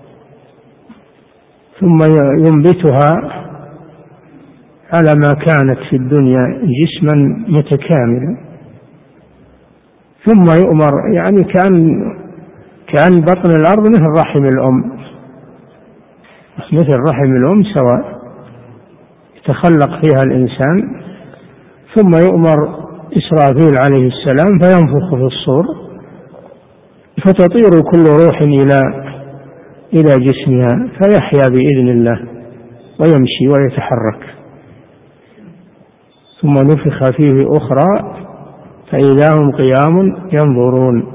Speaker 2: ثم ينبتها على ما كانت في الدنيا جسما متكاملا، ثم يؤمر، يعني كأن بطن الأرض مثل رحم الأم، مثل رحم الأم سواء، يتخلق فيها الإنسان ثم يؤمر إسرافيل عليه السلام فينفخ في الصور فتطير كل روح إلى جسمها فيحيا بإذن الله ويمشي ويتحرك. ثم نفخ فيه أخرى فإذا هم قيام ينظرون.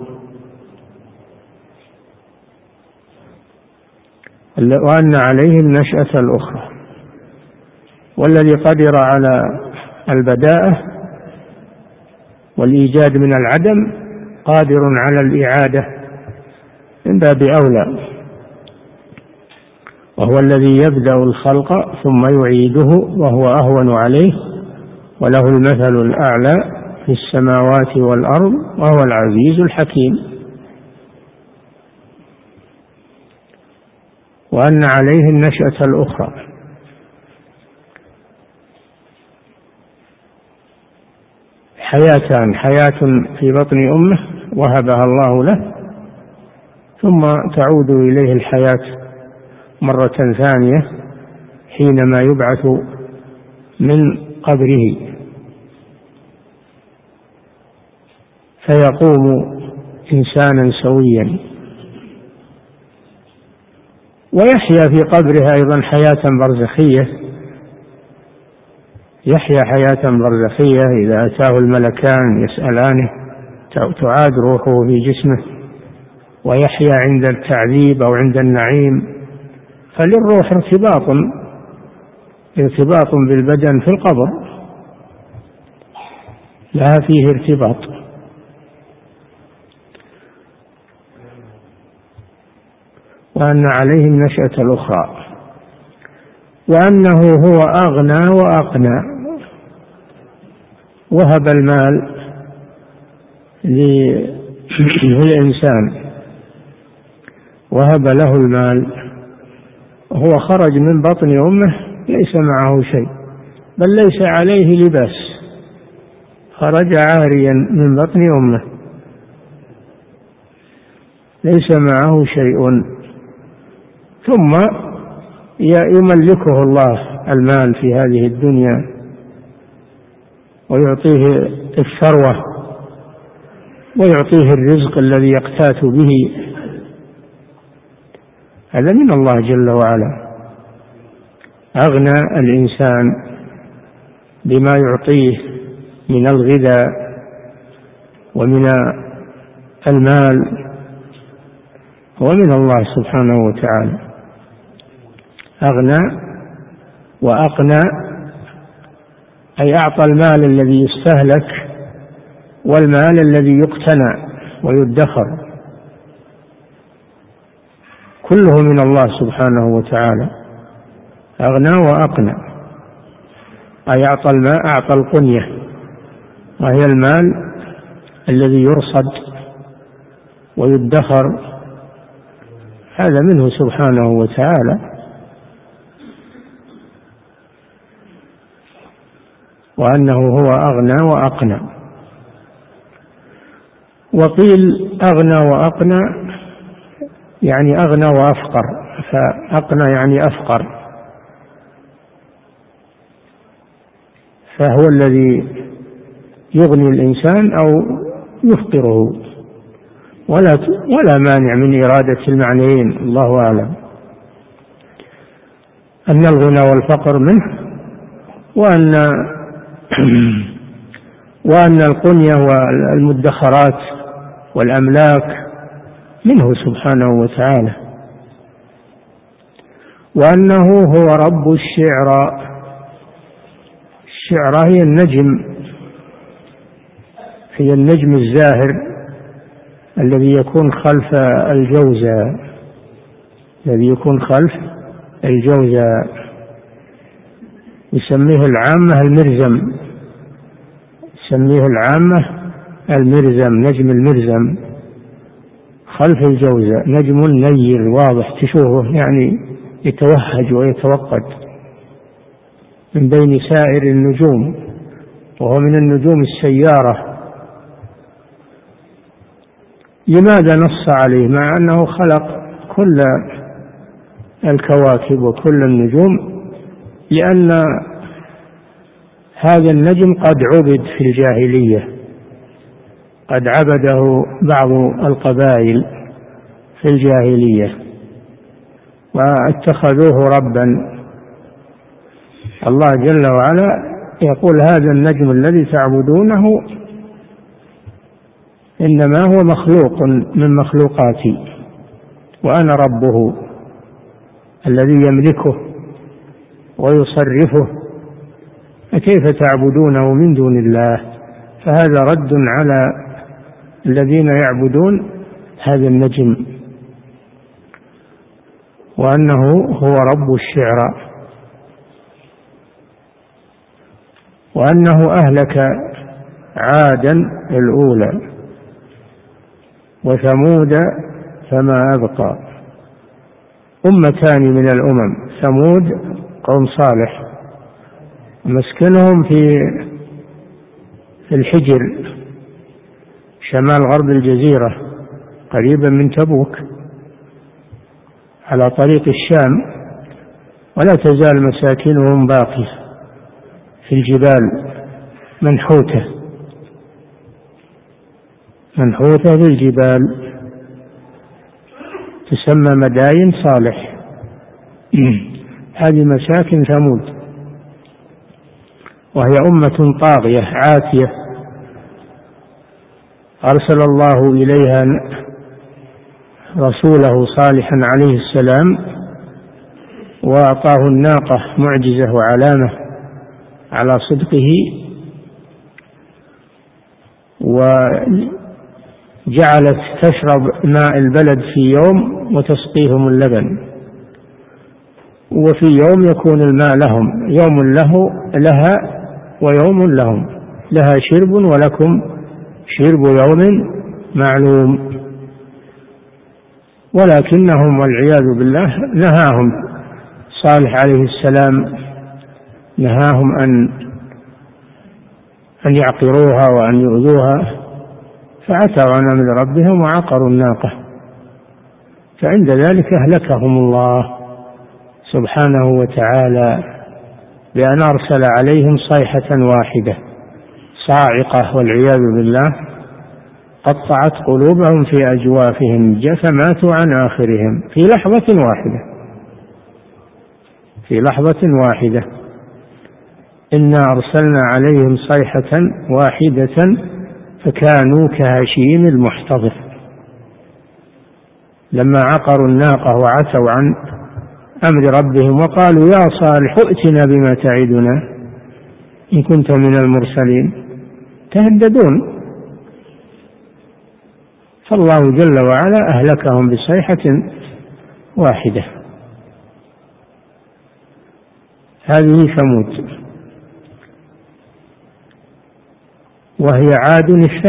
Speaker 2: وأن عليهم نشأة الأخرى. والذي قدر على البداءة والإيجاد من العدم قادر على الإعادة من باب أولى، وهو الذي يبدأ الخلق ثم يعيده وهو أهون عليه، وله المثل الأعلى في السماوات والأرض وهو العزيز الحكيم. وأن عليه النشأة الأخرى. حياتان: حياة في بطن أمه وهبها الله له، ثم تعود إليه الحياة مرة ثانية حينما يبعث من قبره فيقوم إنسانا سويا، ويحيا في قبره أيضا حياة برزخية، يحيا حياة برزخية إذا أتاه الملكان يسألانه تعاد روحه في جسمه، ويحيا عند التعذيب أو عند النعيم. فللروح ارتباط بالبدن في القبر، لها فيه ارتباط. وأن عليهم نشأة الأخرى. وأنه هو أغنى وأقنى، وهب المال للإنسان، وهب له المال، وهو خرج من بطن أمه ليس معه شيء، بل ليس عليه لباس، خرج عاريا من بطن أمه ليس معه شيء، ثم يملكه الله المال في هذه الدنيا ويعطيه الثروة ويعطيه الرزق الذي يقتات به. هذا من الله جل وعلا. أغنى الإنسان بما يعطيه من الغذاء ومن المال هو من الله سبحانه وتعالى. أغنى وأقنى أي أعطى المال الذي يستهلك والمال الذي يقتنى ويدخر، كله من الله سبحانه وتعالى. أغنى وأقنى أي أعطى القنية، وهي المال الذي يرصد ويدخر، هذا منه سبحانه وتعالى. وأنه هو أغنى وأقنى. وقيل أغنى وأقنى يعني أغنى وأفقر، فأقنى يعني أفقر، فهو الذي يغني الإنسان أو يفقره، ولا مانع من إرادة المعنيين، الله أعلم، أن الغنى والفقر منه، وأن القنية والمدخرات والأملاك منه سبحانه وتعالى. وأنه هو رب الشعرى. الشعرى هي النجم، هي النجم الزاهر الذي يكون خلف الجوزاء، الذي يكون خلف الجوزاء، يسميه العامة المرزم، يسميه العامة المرزم، نجم المرزم خلف الجوزاء، نجم نير واضح تشوفه يعني يتوهج ويتوقد من بين سائر النجوم، وهو من النجوم السيارة. لماذا نص عليه مع أنه خلق كل الكواكب وكل النجوم؟ لأن هذا النجم قد عبد في الجاهلية، قد عبده بعض القبائل في الجاهلية واتخذوه ربا. الله جل وعلا يقول هذا النجم الذي تعبدونه إنما هو مخلوق من مخلوقاتي وأنا ربه الذي يملكه ويصرفه، فكيف تعبدونه من دون الله؟ فهذا رد على الذين يعبدون هذا النجم، وأنه هو رب الشعرى، وأنه أهلك عادا الأولى وثمود فما أبقى. أمتان من الأمم، ثمود قوم صالح مسكنهم في الحجر شمال غرب الجزيرة قريبا من تبوك على طريق الشام، ولا تزال مساكنهم باقية في الجبال منحوتة في الجبال تسمى مداين صالح. هذه مساكن ثمود، وهي أمة طاغية عاتية أرسل الله إليها رسوله صالحا عليه السلام وأعطاه الناقة معجزة وعلامة على صدقه، وجعلت تشرب ماء البلد في يوم وتسقيهم اللبن، وفي يوم يكون الماء لهم، يوم لها ويوم لهم، لها شرب ولكم شرب يوم معلوم. ولكنهم والعياذ بالله نهاهم صالح عليه السلام، نهاهم أن يعقروها وأن يؤذوها، فعتوا عن أمر ربهم وعقروا الناقة، فعند ذلك أهلكهم الله سبحانه وتعالى بأن أرسل عليهم صيحة واحدة صاعقة والعياذ بالله قطعت قلوبهم في أجوافهم فماتوا عن آخرهم في لحظة واحدة. إنا أرسلنا عليهم صيحة واحدة فكانوا كهشيم المحتضر. لما عقروا الناقة وعتوا عن أمر ربهم وقالوا يا صالح ائتنا بما تعدنا إن كنت من المرسلين، تهددون، فالله جل وعلا أهلكهم بصيحة واحدة. هذه ثمود، وهي عاد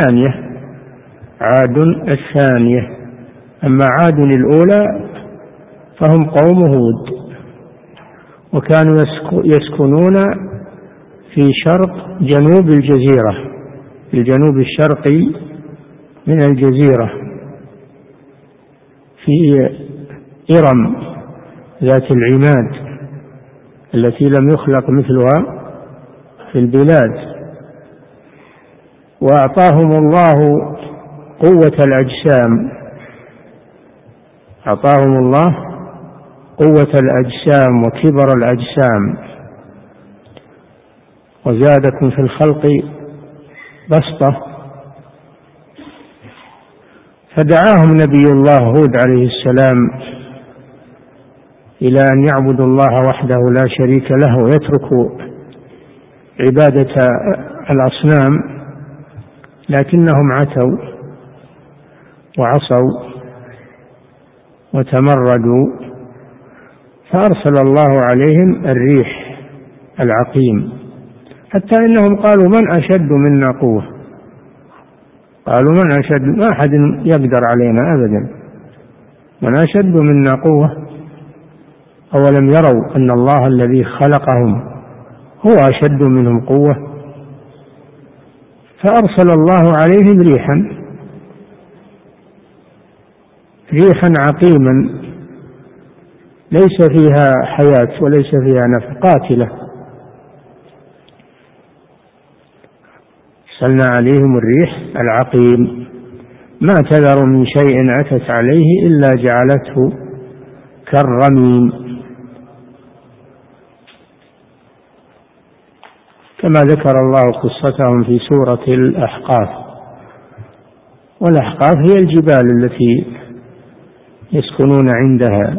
Speaker 2: الثانية. أما عاد الأولى فهم قوم هود، وكانوا يسكنون في شرق جنوب الجزيرة، في الجنوب الشرقي من الجزيرة، في إرم ذات العماد التي لم يخلق مثلها في البلاد. وأعطاهم الله قوة الأجسام، أعطاهم الله قوة الأجسام وكبر الأجسام، وزادكم في الخلق بسطة. فدعاهم نبي الله هود عليه السلام إلى أن يعبدوا الله وحده لا شريك له ويتركوا عبادة الأصنام، لكنهم عتوا وعصوا وتمردوا، فأرسل الله عليهم الريح العقيم، حتى إنهم قالوا من أشد منا قوة، قالوا من أشد، ما أحد يقدر علينا أبدا، من أشد منا قوة، أولم يروا أن الله الذي خلقهم هو أشد منهم قوة. فأرسل الله عليهم ريحا عقيما ليس فيها حياة وليس فيها نفع، قاتلة. أرسلنا عليهم الريح العقيم ما تذر من شيء أتت عليه إلا جعلته كالرميم. كما ذكر الله قصتهم في سورة الأحقاف. والأحقاف هي الجبال التي يسكنون عندها.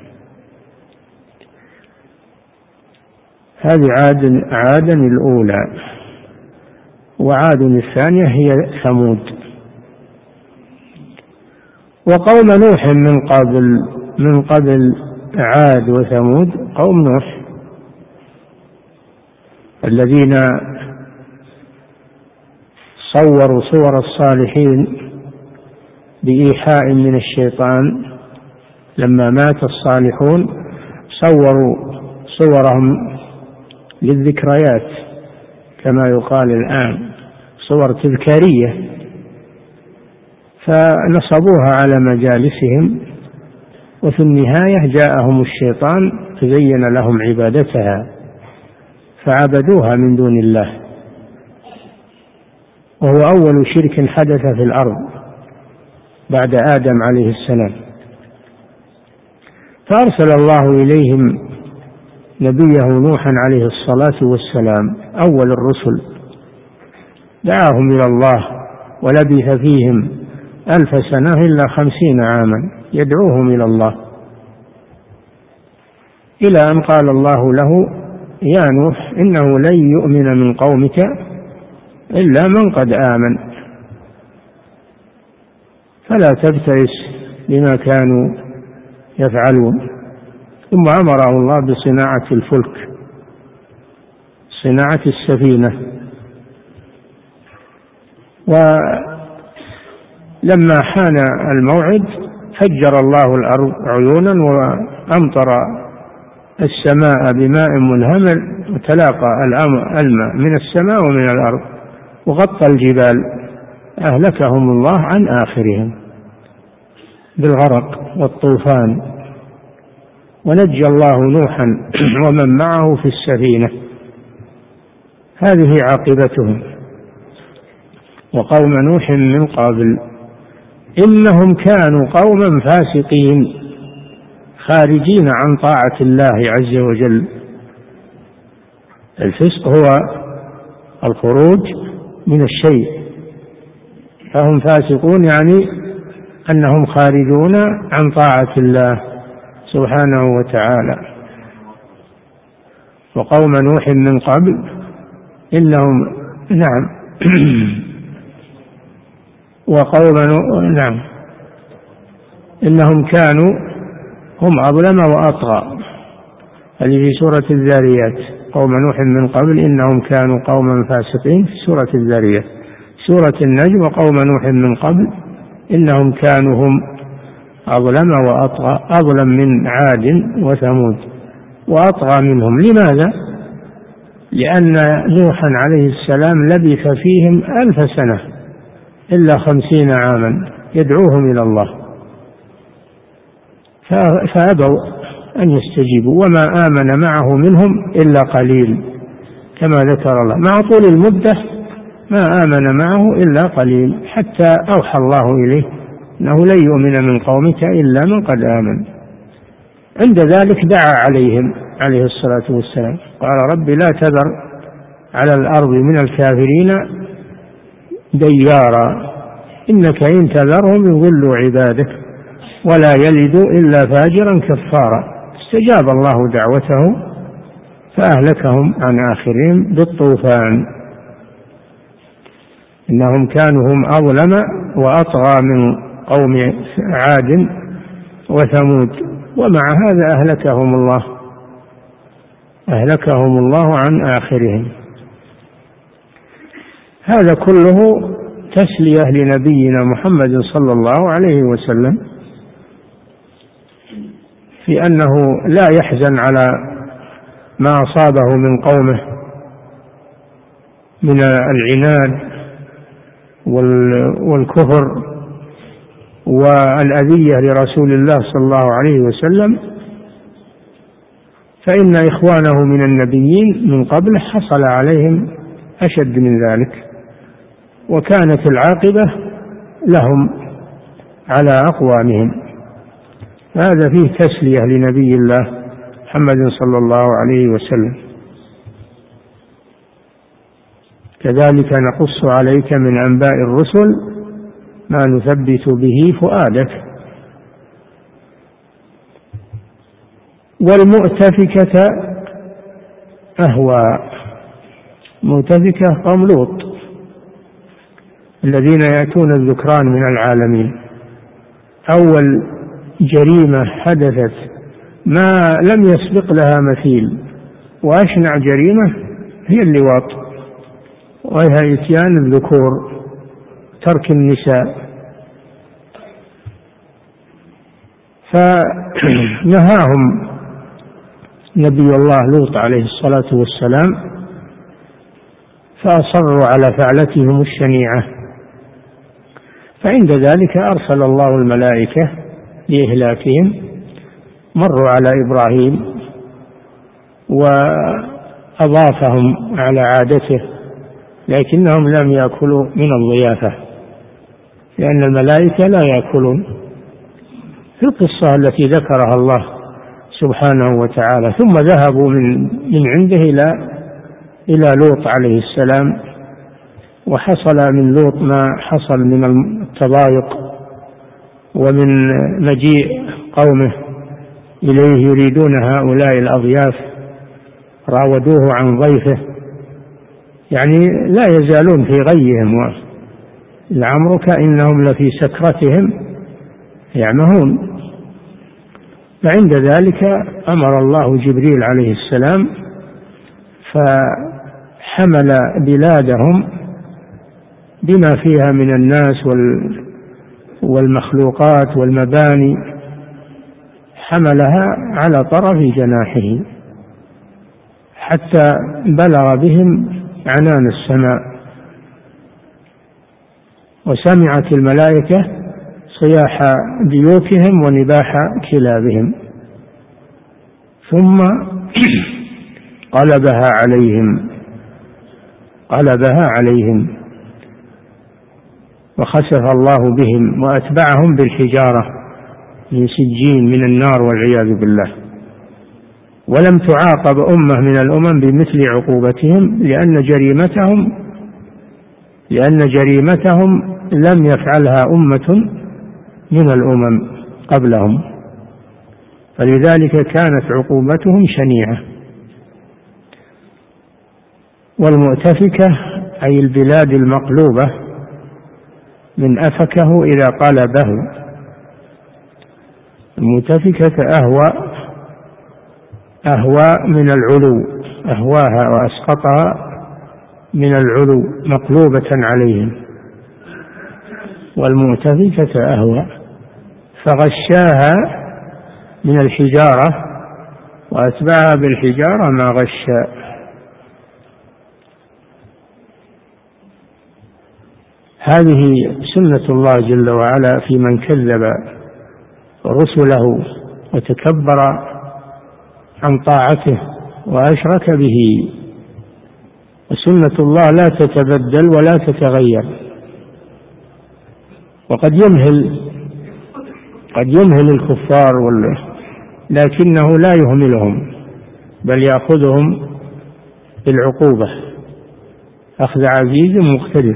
Speaker 2: هذه عاد الأولى، وعاد الثانية هي ثمود. وقوم نوح من قبل عاد وثمود قوم نوح الذين صوروا صور الصالحين بإيحاء من الشيطان. لما مات الصالحون صوروا صورهم للذكريات كما يقال الآن، صور تذكارية، فنصبوها على مجالسهم، وفي النهاية جاءهم الشيطان تزين لهم عبادتها فعبدوها من دون الله، وهو أول شرك حدث في الأرض بعد آدم عليه السلام. فأرسل الله إليهم نبيه نوحا عليه الصلاة والسلام أول الرسل، دعاهم إلى الله ولبث فيهم 1000 سنة إلا 50 عاما يدعوهم إلى الله، إلى أن قال الله له: يا نوح إنه لن يؤمن من قومك إلا من قد آمن فلا تبتئس بما كانوا يفعلون. ثم أمره الله بصناعة الفلك، صناعة السفينة. ولما حان الموعد فجر الله الأرض عيونا وأمطر السماء بماء منهمر، وتلاقى الماء من السماء ومن الأرض وغطى الجبال، أهلكهم الله عن آخرهم بالغرق والطوفان، ونجى الله نوحا ومن معه في السفينة. هذه عاقبتهم. وقوم نوح من قبل إنهم كانوا قوما فاسقين خارجين عن طاعة الله عز وجل. الفسق هو الخروج من الشيء، فهم فاسقون يعني أنهم خارجون عن طاعة الله سبحانه وتعالى. وقوم نوح من قبل إنهم إنهم كانوا هم أظلم وأطغى. هذه في سورة الذاريات. قوم نوح من قبل إنهم كانوا قوما فاسقين في سورة الذاريات. سورة النجم وقوم نوح من قبل إنهم كانوا هم أظلم وأطغى، أظلم من عاد وثمود وأطغى منهم. لماذا؟ لأن نوحا عليه السلام لبث فيهم 1000 سنة إلا 50 عاما يدعوهم إلى الله، فأبوا أن يستجيبوا، وما آمن معه منهم إلا قليل كما ذكر الله. مع طول المدة ما آمن معه إلا قليل، حتى أوحى الله إليه أنه لن يؤمن من قومك إلا من قد آمن. عند ذلك دعا عليهم عليه الصلاة والسلام، قال: رب لا تذر على الأرض من الكافرين ديارا إنك إن تذرهم يضلوا عبادك ولا يلدوا إلا فاجرا كفارا. استجاب الله دعوته فأهلكهم عن آخرهم بالطوفان. إنهم كانوا هم أظلم وأطغى من قوم عاد وثمود، ومع هذا أهلكهم الله عن آخرهم. هذا كله تسلية لنبينا محمد صلى الله عليه وسلم في أنه لا يحزن على ما أصابه من قومه من العناد والكفر والأذية لرسول الله صلى الله عليه وسلم، فإن إخوانه من النبيين من قبل حصل عليهم أشد من ذلك، وكانت العاقبة لهم على أقوامهم. هذا فيه تسلية لنبي الله محمد صلى الله عليه وسلم. كذلك نقص عليك من أنباء الرسل ما نثبت به فؤادك. والمؤتفكة أهوى، مؤتفكة قوم لوط الذين يأتون الذكران من العالمين. أول جريمة حدثت ما لم يسبق لها مثيل وأشنع جريمة هي اللواط، وهي إتيان الذكور، ترك النساء. فنهاهم نبي الله لوط عليه الصلاة والسلام، فأصروا على فعلتهم الشنيعة، فعند ذلك أرسل الله الملائكة لإهلاكهم. مروا على إبراهيم وأضافهم على عادته، لكنهم لم يأكلوا من الضيافة لأن الملائكة لا يأكلون، في القصة التي ذكرها الله سبحانه وتعالى. ثم ذهبوا من عنده إلى لوط عليه السلام، وحصل من لوط ما حصل من التضايق ومن مجيء قومه إليه يريدون هؤلاء الأضياف، راودوه عن ضيفه، يعني لا يزالون في غيهم، لعمرك إنهم لفي سكرتهم يعمهون. فعند ذلك أمر الله جبريل عليه السلام فحمل بلادهم بما فيها من الناس والمخلوقات والمباني، حملها على طرف جناحه حتى بلغ بهم عنان السماء، وسمعت الملائكة صياح ديوكهم ونباح كلابهم، ثم قلبها عليهم وخسف الله بهم وأتبعهم بالحجارة من سجين من النار والعياذ بالله. ولم تعاقب أمة من الأمم بمثل عقوبتهم لأن جريمتهم لم يفعلها أمة من الأمم قبلهم، فلذلك كانت عقوبتهم شنيعة. والمؤتفكة أي البلاد المقلوبة، من أفكه إذا قلبه. المؤتفكة أهوى من العلو، أهواها وأسقطها من العلو مقلوبة عليهم. والمؤتفكة أهوى فغشاها من الحجارة وأتبعها بالحجارة ما غشا. هذه سنة الله جل وعلا في من كذب رسله وتكبر عن طاعته وأشرك به، وسنة الله لا تتبدل ولا تتغير. وقد يمهل الكفار لكنه لا يهملهم، بل يأخذهم بالعقوبة أخذ عزيز مقتدر.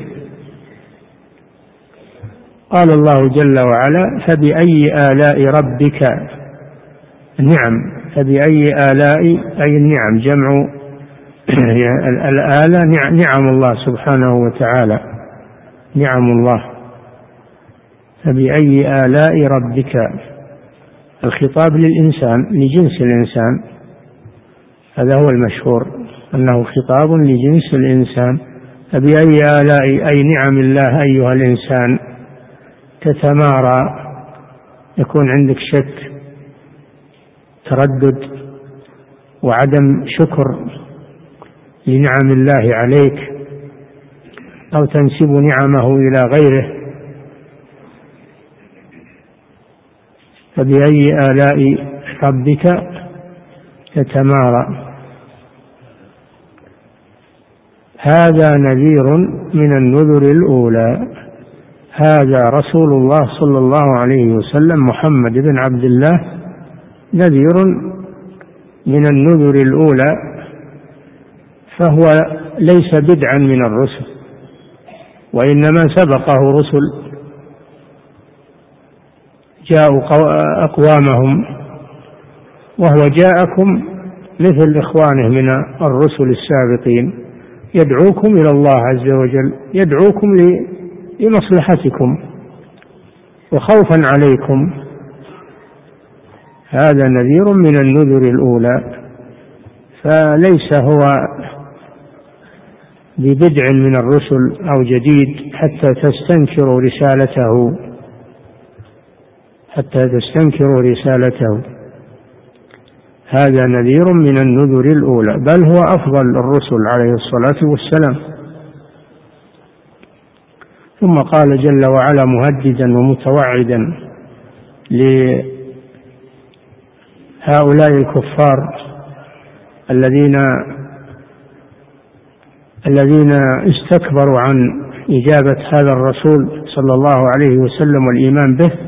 Speaker 2: قال الله جل وعلا: فبأي آلاء ربك، نعم، فبأي آلاء أي النعم، جمع الآلة نعم الله سبحانه وتعالى، نعم الله. فبأي آلاء ربك، الخطاب للإنسان، لجنس الإنسان، هذا هو المشهور أنه خطاب لجنس الإنسان. فبأي آلاء أي نعم الله أيها الإنسان تتمارى، يكون عندك شك، تردد، وعدم شكر لنعم الله عليك، أو تنسب نعمه إلى غيره. فبأي آلاء ربك تتمارى. هذا نذير من النذر الأولى. هذا رسول الله صلى الله عليه وسلم محمد بن عبد الله نذير من النذر الأولى، فهو ليس بدعا من الرسل، وإنما سبقه رسل جاءوا أقوامهم، وهو جاءكم مثل إخوانه من الرسل السابقين يدعوكم إلى الله عز وجل، يدعوكم لمصلحتكم وخوفا عليكم. هذا نذير من النذر الأولى، فليس هو ببدع من الرسل أو جديد حتى تستنكروا رسالته، هذا نذير من النذر الأولى، بل هو أفضل الرسل عليه الصلاة والسلام. ثم قال جل وعلا مهددا ومتوعدا لهؤلاء الكفار الذين استكبروا عن إجابة هذا الرسول صلى الله عليه وسلم والإيمان به،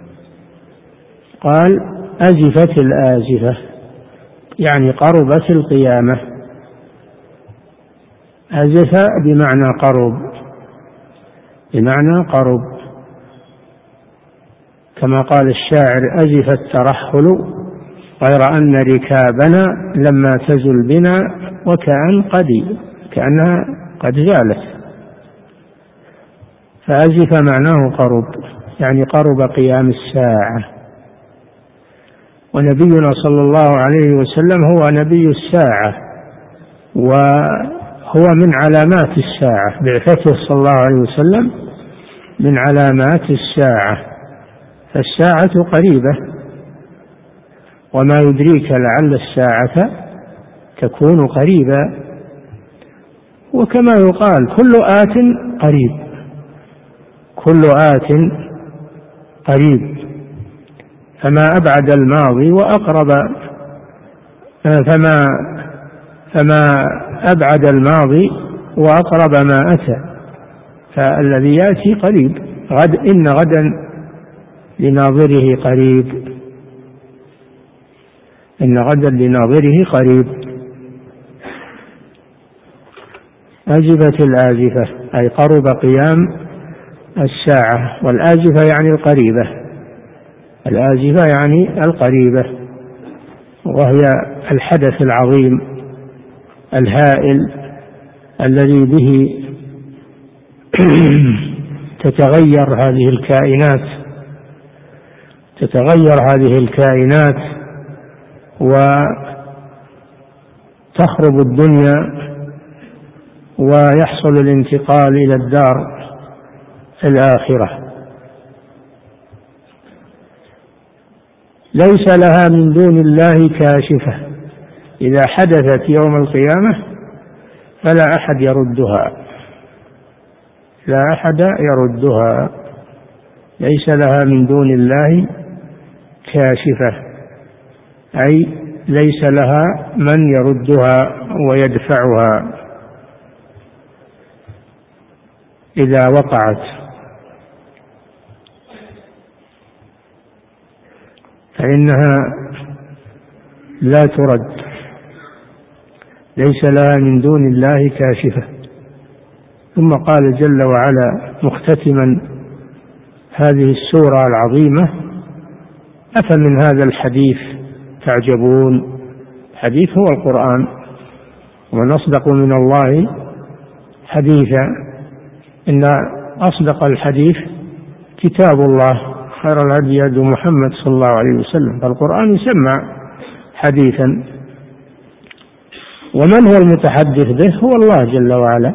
Speaker 2: قال أزفت الآزفة، يعني قربت القيامة. أزف بمعنى قرب، كما قال الشاعر أزف الترحل غير أن ركابنا لما تزل بنا كأنها قد زالت. فأزف معناه قرب، يعني قرب قيام الساعة. ونبينا صلى الله عليه وسلم هو نبي الساعة، وهو من علامات الساعة، بعثته صلى الله عليه وسلم من علامات الساعة، فالساعة قريبة، وما يدريك لعل الساعة تكون قريبا. وكما يقال كل آت قريب، فما أبعد الماضي وأقرب، فما أبعد الماضي وأقرب ما أتى، فالذي يأتي قريب. إن غدا لناظره قريب، إن غدا لناظره قريب. أزفت الآزفة أي قرب قيام الساعة، والآزفة يعني القريبة، الآزفة يعني القريبة، وهي الحدث العظيم الهائل الذي به تتغير هذه الكائنات وتخرب الدنيا، ويحصل الانتقال إلى الدار الآخرة. ليس لها من دون الله كاشفة، إذا حدثت يوم القيامة فلا أحد يردها، ليس لها من دون الله كاشفة، أي ليس لها من يردها ويدفعها إذا وقعت، فإنها لا ترد، ليس لها من دون الله كاشفة. ثم قال جل وعلا مختتما هذه السورة العظيمة: أفمن هذا الحديث تعجبون. الحديث هو القرآن، ومن أصدق من الله حديثا، إن أصدق الحديث كتاب الله، خير الهدي هدي محمد صلى الله عليه وسلم، فالقرآن يسمى حديثا. ومن هو المتحدث به؟ هو الله جل وعلا.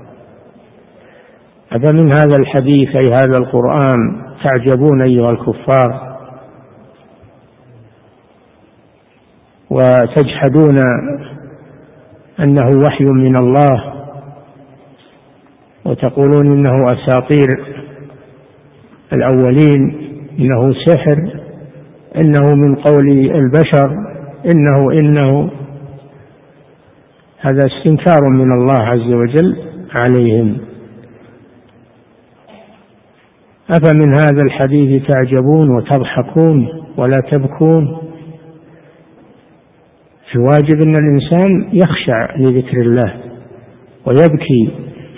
Speaker 2: أفمن هذا الحديث أي هذا القرآن تعجبون أيها الكفار، وتجحدون أنه وحي من الله، وتقولون إنه أساطير الأولين، إنه سحر، إنه من قول البشر، إنه هذا استنكار من الله عز وجل عليهم. أفمن هذا الحديث تعجبون وتضحكون ولا تبكون. الواجب أن الإنسان يخشع لذكر الله ويبكي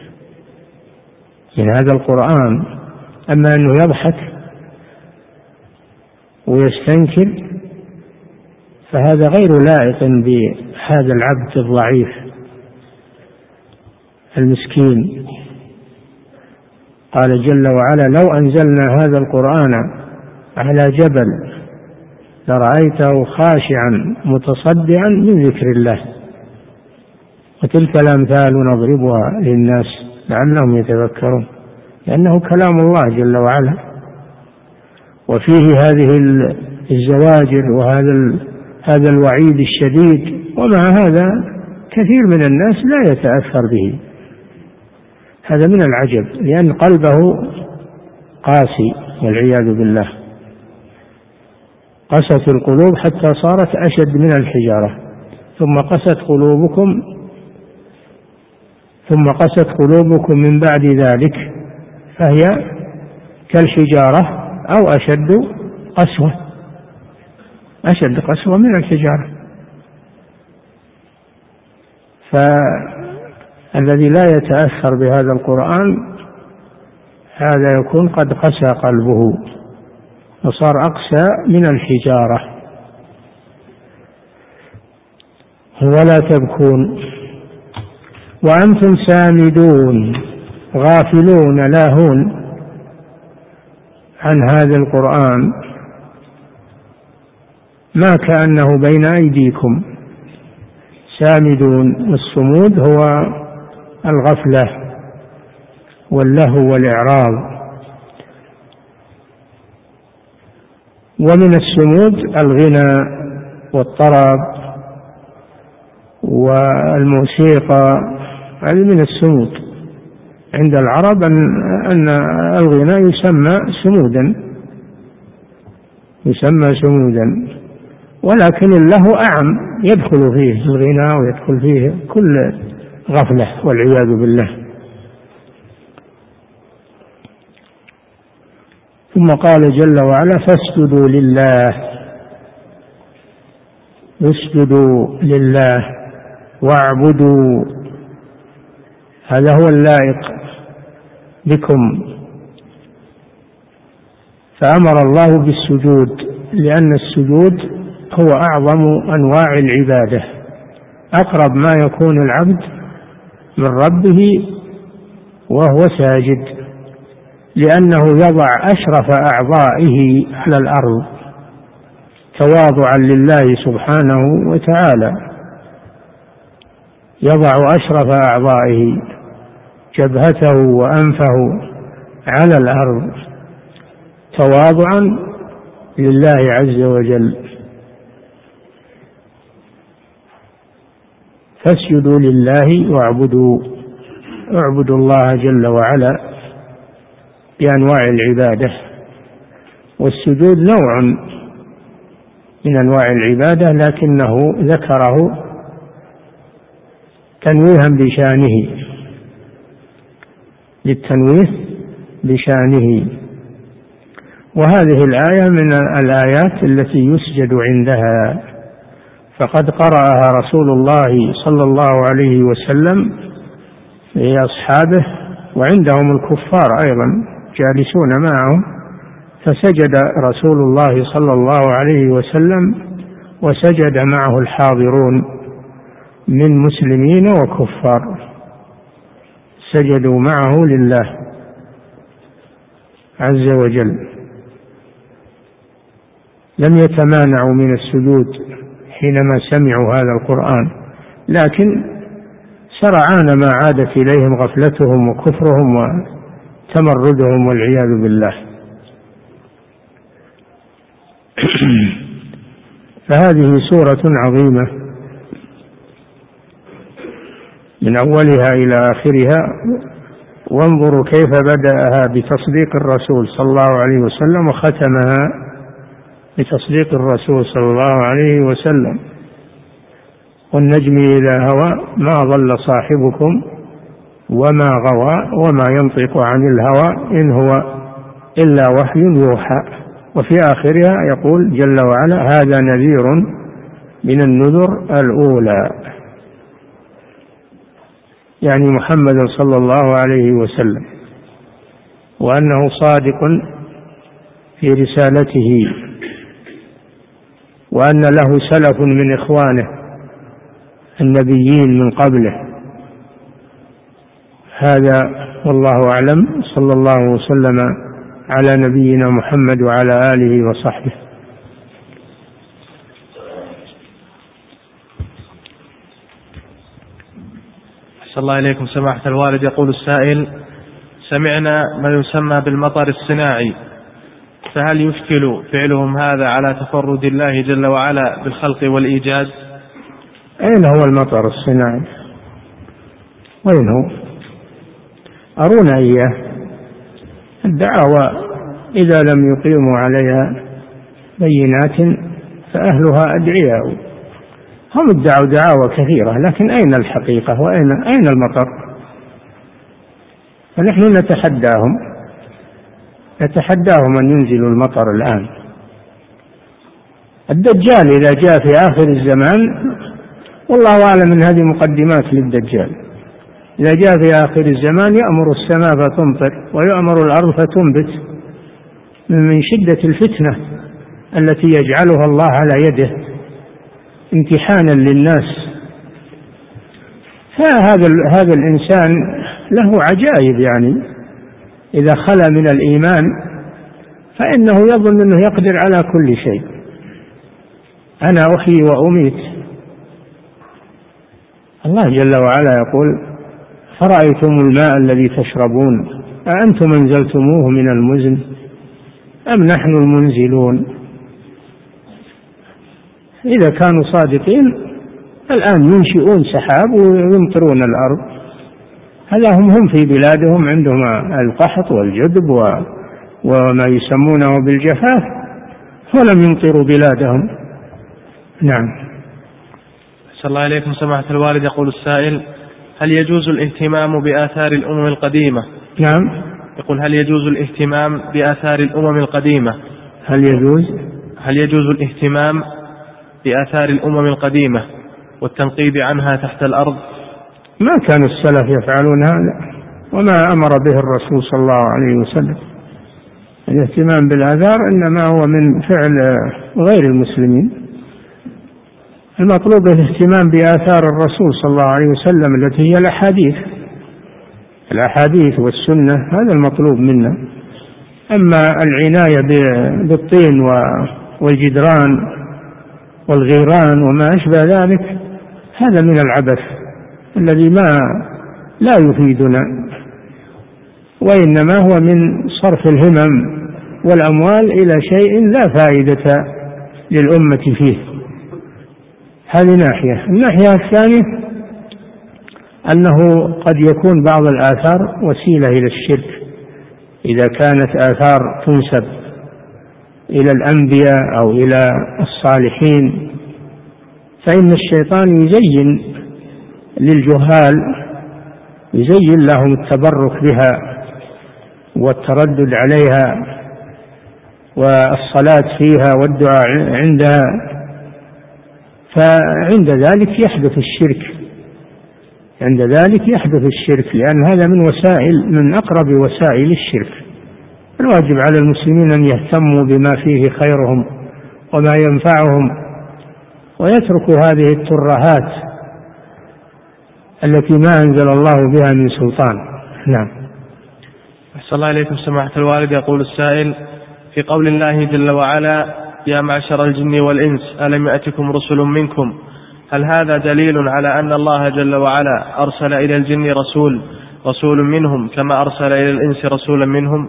Speaker 2: من هذا القرآن. أما أنه يضحك ويستنكر فهذا غير لائق بهذا العبد الضعيف المسكين. قال جل وعلا: لو أنزلنا هذا القرآن على جبل لرأيته خاشعا متصدعا من ذكر الله. وتلك الأمثال نضربها للناس لعلهم يتذكرون، لأنه كلام الله جل وعلا، وفيه هذه الزواجر وهذا الوعيد الشديد، ومع هذا كثير من الناس لا يتأثر به. هذا من العجب، لأن قلبه قاسي والعياذ بالله. قست القلوب حتى صارت أشد من الحجارة، ثم قست قلوبكم من بعد ذلك فهي كالحجارة أو أشد قسوة من الحجارة. فالذي لا يتأثر بهذا القرآن هذا يكون قد قسى قلبه وصار أقسى من الحجارة. ولا تبكون وأنتم سامدون غافلون لاهون عن هذا القرآن ما كأنه بين أيديكم. سامدون، والصمود هو الغفلة واللهو والإعراض. ومن السمود الغنى والطرب والموسيقى، هذه من السمود. عند العرب أن الغنى يسمى سمودا، ولكن اللهو أعم، يدخل فيه الغنى ويدخل فيه كل غفلة والعياذ بالله. ثم قال جل وعلا: فاسجدوا لله واعبدوا. هذا هو اللائق بكم. فأمر الله بالسجود، لأن السجود هو أعظم أنواع العبادة، أقرب ما يكون العبد من ربه وهو ساجد، لأنه يضع أشرف أعضائه على الأرض تواضعا لله سبحانه وتعالى. يضع أشرف أعضائه جبهته وأنفه على الأرض تواضعا لله عز وجل. فاسجدوا لله واعبدوا. اعبدوا الله جل وعلا بأنواع العبادة، والسجود نوع من أنواع العبادة، لكنه ذكره تنويها بشانه، للتنويه بشانه. وهذه الآية من الآيات التي يسجد عندها، فقد قرأها رسول الله صلى الله عليه وسلم لأصحابه، وعندهم الكفار أيضا جالسون معهم، فسجد رسول الله صلى الله عليه وسلم وسجد معه الحاضرون من مسلمين وكفار، سجدوا معه لله عز وجل، لم يتمانعوا من السجود حينما سمعوا هذا القرآن، لكن سرعان ما عادت إليهم غفلتهم وكفرهم وتمردهم والعياذ بالله. فهذه سورة عظيمة من أولها إلى آخرها. وانظروا كيف بدأها بتصديق الرسول صلى الله عليه وسلم، وختمها بتصديق الرسول صلى الله عليه وسلم. والنجم إذا هوى ما ضل صاحبكم وما غوى وما ينطق عن الهوى إن هو إلا وحي يوحى. وفي آخرها يقول جل وعلا: هذا نذير من النذر الأولى. يعني محمد صلى الله عليه وسلم، وأنه صادق في رسالته، وأن له سلف من إخوانه النبيين من قبله. هذا والله أعلم. صلى الله وسلم على نبينا محمد وعلى آله وصحبه.
Speaker 3: أحسن الله إليكم سماحة الوالد. يقول السائل: سمعنا ما يسمى بالمطر الصناعي، فهل يشكل فعلهم هذا على تفرد الله جل وعلا بالخلق والإيجاد؟
Speaker 2: أين هو المطر الصناعي؟ وين هو؟ أرونا إياه. الدعوة إذا لم يقيموا عليها بينات فأهلها أدعياء. هم ادعوا دعاوى كثيرة، لكن أين الحقيقة وأين المطر؟ فنحن نتحداهم أن ينزلوا المطر الآن. الدجال إذا جاء في آخر الزمان، والله أعلم من هذه مقدمات للدجال، إذا جاء في آخر الزمان يأمر السماء فتمطر ويأمر الأرض فتنبت من شدة الفتنة التي يجعلها الله على يده امتحانا للناس. فهذا الإنسان له عجائب، يعني إذا خلا من الإيمان فإنه يظن أنه يقدر على كل شيء. أنا أحيي وأميت. الله جل وعلا يقول: فرأيتم الماء الذي تشربون أأنتم أنزلتموه من المزن أم نحن المنزلون؟ إذا كانوا صادقين الآن ينشئون سحاب ويمطرون الأرض. هذا هم في بلادهم عندهم القحط والجدب وما يسمونه بالجفاف، ولم يمطروا بلادهم. نعم.
Speaker 3: صلى الله عليكم سماحة الوالد. يقول السائل: هل يجوز الاهتمام بآثار الأمم القديمة؟
Speaker 2: نعم.
Speaker 3: يقول: هل يجوز الاهتمام بآثار الأمم القديمة؟
Speaker 2: هل يجوز
Speaker 3: الاهتمام بآثار الأمم القديمة والتنقيب عنها تحت الأرض؟
Speaker 2: ما كان السلف يفعلون هذا، وما أمر به الرسول صلى الله عليه وسلم. الاهتمام بالآثار إنما هو من فعل غير المسلمين. المطلوب الاهتمام بآثار الرسول صلى الله عليه وسلم التي هي الأحاديث والسنة، هذا المطلوب منا. أما العناية بالطين والجدران والغيران وما أشبه ذلك هذا من العبث الذي لا يفيدنا، وإنما هو من صرف الهمم والأموال إلى شيء لا فائدة للأمة فيه. هذه ناحية. الناحية الثانية أنه قد يكون بعض الآثار وسيلة إلى الشرك، إذا كانت آثار تنسب إلى الأنبياء أو إلى الصالحين، فإن الشيطان يزين للجهال، يزين لهم التبرك بها والتردد عليها والصلاة فيها والدعاء عندها، فعند ذلك يحدث الشرك، لأن هذا من أقرب وسائل الشرك. الواجب على المسلمين أن يهتموا بما فيه خيرهم وما ينفعهم، ويتركوا هذه الترهات التي ما أنزل الله بها من سلطان. نعم.
Speaker 3: أحسن الله إليكم سماحة الوالد. يقول السائل: في قول الله جل وعلا: يا معشر الجن والإنس ألم يأتكم رسل منكم، هل هذا دليل على أن الله جل وعلا أرسل إلى الجن رسول منهم كما أرسل إلى الإنس رسولا منهم؟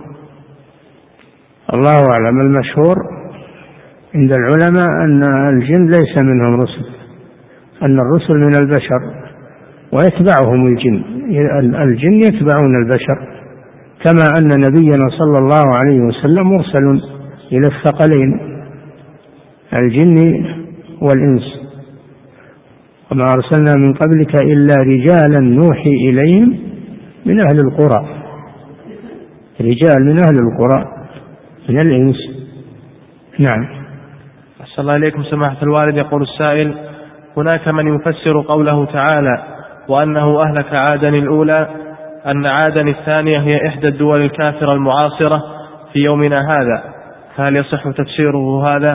Speaker 2: الله أعلم. المشهور عند العلماء أن الجن ليس منهم رسل، أن الرسل من البشر ويتبعهم الجن يتبعون البشر، كما أن نبينا صلى الله عليه وسلم مرسل إلى الثقلين الجن والإنس، وما أرسلنا من قبلك إلا رجالا نوحي إليهم من أهل القرى، رجال من أهل القرى من الإنس. نعم.
Speaker 3: أحسن الله إليكم سماحة الوالد. يقول السائل: هناك من يفسر قوله تعالى: وأنه أهلك عادا الأولى، أن عادا الثانية هي إحدى الدول الكافرة المعاصرة في يومنا هذا، فهل يصح تفسيره هذا؟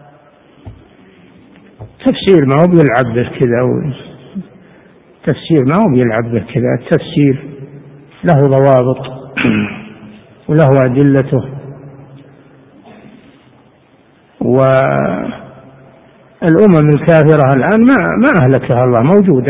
Speaker 2: تفسير ما هو بيلعب به كذا، تفسير ما هو بيلعب به كذا، التفسير له ضوابط وله أدلته، والأمم الكافرة الآن ما أهلكها الله،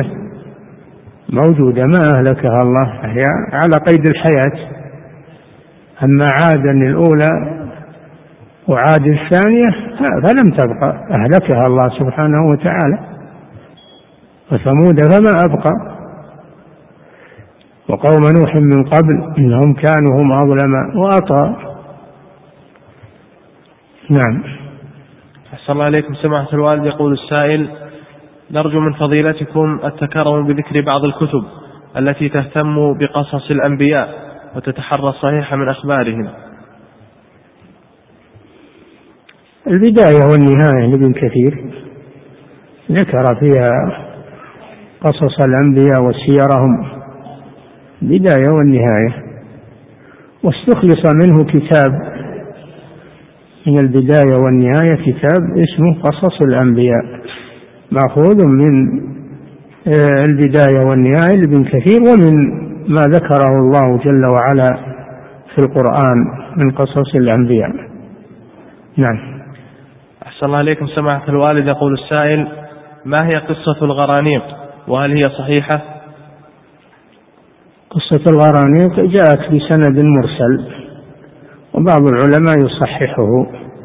Speaker 2: موجودة ما أهلكها الله، هي على قيد الحياة. أما عادا الأولى وعاد الثانية فلم تبقى، أهلكها الله سبحانه وتعالى. وثمود فما أبقى، وقوم نوح من قبل إنهم كانوا هم أظلم وأطغى. نعم.
Speaker 3: أحسن الله عليكم سماحة الوالد. يقول السائل: نرجو من فضيلتكم التكرم بذكر بعض الكتب التي تهتم بقصص الأنبياء وتتحرى الصحيح من أخبارهم.
Speaker 2: البداية والنهاية لابن كثير ذكر فيها قصص الأنبياء وسيرهم، بداية والنهاية، واستخلص منه كتاب من البداية والنهاية، كتاب اسمه قصص الأنبياء، مأخوذ من البداية والنهاية لابن كثير، ومن ما ذكره الله جل وعلا في القرآن من قصص الأنبياء. نعم.
Speaker 3: أحسن الله عليكم سماحة الوالد. يقول السائل: ما هي قصة الغرانيق وهل هي صحيحة؟
Speaker 2: قصة الغرانيق جاءت بسند مرسل، وبعض العلماء يصححه،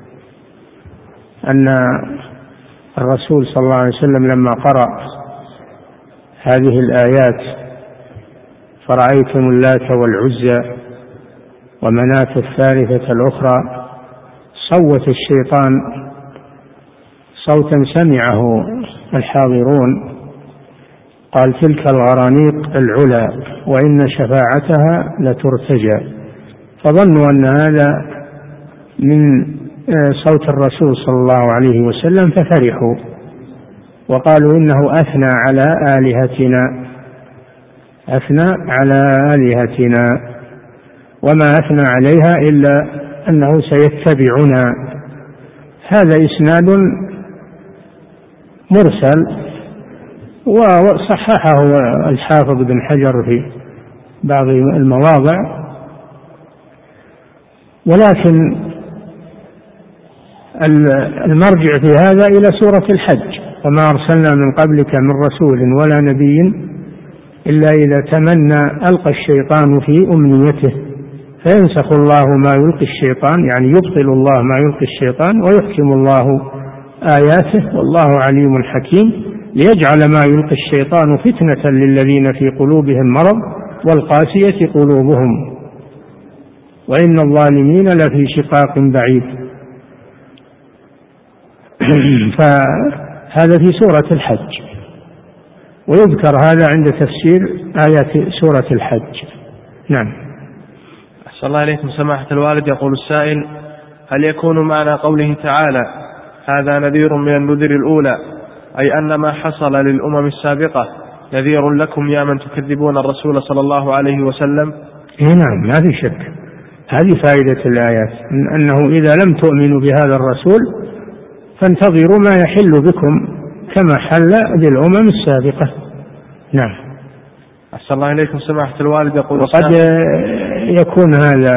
Speaker 2: أن الرسول صلى الله عليه وسلم لما قرأ هذه الآيات: فرأيتم اللات والعزى ومناة الثالثة الأخرى، صوت الشيطان صوتا سمعه الحاضرون، قال: تلك الغرانيق العلا وإن شفاعتها لترتجى. فظنوا أن هذا من صوت الرسول صلى الله عليه وسلم، ففرحوا وقالوا: إنه أثنى على آلهتنا وما أثنى عليها إلا أنه سيتبعنا. هذا إسناد مرسل، وصححه الحافظ بن حجر في بعض المواضع، ولكن المرجع في هذا إلى سورة الحج: وما أرسلنا من قبلك من رسول ولا نبي إلا إذا تمنى ألقى الشيطان في أمنيته فينسخ الله ما يلقي الشيطان، يعني يبطل الله ما يلقي الشيطان ويحكم الله آياته والله عليم حكيم، ليجعل ما يلقي الشيطان فتنة للذين في قلوبهم مرض والقاسية قلوبهم وإن الظالمين لفي شقاق بعيد. فهذا في سورة الحج، ويذكر هذا عند تفسير آيات سورة الحج. نعم.
Speaker 3: أحسن الله عليكم سماحة الوالد. يقول السائل: هل يكون معنى قوله تعالى: هذا نذير من النذر الأولى، أي أن ما حصل للأمم السابقة نذير لكم يا من تكذبون الرسول صلى الله عليه وسلم؟
Speaker 2: نعم، ما في شك، هذه فائدة الآيات، أنه إذا لم تؤمنوا بهذا الرسول فانتظروا ما يحل بكم كما حل بالأمم السابقة. نعم.
Speaker 3: أحسن الله إليكم سماحة الوالد. يقول:
Speaker 2: وقد يكون هذا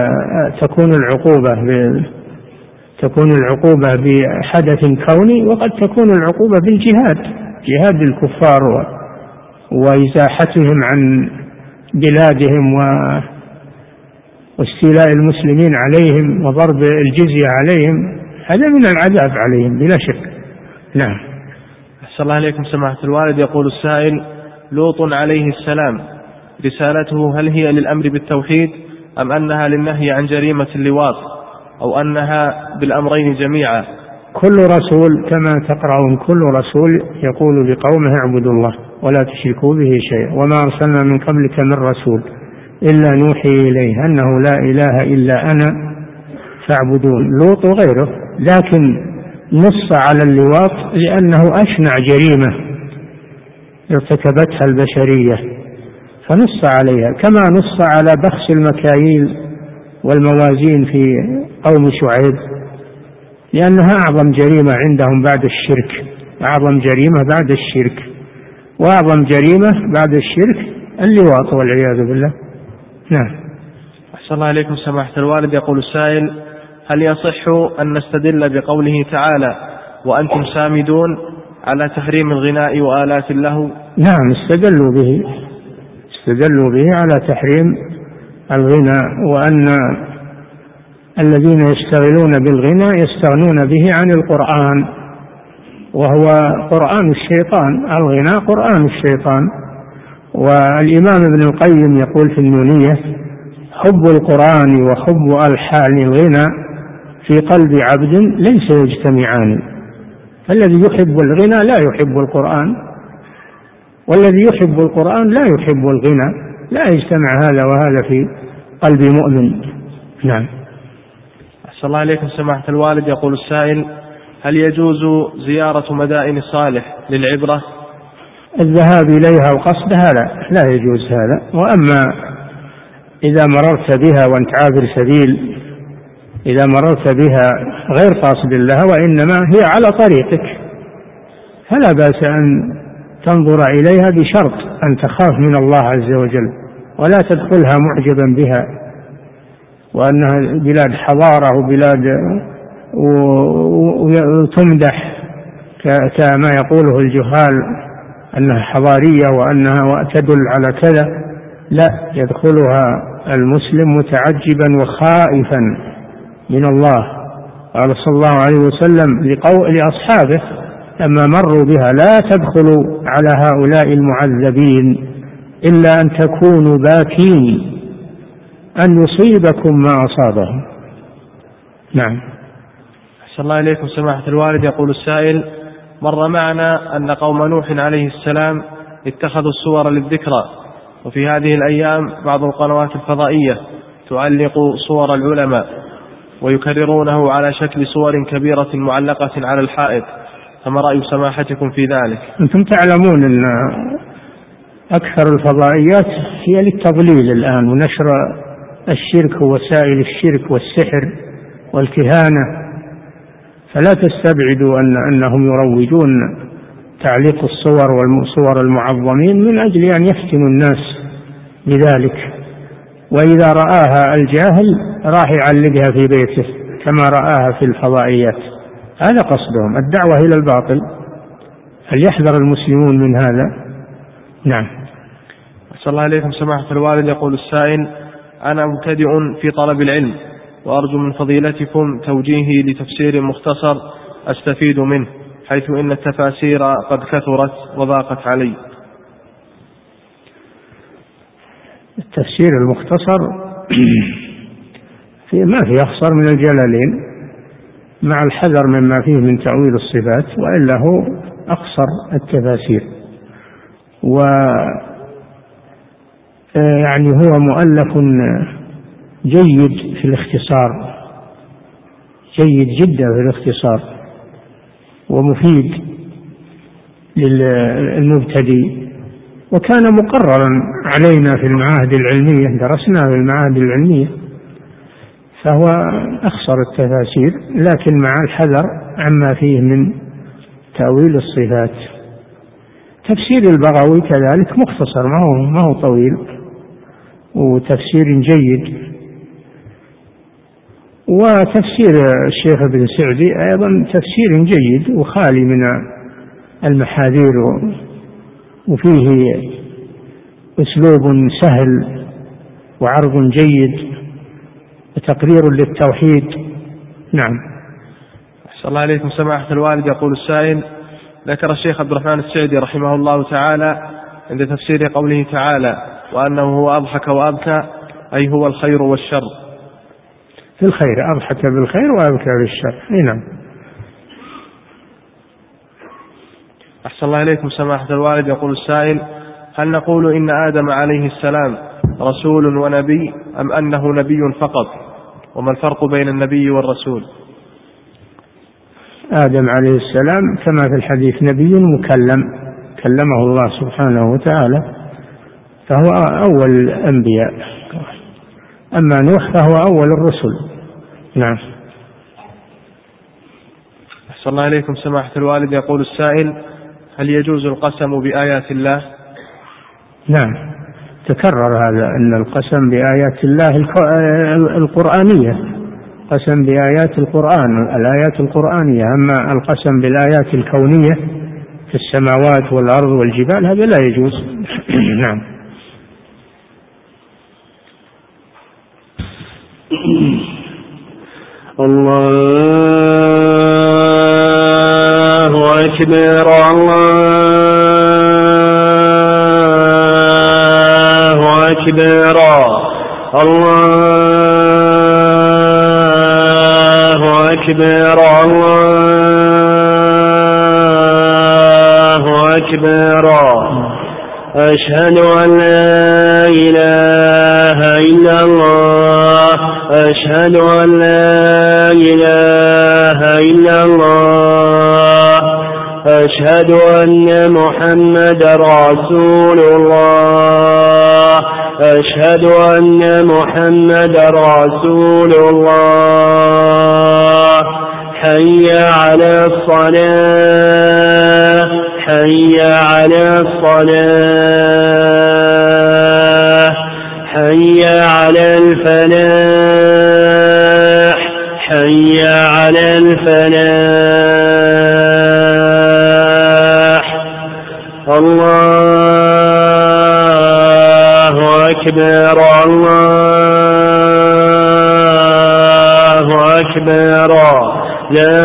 Speaker 2: تكون العقوبة بحدث كوني، وقد تكون العقوبة بالجهاد، جهاد الكفار وإزاحتهم عن بلادهم واستيلاء المسلمين عليهم وضرب الجزية عليهم، هذا من العذاب عليهم بلا شك. نعم.
Speaker 3: أحسن الله عليكم سماحة الوالد. يقول السائل: لوط عليه السلام رسالته هل هي للأمر بالتوحيد أم أنها للنهي عن جريمة اللواط أو أنها بالأمرين جميعا؟
Speaker 2: كل رسول كما تقرأون كل رسول يقول لقومه: اعبدوا الله ولا تشركوا به شيئا وما أرسلنا من قبلك من رسول إلا نوحي إليه أنه لا إله إلا أنا فاعبدون. لوط وغيره، لكن نص على اللواط لأنه أشنع جريمة ارتكبتها البشرية، فنص عليها كما نص على بخس المكاييل والموازين في قوم شعيب، لأنها أعظم جريمة عندهم بعد الشرك، أعظم جريمة بعد الشرك، وأعظم جريمة بعد الشرك اللواط والعياذ بالله. نعم.
Speaker 3: أحسن الله إليكم سماحة الوالد. يقول السائل: هل يصح أن نستدل بقوله تعالى وأنتم سامدون على تحريم الغناء وآلات اللهو؟
Speaker 2: نعم، استدلوا به على تحريم الغناء، وأن الذين يشتغلون بالغناء يستغنون به عن القرآن، وهو قرآن الشيطان، الغناء قرآن الشيطان. والإمام ابن القيم يقول في النونية: حب القرآن وحب ألحان الغنى في قلب عبد ليس يجتمعان، فالذي يحب الغنى لا يحب القرآن، والذي يحب القرآن لا يحب الغنى، لا يجتمع هذا وهذا في قلب مؤمن. نعم.
Speaker 3: أحسن الله إليكم سماحة الوالد. يقول السائل: هل يجوز زيارة مدائن صالح للعبرة؟
Speaker 2: الذهاب إليها وقصدها لا يجوز هذا. وأما إذا مررت بها وأنت عابر سبيل، إذا مررت بها غير قاصد لها وإنما هي على طريقك، فلا بأس أن تنظر إليها بشرط أن تخاف من الله عز وجل، ولا تدخلها معجبا بها وأنها بلاد حضارة وبلاد وتمدح كما يقوله الجهال أنها حضارية وأنها تدل على كذا. لا، يدخلها المسلم متعجبا وخائفا من الله. قال صلى الله عليه وسلم لأصحابه لما مروا بها: لا تدخلوا على هؤلاء المعذبين إلا أن تكونوا باكين أن يصيبكم ما أصابهم. نعم.
Speaker 3: أحسن الله إليكم سماحة الوالد. يقول السائل: مر معنا أن قوم نوح عليه السلام اتخذوا الصور للذكرى، وفي هذه الأيام بعض القنوات الفضائية تعلق صور العلماء ويكررونه على شكل صور كبيرة معلقة على الحائط، فما رأي سماحتكم في ذلك؟
Speaker 2: أنتم تعلمون أن أكثر الفضائيات هي للتضليل الآن ونشر الشرك ووسائل الشرك والسحر والكهانة، فلا تستبعدوا أنهم يروجون تعليق الصور والصور المعظمين من أجل أن يفتنوا الناس بذلك، وإذا رآها الجاهل راح يعلقها في بيته كما رآها في الفضائيات. هذا قصدهم، الدعوة إلى الباطل، فليحذر المسلمون من هذا. نعم.
Speaker 3: أسأل الله عليكم سماحة الوالد. يقول السائل: أنا مبتدئ في طلب العلم، وأرجو من فضيلتكم توجيهي لتفسير مختصر أستفيد منه، حيث إن التفاسير قد كثرت وضاقت علي.
Speaker 2: التفسير المختصر ما فيه أخصر من الجلالين، مع الحذر مما فيه من تأويل الصفات، وإلا هو أقصر التفاسير، يعني هو مؤلف جيد في الاختصار، جيد جدا في الاختصار، ومفيد للمبتدئ، وكان مقررا علينا في المعاهد العلمية، درسناه في المعاهد العلمية، فهو أخصر التفاسير، لكن مع الحذر عما فيه من تأويل الصفات. تفسير البغوي كذلك مختصر، ما هو طويل، وتفسير جيد. وتفسير الشيخ ابن سعدي أيضا تفسير جيد وخالي من المحاذير، وفيه أسلوب سهل وعرض جيد وتقرير للتوحيد. نعم.
Speaker 3: أحسن الله عليكم سماحة الوالد. يقول السائل: ذكر الشيخ عبد الرحمن السعدي رحمه الله تعالى عند تفسير قوله تعالى: وأنه هو أضحك وأبكى، أي هو الخير والشر.
Speaker 2: في الخير، أضحك بالخير وأبكى بالشر. نعم.
Speaker 3: أحسن الله إليكم سماحة الوالد. يقول السائل: هل نقول إن آدم عليه السلام رسول ونبي، أم أنه نبي فقط؟ وما الفرق بين النبي والرسول؟
Speaker 2: آدم عليه السلام كما في الحديث نبي مكلم، كلمه الله سبحانه وتعالى، فهو أول الأنبياء. أما نوح فهو أول الرسل. نعم.
Speaker 3: أحسن الله إليكم سماحة الوالد. يقول السائل: هل يجوز القسم بآيات الله؟
Speaker 2: نعم، تكرر هذا، أن القسم بآيات الله القرآنية، قسم بآيات القرآن، الآيات القرآنية. أما القسم بالآيات الكونية في السماوات والأرض والجبال هذا لا يجوز. نعم.
Speaker 4: الله أكبر. الله أكبر. الله أكبر. الله أكبر. أشهد أن لا إله إلا الله. أشهد أن لا إله إلا الله. أشهد أن محمدا رسول الله. أشهد أن محمدا رسول الله. حي على الصلاة. حي على الصلاة. حي على الفلاح. حي على الفلاح. الله أكبر. الله أكبر. لا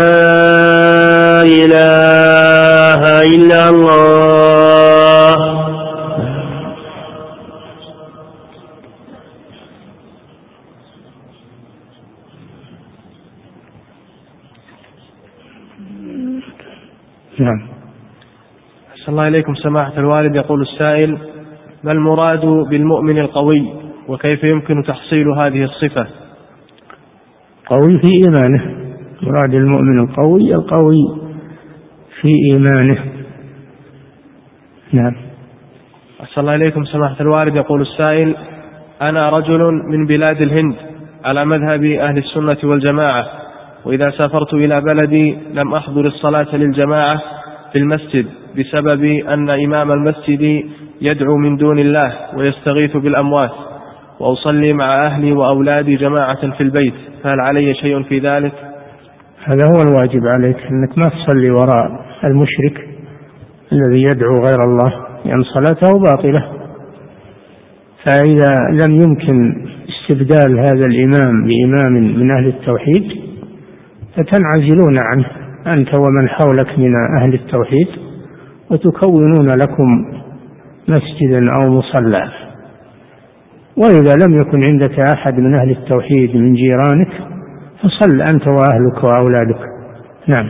Speaker 4: إله إلا الله.
Speaker 2: نعم.
Speaker 3: أحسن الله إليكم سماحة الوالد. يقول السائل: ما المراد بالمؤمن القوي، وكيف يمكن تحصيل هذه الصفة؟
Speaker 2: قوي في إيمانه. مراد المؤمن القوي، القوي في إيمانه. نعم.
Speaker 3: أحسن الله إليكم سماحة الوالد. يقول السائل: أنا رجل من بلاد الهند على مذهب أهل السنة والجماعة، وإذا سافرت إلى بلدي لم أحضر الصلاة للجماعة في المسجد بسبب أن إمام المسجد يدعو من دون الله ويستغيث بالأموات، وأصلي مع أهلي وأولادي جماعة في البيت، فهل علي شيء في ذلك؟
Speaker 2: هذا هو الواجب عليك، أنك ما تصلي وراء المشرك الذي يدعو غير الله، لأن صلاته باطلة. فإذا لم يمكن استبدال هذا الإمام بإمام من أهل التوحيد فتنعزلون عنه أنت ومن حولك من أهل التوحيد، وتكونون لكم مسجدا أو مصلى. وإذا لم يكن عندك أحد من أهل التوحيد من جيرانك فصل أنت وأهلك وأولادك. نعم.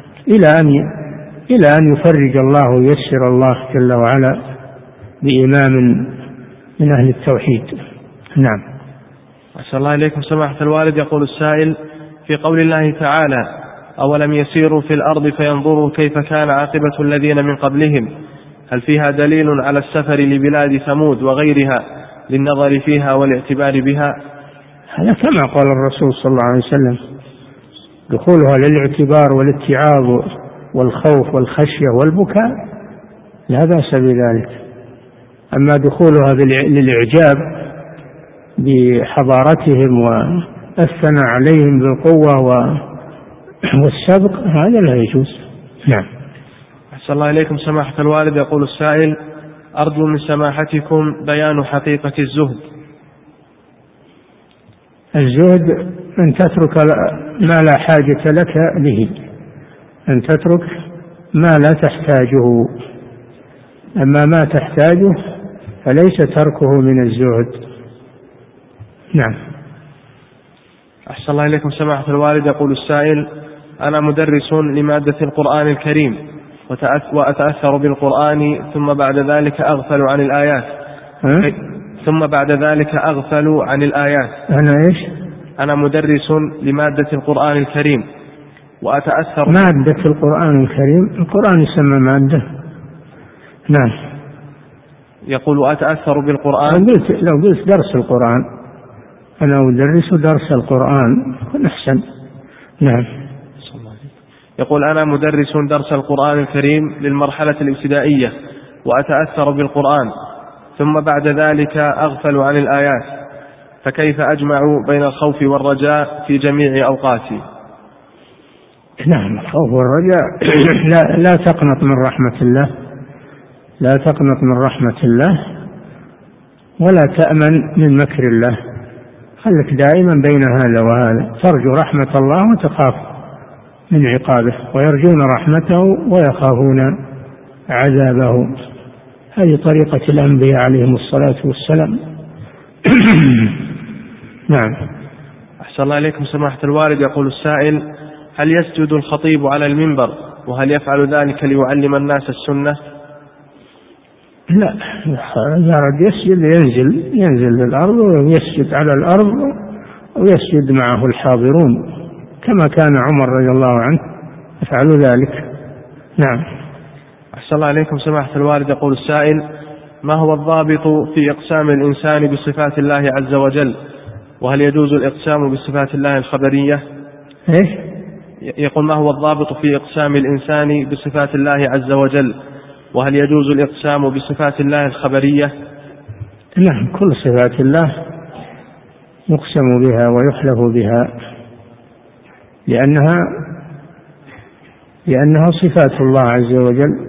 Speaker 2: إلى أن يفرج الله ويسر الله جل وعلا بإمام من أهل التوحيد. نعم.
Speaker 3: أحسن الله إليكم سماحة الوالد. يقول السائل: في قول الله تعالى: أولم يسيروا في الأرض فينظروا كيف كان عاقبة الذين من قبلهم، هل فيها دليل على السفر لبلاد ثمود وغيرها للنظر فيها والاعتبار بها؟
Speaker 2: هذا كما قال الرسول صلى الله عليه وسلم: دخولها للاعتبار والاتعاظ والخوف والخشية والبكاء لا بأس بذلك. أما دخولها للإعجاب بحضارتهم والثناء عليهم بالقوة والسبق هذا لا يجوز. نعم.
Speaker 3: أحسن الله إليكم سماحة الوالد. يقول السائل: أرجو من سماحتكم بيان حقيقة الزهد.
Speaker 2: الزهد أن تترك ما لا حاجة لك به، أن تترك ما لا تحتاجه، أما ما تحتاجه فليس تركه من الزهد. نعم.
Speaker 3: أحسن الله إليكم سماحة الوالد. يقول السائل: أنا مدرس لمادة القرآن الكريم وأتأثر بالقرآن، ثم بعد ذلك أغفل عن الآيات.
Speaker 2: أنا إيش؟
Speaker 3: أنا مدرس لمادة القرآن الكريم وأتأثر.
Speaker 2: مادة القرآن الكريم، القرآن يسمى مادة، نعم.
Speaker 3: يقول أتأثر بالقرآن.
Speaker 2: لو قلت درس القرآن، أنا أدرس درس القرآن يكون أحسن. نعم.
Speaker 3: يقول أنا مدرس درس القرآن الكريم للمرحلة الابتدائية وأتأثر بالقرآن، ثم بعد ذلك أغفل عن الآيات، فكيف أجمع بين الخوف والرجاء في جميع أوقاتي؟
Speaker 2: نعم، الخوف والرجاء لا تقنط من رحمة الله، لا تقنط من رحمة الله ولا تأمن من مكر الله، خلك دائما بين هذا وهذا، ترجو رحمة الله وتخاف من عقابه، ويرجون رحمته ويخافون عذابه. هذه طريقة الأنبياء عليهم الصلاة والسلام. نعم.
Speaker 3: أحسن الله إليكم سماحة الوالد. يقول السائل: هل يسجد الخطيب على المنبر، وهل يفعل ذلك ليعلم الناس السنة؟
Speaker 2: لا، إذا أراد يسجد ينزل للأرض ويسجد على الأرض ويسجد معه الحاضرون، كما كان عمر رضي الله عنه يفعل ذلك. نعم.
Speaker 3: أحسن الله إليكم سماحة الوالد. يقول السائل: ما هو الضابط في إقسام الإنسان بصفات الله عز وجل، وهل يجوز الإقسام بصفات الله الخبرية؟ يقول: ما هو الضابط في إقسام الإنسان بصفات الله عز وجل، وهل يجوز الإقسام بصفات الله الخبرية؟
Speaker 2: نعم، كل صفات الله يقسم بها ويحلف بها، لأنها صفات الله عز وجل.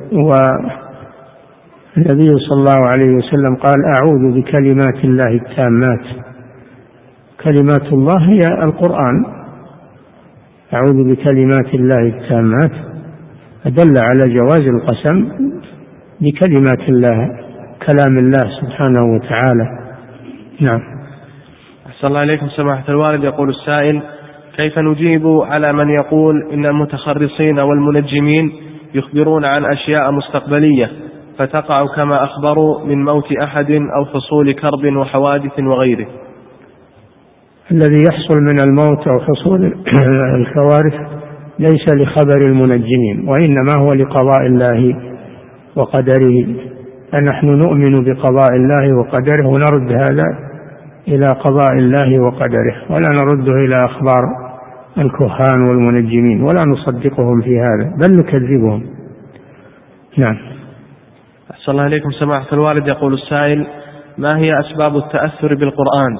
Speaker 2: والنبي صلى الله عليه وسلم قال: أعوذ بكلمات الله التامات. كلمات الله هي القرآن، أعوذ بكلمات الله التامات، أدل على جواز القسم بكلمات الله، كلام الله سبحانه وتعالى. نعم.
Speaker 3: أحسن الله إليكم سماحة الوالد. يقول السائل: كيف نجيب على من يقول إن المتخرصين والمنجمين يخبرون عن أشياء مستقبلية فتقع كما أخبروا من موت أحد أو حصول كرب وحوادث وغيره؟
Speaker 2: الذي يحصل من الموت أو حصول الكوارث ليس لخبر المنجمين، وإنما هو لقضاء الله وقدره، فنحن نؤمن بقضاء الله وقدره ونرد هذا إلى قضاء الله وقدره، ولا نرده إلى أخبار الكهان والمنجمين، ولا نصدقهم في هذا بل نكذبهم. نعم.
Speaker 3: أحسن الله إليكم سماحة الوالد. يقول السائل: ما هي أسباب التأثر بالقرآن؟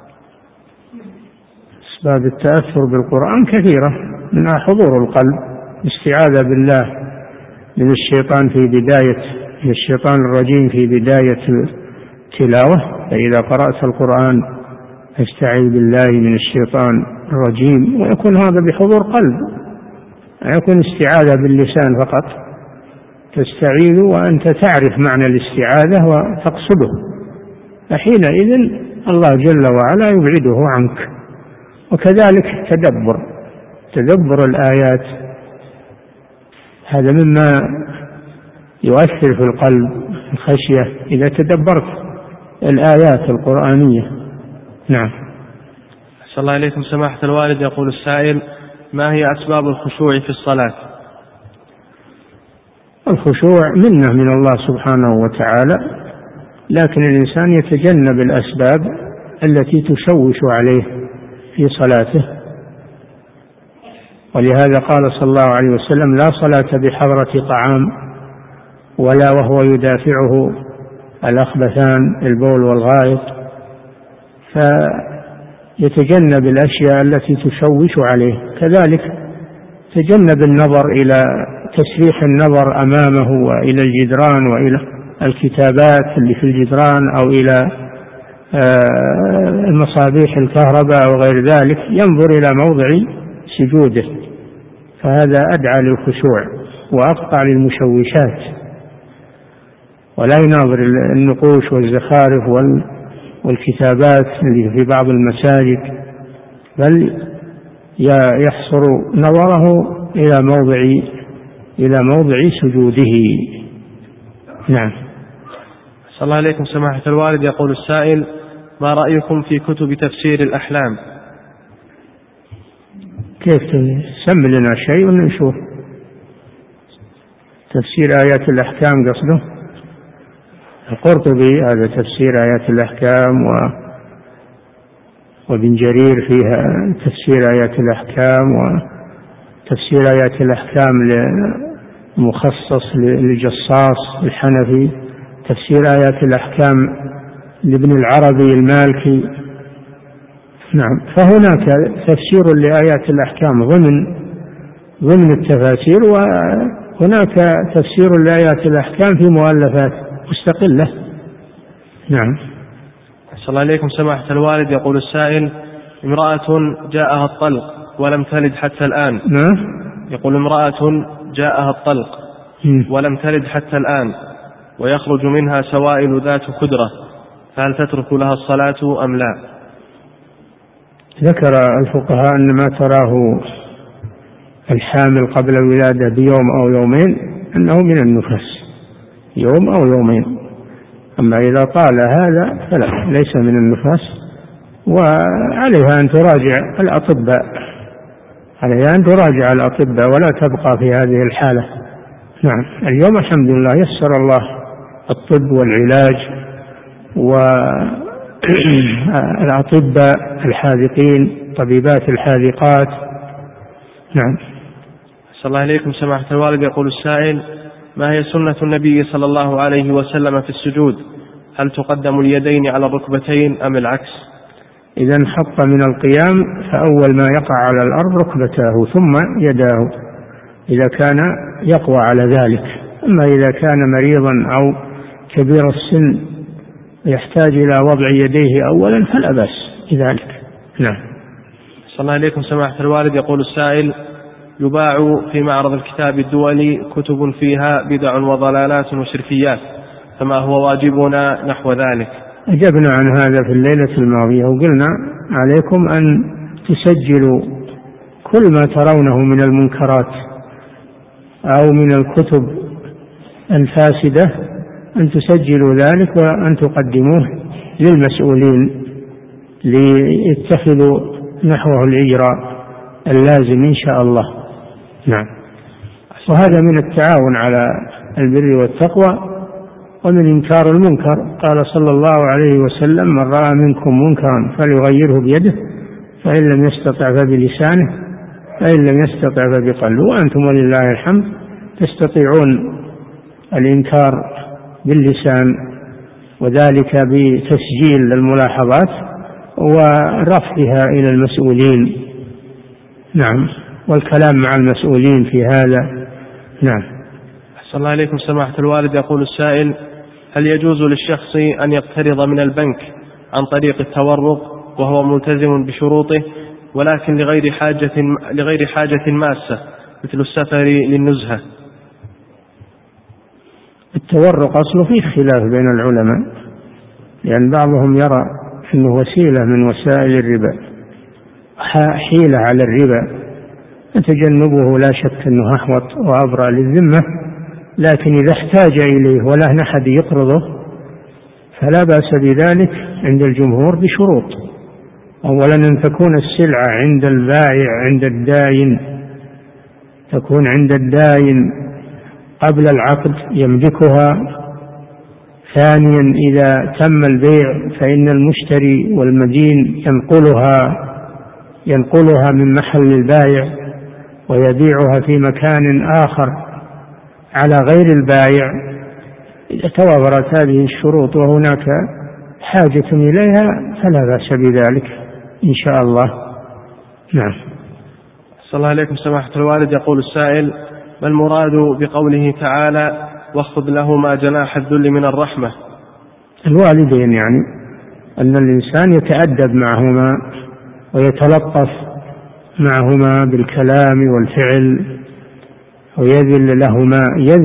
Speaker 2: أسباب التأثر بالقرآن كثيرة، منها حضور القلب، استعاذة بالله من الشيطان من الشيطان الرجيم في بداية التلاوة، فإذا قرأت القرآن استعيذ بالله من الشيطان الرجيم، ويكون هذا بحضور قلب، يكون استعاذة باللسان فقط، تستعيذ وأنت تعرف معنى الاستعاذة وتقصده، فحينئذ الله جل وعلا يبعده عنك. وكذلك تدبر الآيات، هذا مما يؤثر في القلب الخشية إذا تدبرت الآيات القرآنية. نعم.
Speaker 3: أحسن الله إليكم سماحة الوالد. يقول السائل: ما هي أسباب الخشوع في الصلاة؟
Speaker 2: الخشوع منة من الله سبحانه وتعالى، لكن الإنسان يتجنب الأسباب التي تشوش عليه في صلاته، ولهذا قال صلى الله عليه وسلم: لا صلاة بحضرة طعام ولا وهو يدافعه الأخبثان البول والغائط، فيتجنب الأشياء التي تشوش عليه. كذلك تجنب النظر إلى تسريح النظر أمامه وإلى الجدران وإلى الكتابات اللي في الجدران أو إلى المصابيح الكهرباء وغير ذلك، ينظر إلى موضع سجوده، فهذا أدعى للخشوع وأقطع للمشوشات، ولا يناظر النقوش والزخارف والكتابات اللي في بعض المساجد، بل يحصر نظره إلى موضع سجوده. نعم.
Speaker 3: صلى الله عليكم سماحة الوالد. يقول السائل: ما رأيكم في كتب تفسير الأحلام؟
Speaker 2: كيف سم لنا شيء ونشوف تفسير آيات الأحكام قصده؟ القرطبي هذا تفسير آيات الأحكام، وابن جرير فيها تفسير آيات الأحكام، وتفسير آيات الأحكام مخصص للجصاص الحنفي، تفسير آيات الأحكام لابن العربي المالكي. نعم، فهناك تفسير لآيات الأحكام ضمن التفاسير، وهناك تفسير لآيات الأحكام في مؤلفات مستقلة. نعم.
Speaker 3: صلى الله عليكم سماحة الوالد. يقول السائل: امرأة جاءها الطلق ولم تلد حتى الآن. يقول: امرأة جاءها الطلق ولم تلد حتى الآن ويخرج منها سوائل ذات خدرة، فهل تترك لها الصلاة أم لا؟
Speaker 2: ذكر الفقهاء أن ما تراه الحامل قبل الولادة بيوم أو يومين أنه من النفاس، يوم أو يومين. أما إذا طال هذا فلا، ليس من النفاس، وعليها أن تراجع الأطباء ولا تبقى في هذه الحالة. نعم. اليوم الحمد لله يسر الله الطب والعلاج والأطباء الحاذقين، طبيبات الحاذقات. نعم.
Speaker 3: صلى الله عليكم سماحة الوالد. يقول السائل: ما هي سنة النبي صلى الله عليه وسلم في السجود؟ هل تقدم اليدين على الركبتين أم العكس؟
Speaker 2: إذا انحط من القيام فأول ما يقع على الأرض ركبتاه ثم يداه إذا كان يقوى على ذلك. أما إذا كان مريضا أو كبير السن يحتاج إلى وضع يديه أولا فلا بأس بذلك. نعم.
Speaker 3: صلى الله عليكم سماحة الوالد. يقول السائل: يباع في معرض الكتاب الدولي كتب فيها بدع وضلالات وشركيات، فما هو واجبنا نحو ذلك؟
Speaker 2: أجبنا عن هذا في الليلة الماضية وقلنا عليكم أن تسجلوا كل ما ترونه من المنكرات أو من الكتب الفاسدة، أن تسجلوا ذلك وأن تقدموه للمسؤولين ليتخذوا نحوه الإجراء اللازم إن شاء الله. نعم. وهذا من التعاون على البر والتقوى ومن إنكار المنكر. قال صلى الله عليه وسلم: من رأى منكم منكرا فليغيره بيده، فإن لم يستطع فبلسانه، فإن لم يستطع فبقلبه. وأنتم ولله الحمد تستطيعون الإنكار باللسان، وذلك بتسجيل الملاحظات ورفعها إلى المسؤولين. نعم. والكلام مع المسؤولين في هذا. نعم.
Speaker 3: أحسن الله عليكم سماحة الوالد. يقول السائل: هل يجوز للشخص أن يقترض من البنك عن طريق التورق وهو ملتزم بشروطه، ولكن لغير حاجة ماسة مثل السفر للنزهة؟
Speaker 2: التورق أصله فيه خلاف بين العلماء، لأن بعضهم يرى أنه وسيلة من وسائل الربا، حيلة على الربا، فتجنبه لا شك أنه أحوط وأبرأ للذمة، لكن إذا احتاج إليه ولا أحد يقرضه فلا بأس بذلك عند الجمهور بشروط: أولا أن تكون السلعة عند البائع عند الداين، تكون عند الداين قبل العقد يملكها. ثانيا إذا تم البيع فإن المشتري والمدين ينقلها من محل البائع ويبيعها في مكان آخر على غير البائع. إذا توافرت هذه الشروط وهناك حاجة إليها فلا بأس بذلك إن شاء الله. نعم.
Speaker 3: صلى الله عليكم سماحة الوالد. يقول السائل: ما المراد بقوله تعالى: واخفض لهما جناح الذل من الرحمة؟
Speaker 2: الوالدين، يعني أن الإنسان يتأدب معهما ويتلطف معهما بالكلام والفعل ويذل لهما،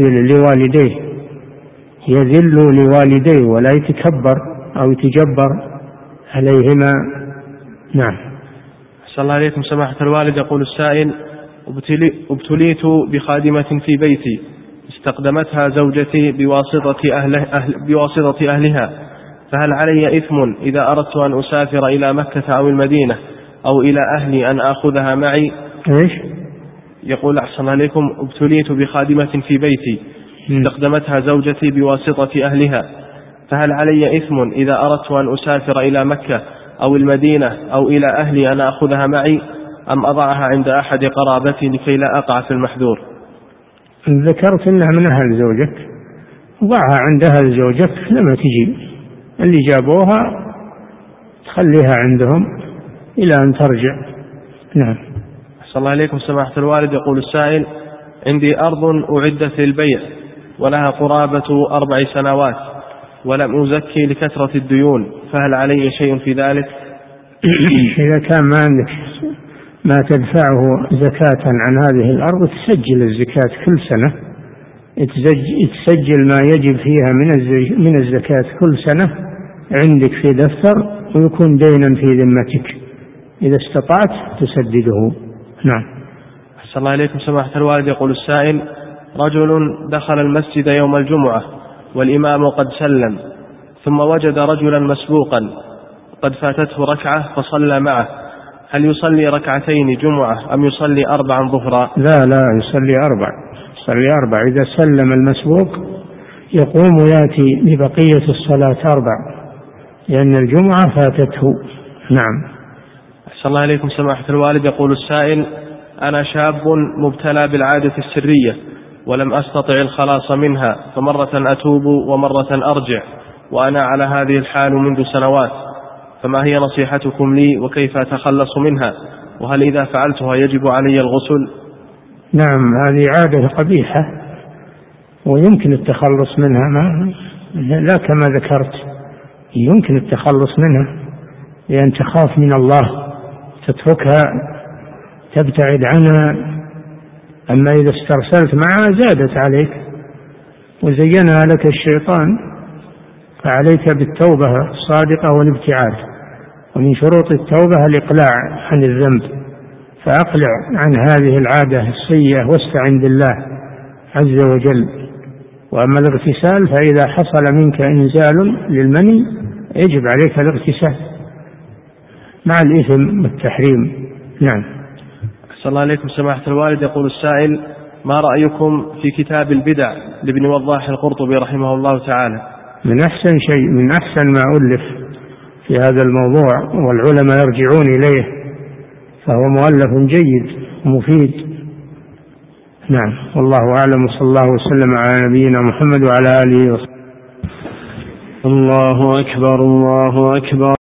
Speaker 2: يذل لوالديه ولا يتكبر أو يتجبر عليهما. نعم.
Speaker 3: صلى الله عليكم سماحة الوالد. يقول السائل: ابتليت بخادمة في بيتي استقدمتها زوجتي بواسطة أهلها، فهل علي إثم إذا أردت أن أسافر إلى مكة أو المدينة أو إلى أهلي أن أخذها معي؟
Speaker 2: إيش؟
Speaker 3: يقول: أحسن عليكم، ابتليت بخادمة في بيتي استقدمتها زوجتي بواسطة أهلها، فهل علي إثم إذا أردت أن أسافر إلى مكة أو المدينة أو إلى أهلي أن أخذها معي، أم أضعها عند أحد قرابتي لكي لا أقع في المحذور؟
Speaker 2: ذكرت أنها من أهل زوجك، ضعها عند أهل زوجك لما تجي، اللي جابوها تخليها عندهم إلى أن ترجع. نعم.
Speaker 3: أحسن الله إليكم سماحة الوالد. يقول السائل: عندي أرض أعدت للبيع ولها قرابة 4 سنوات ولم أزكي لكثرة الديون، فهل علي شيء في ذلك؟
Speaker 2: إذا كان ما عندك ما تدفعه زكاة عن هذه الأرض تسجل الزكاة كل سنة، تسجل ما يجب فيها من الزكاة كل سنة عندك في دفتر، ويكون دينا في ذمتك، إذا استطعت تسدده. نعم.
Speaker 3: أحسن الله إليكم سماحة الوالد. يقول السائل: رجل دخل المسجد يوم الجمعة والإمام قد سلم، ثم وجد رجلا مسبوقا قد فاتته ركعة فصلى معه، هل يصلي 2 ركعتين جمعة أم يصلي 4 ظهرا؟
Speaker 2: لا يصلي 4. إذا سلم المسبوق يقوم ويأتي ببقية الصلاة 4، لأن الجمعة فاتته. نعم.
Speaker 3: أحسن الله إليكم سماحة الوالد. يقول السائل: أنا شاب مبتلى بالعادة السرية ولم أستطع الخلاص منها، فمرة أتوب ومرة أرجع، وأنا على هذه الحال منذ سنوات، فما هي نصيحتكم لي وكيف أتخلص منها؟ وهل إذا فعلتها يجب علي الغسل؟
Speaker 2: نعم، هذه عادة قبيحة ويمكن التخلص منها، لا كما ذكرت، يمكن التخلص منها لأن تخاف من الله تتركها تبتعد عنها، أما إذا استرسلت معها زادت عليك وزينها لك الشيطان، فعليك بالتوبة الصادقة والابتعاد، ومن شروط التوبة الإقلاع عن الذنب، فأقلع عن هذه العادة السيئة واستعن بالله عز وجل. وأما الاغتسال فإذا حصل منك إنزال للمني يجب عليك الاغتسال مع الإثم والتحريم. نعم.
Speaker 3: أحسن الله عليكم سماحة الوالد. يقول السائل: ما رأيكم في كتاب البدع لابن وضاح القرطبي رحمه الله تعالى؟
Speaker 2: من أحسن ما ألف في هذا الموضوع والعلماء يرجعون إليه، فهو مؤلف جيد ومفيد. نعم، والله أعلم، صلى الله وسلم على نبينا محمد وعلى آله وصحبه.
Speaker 4: الله أكبر الله أكبر.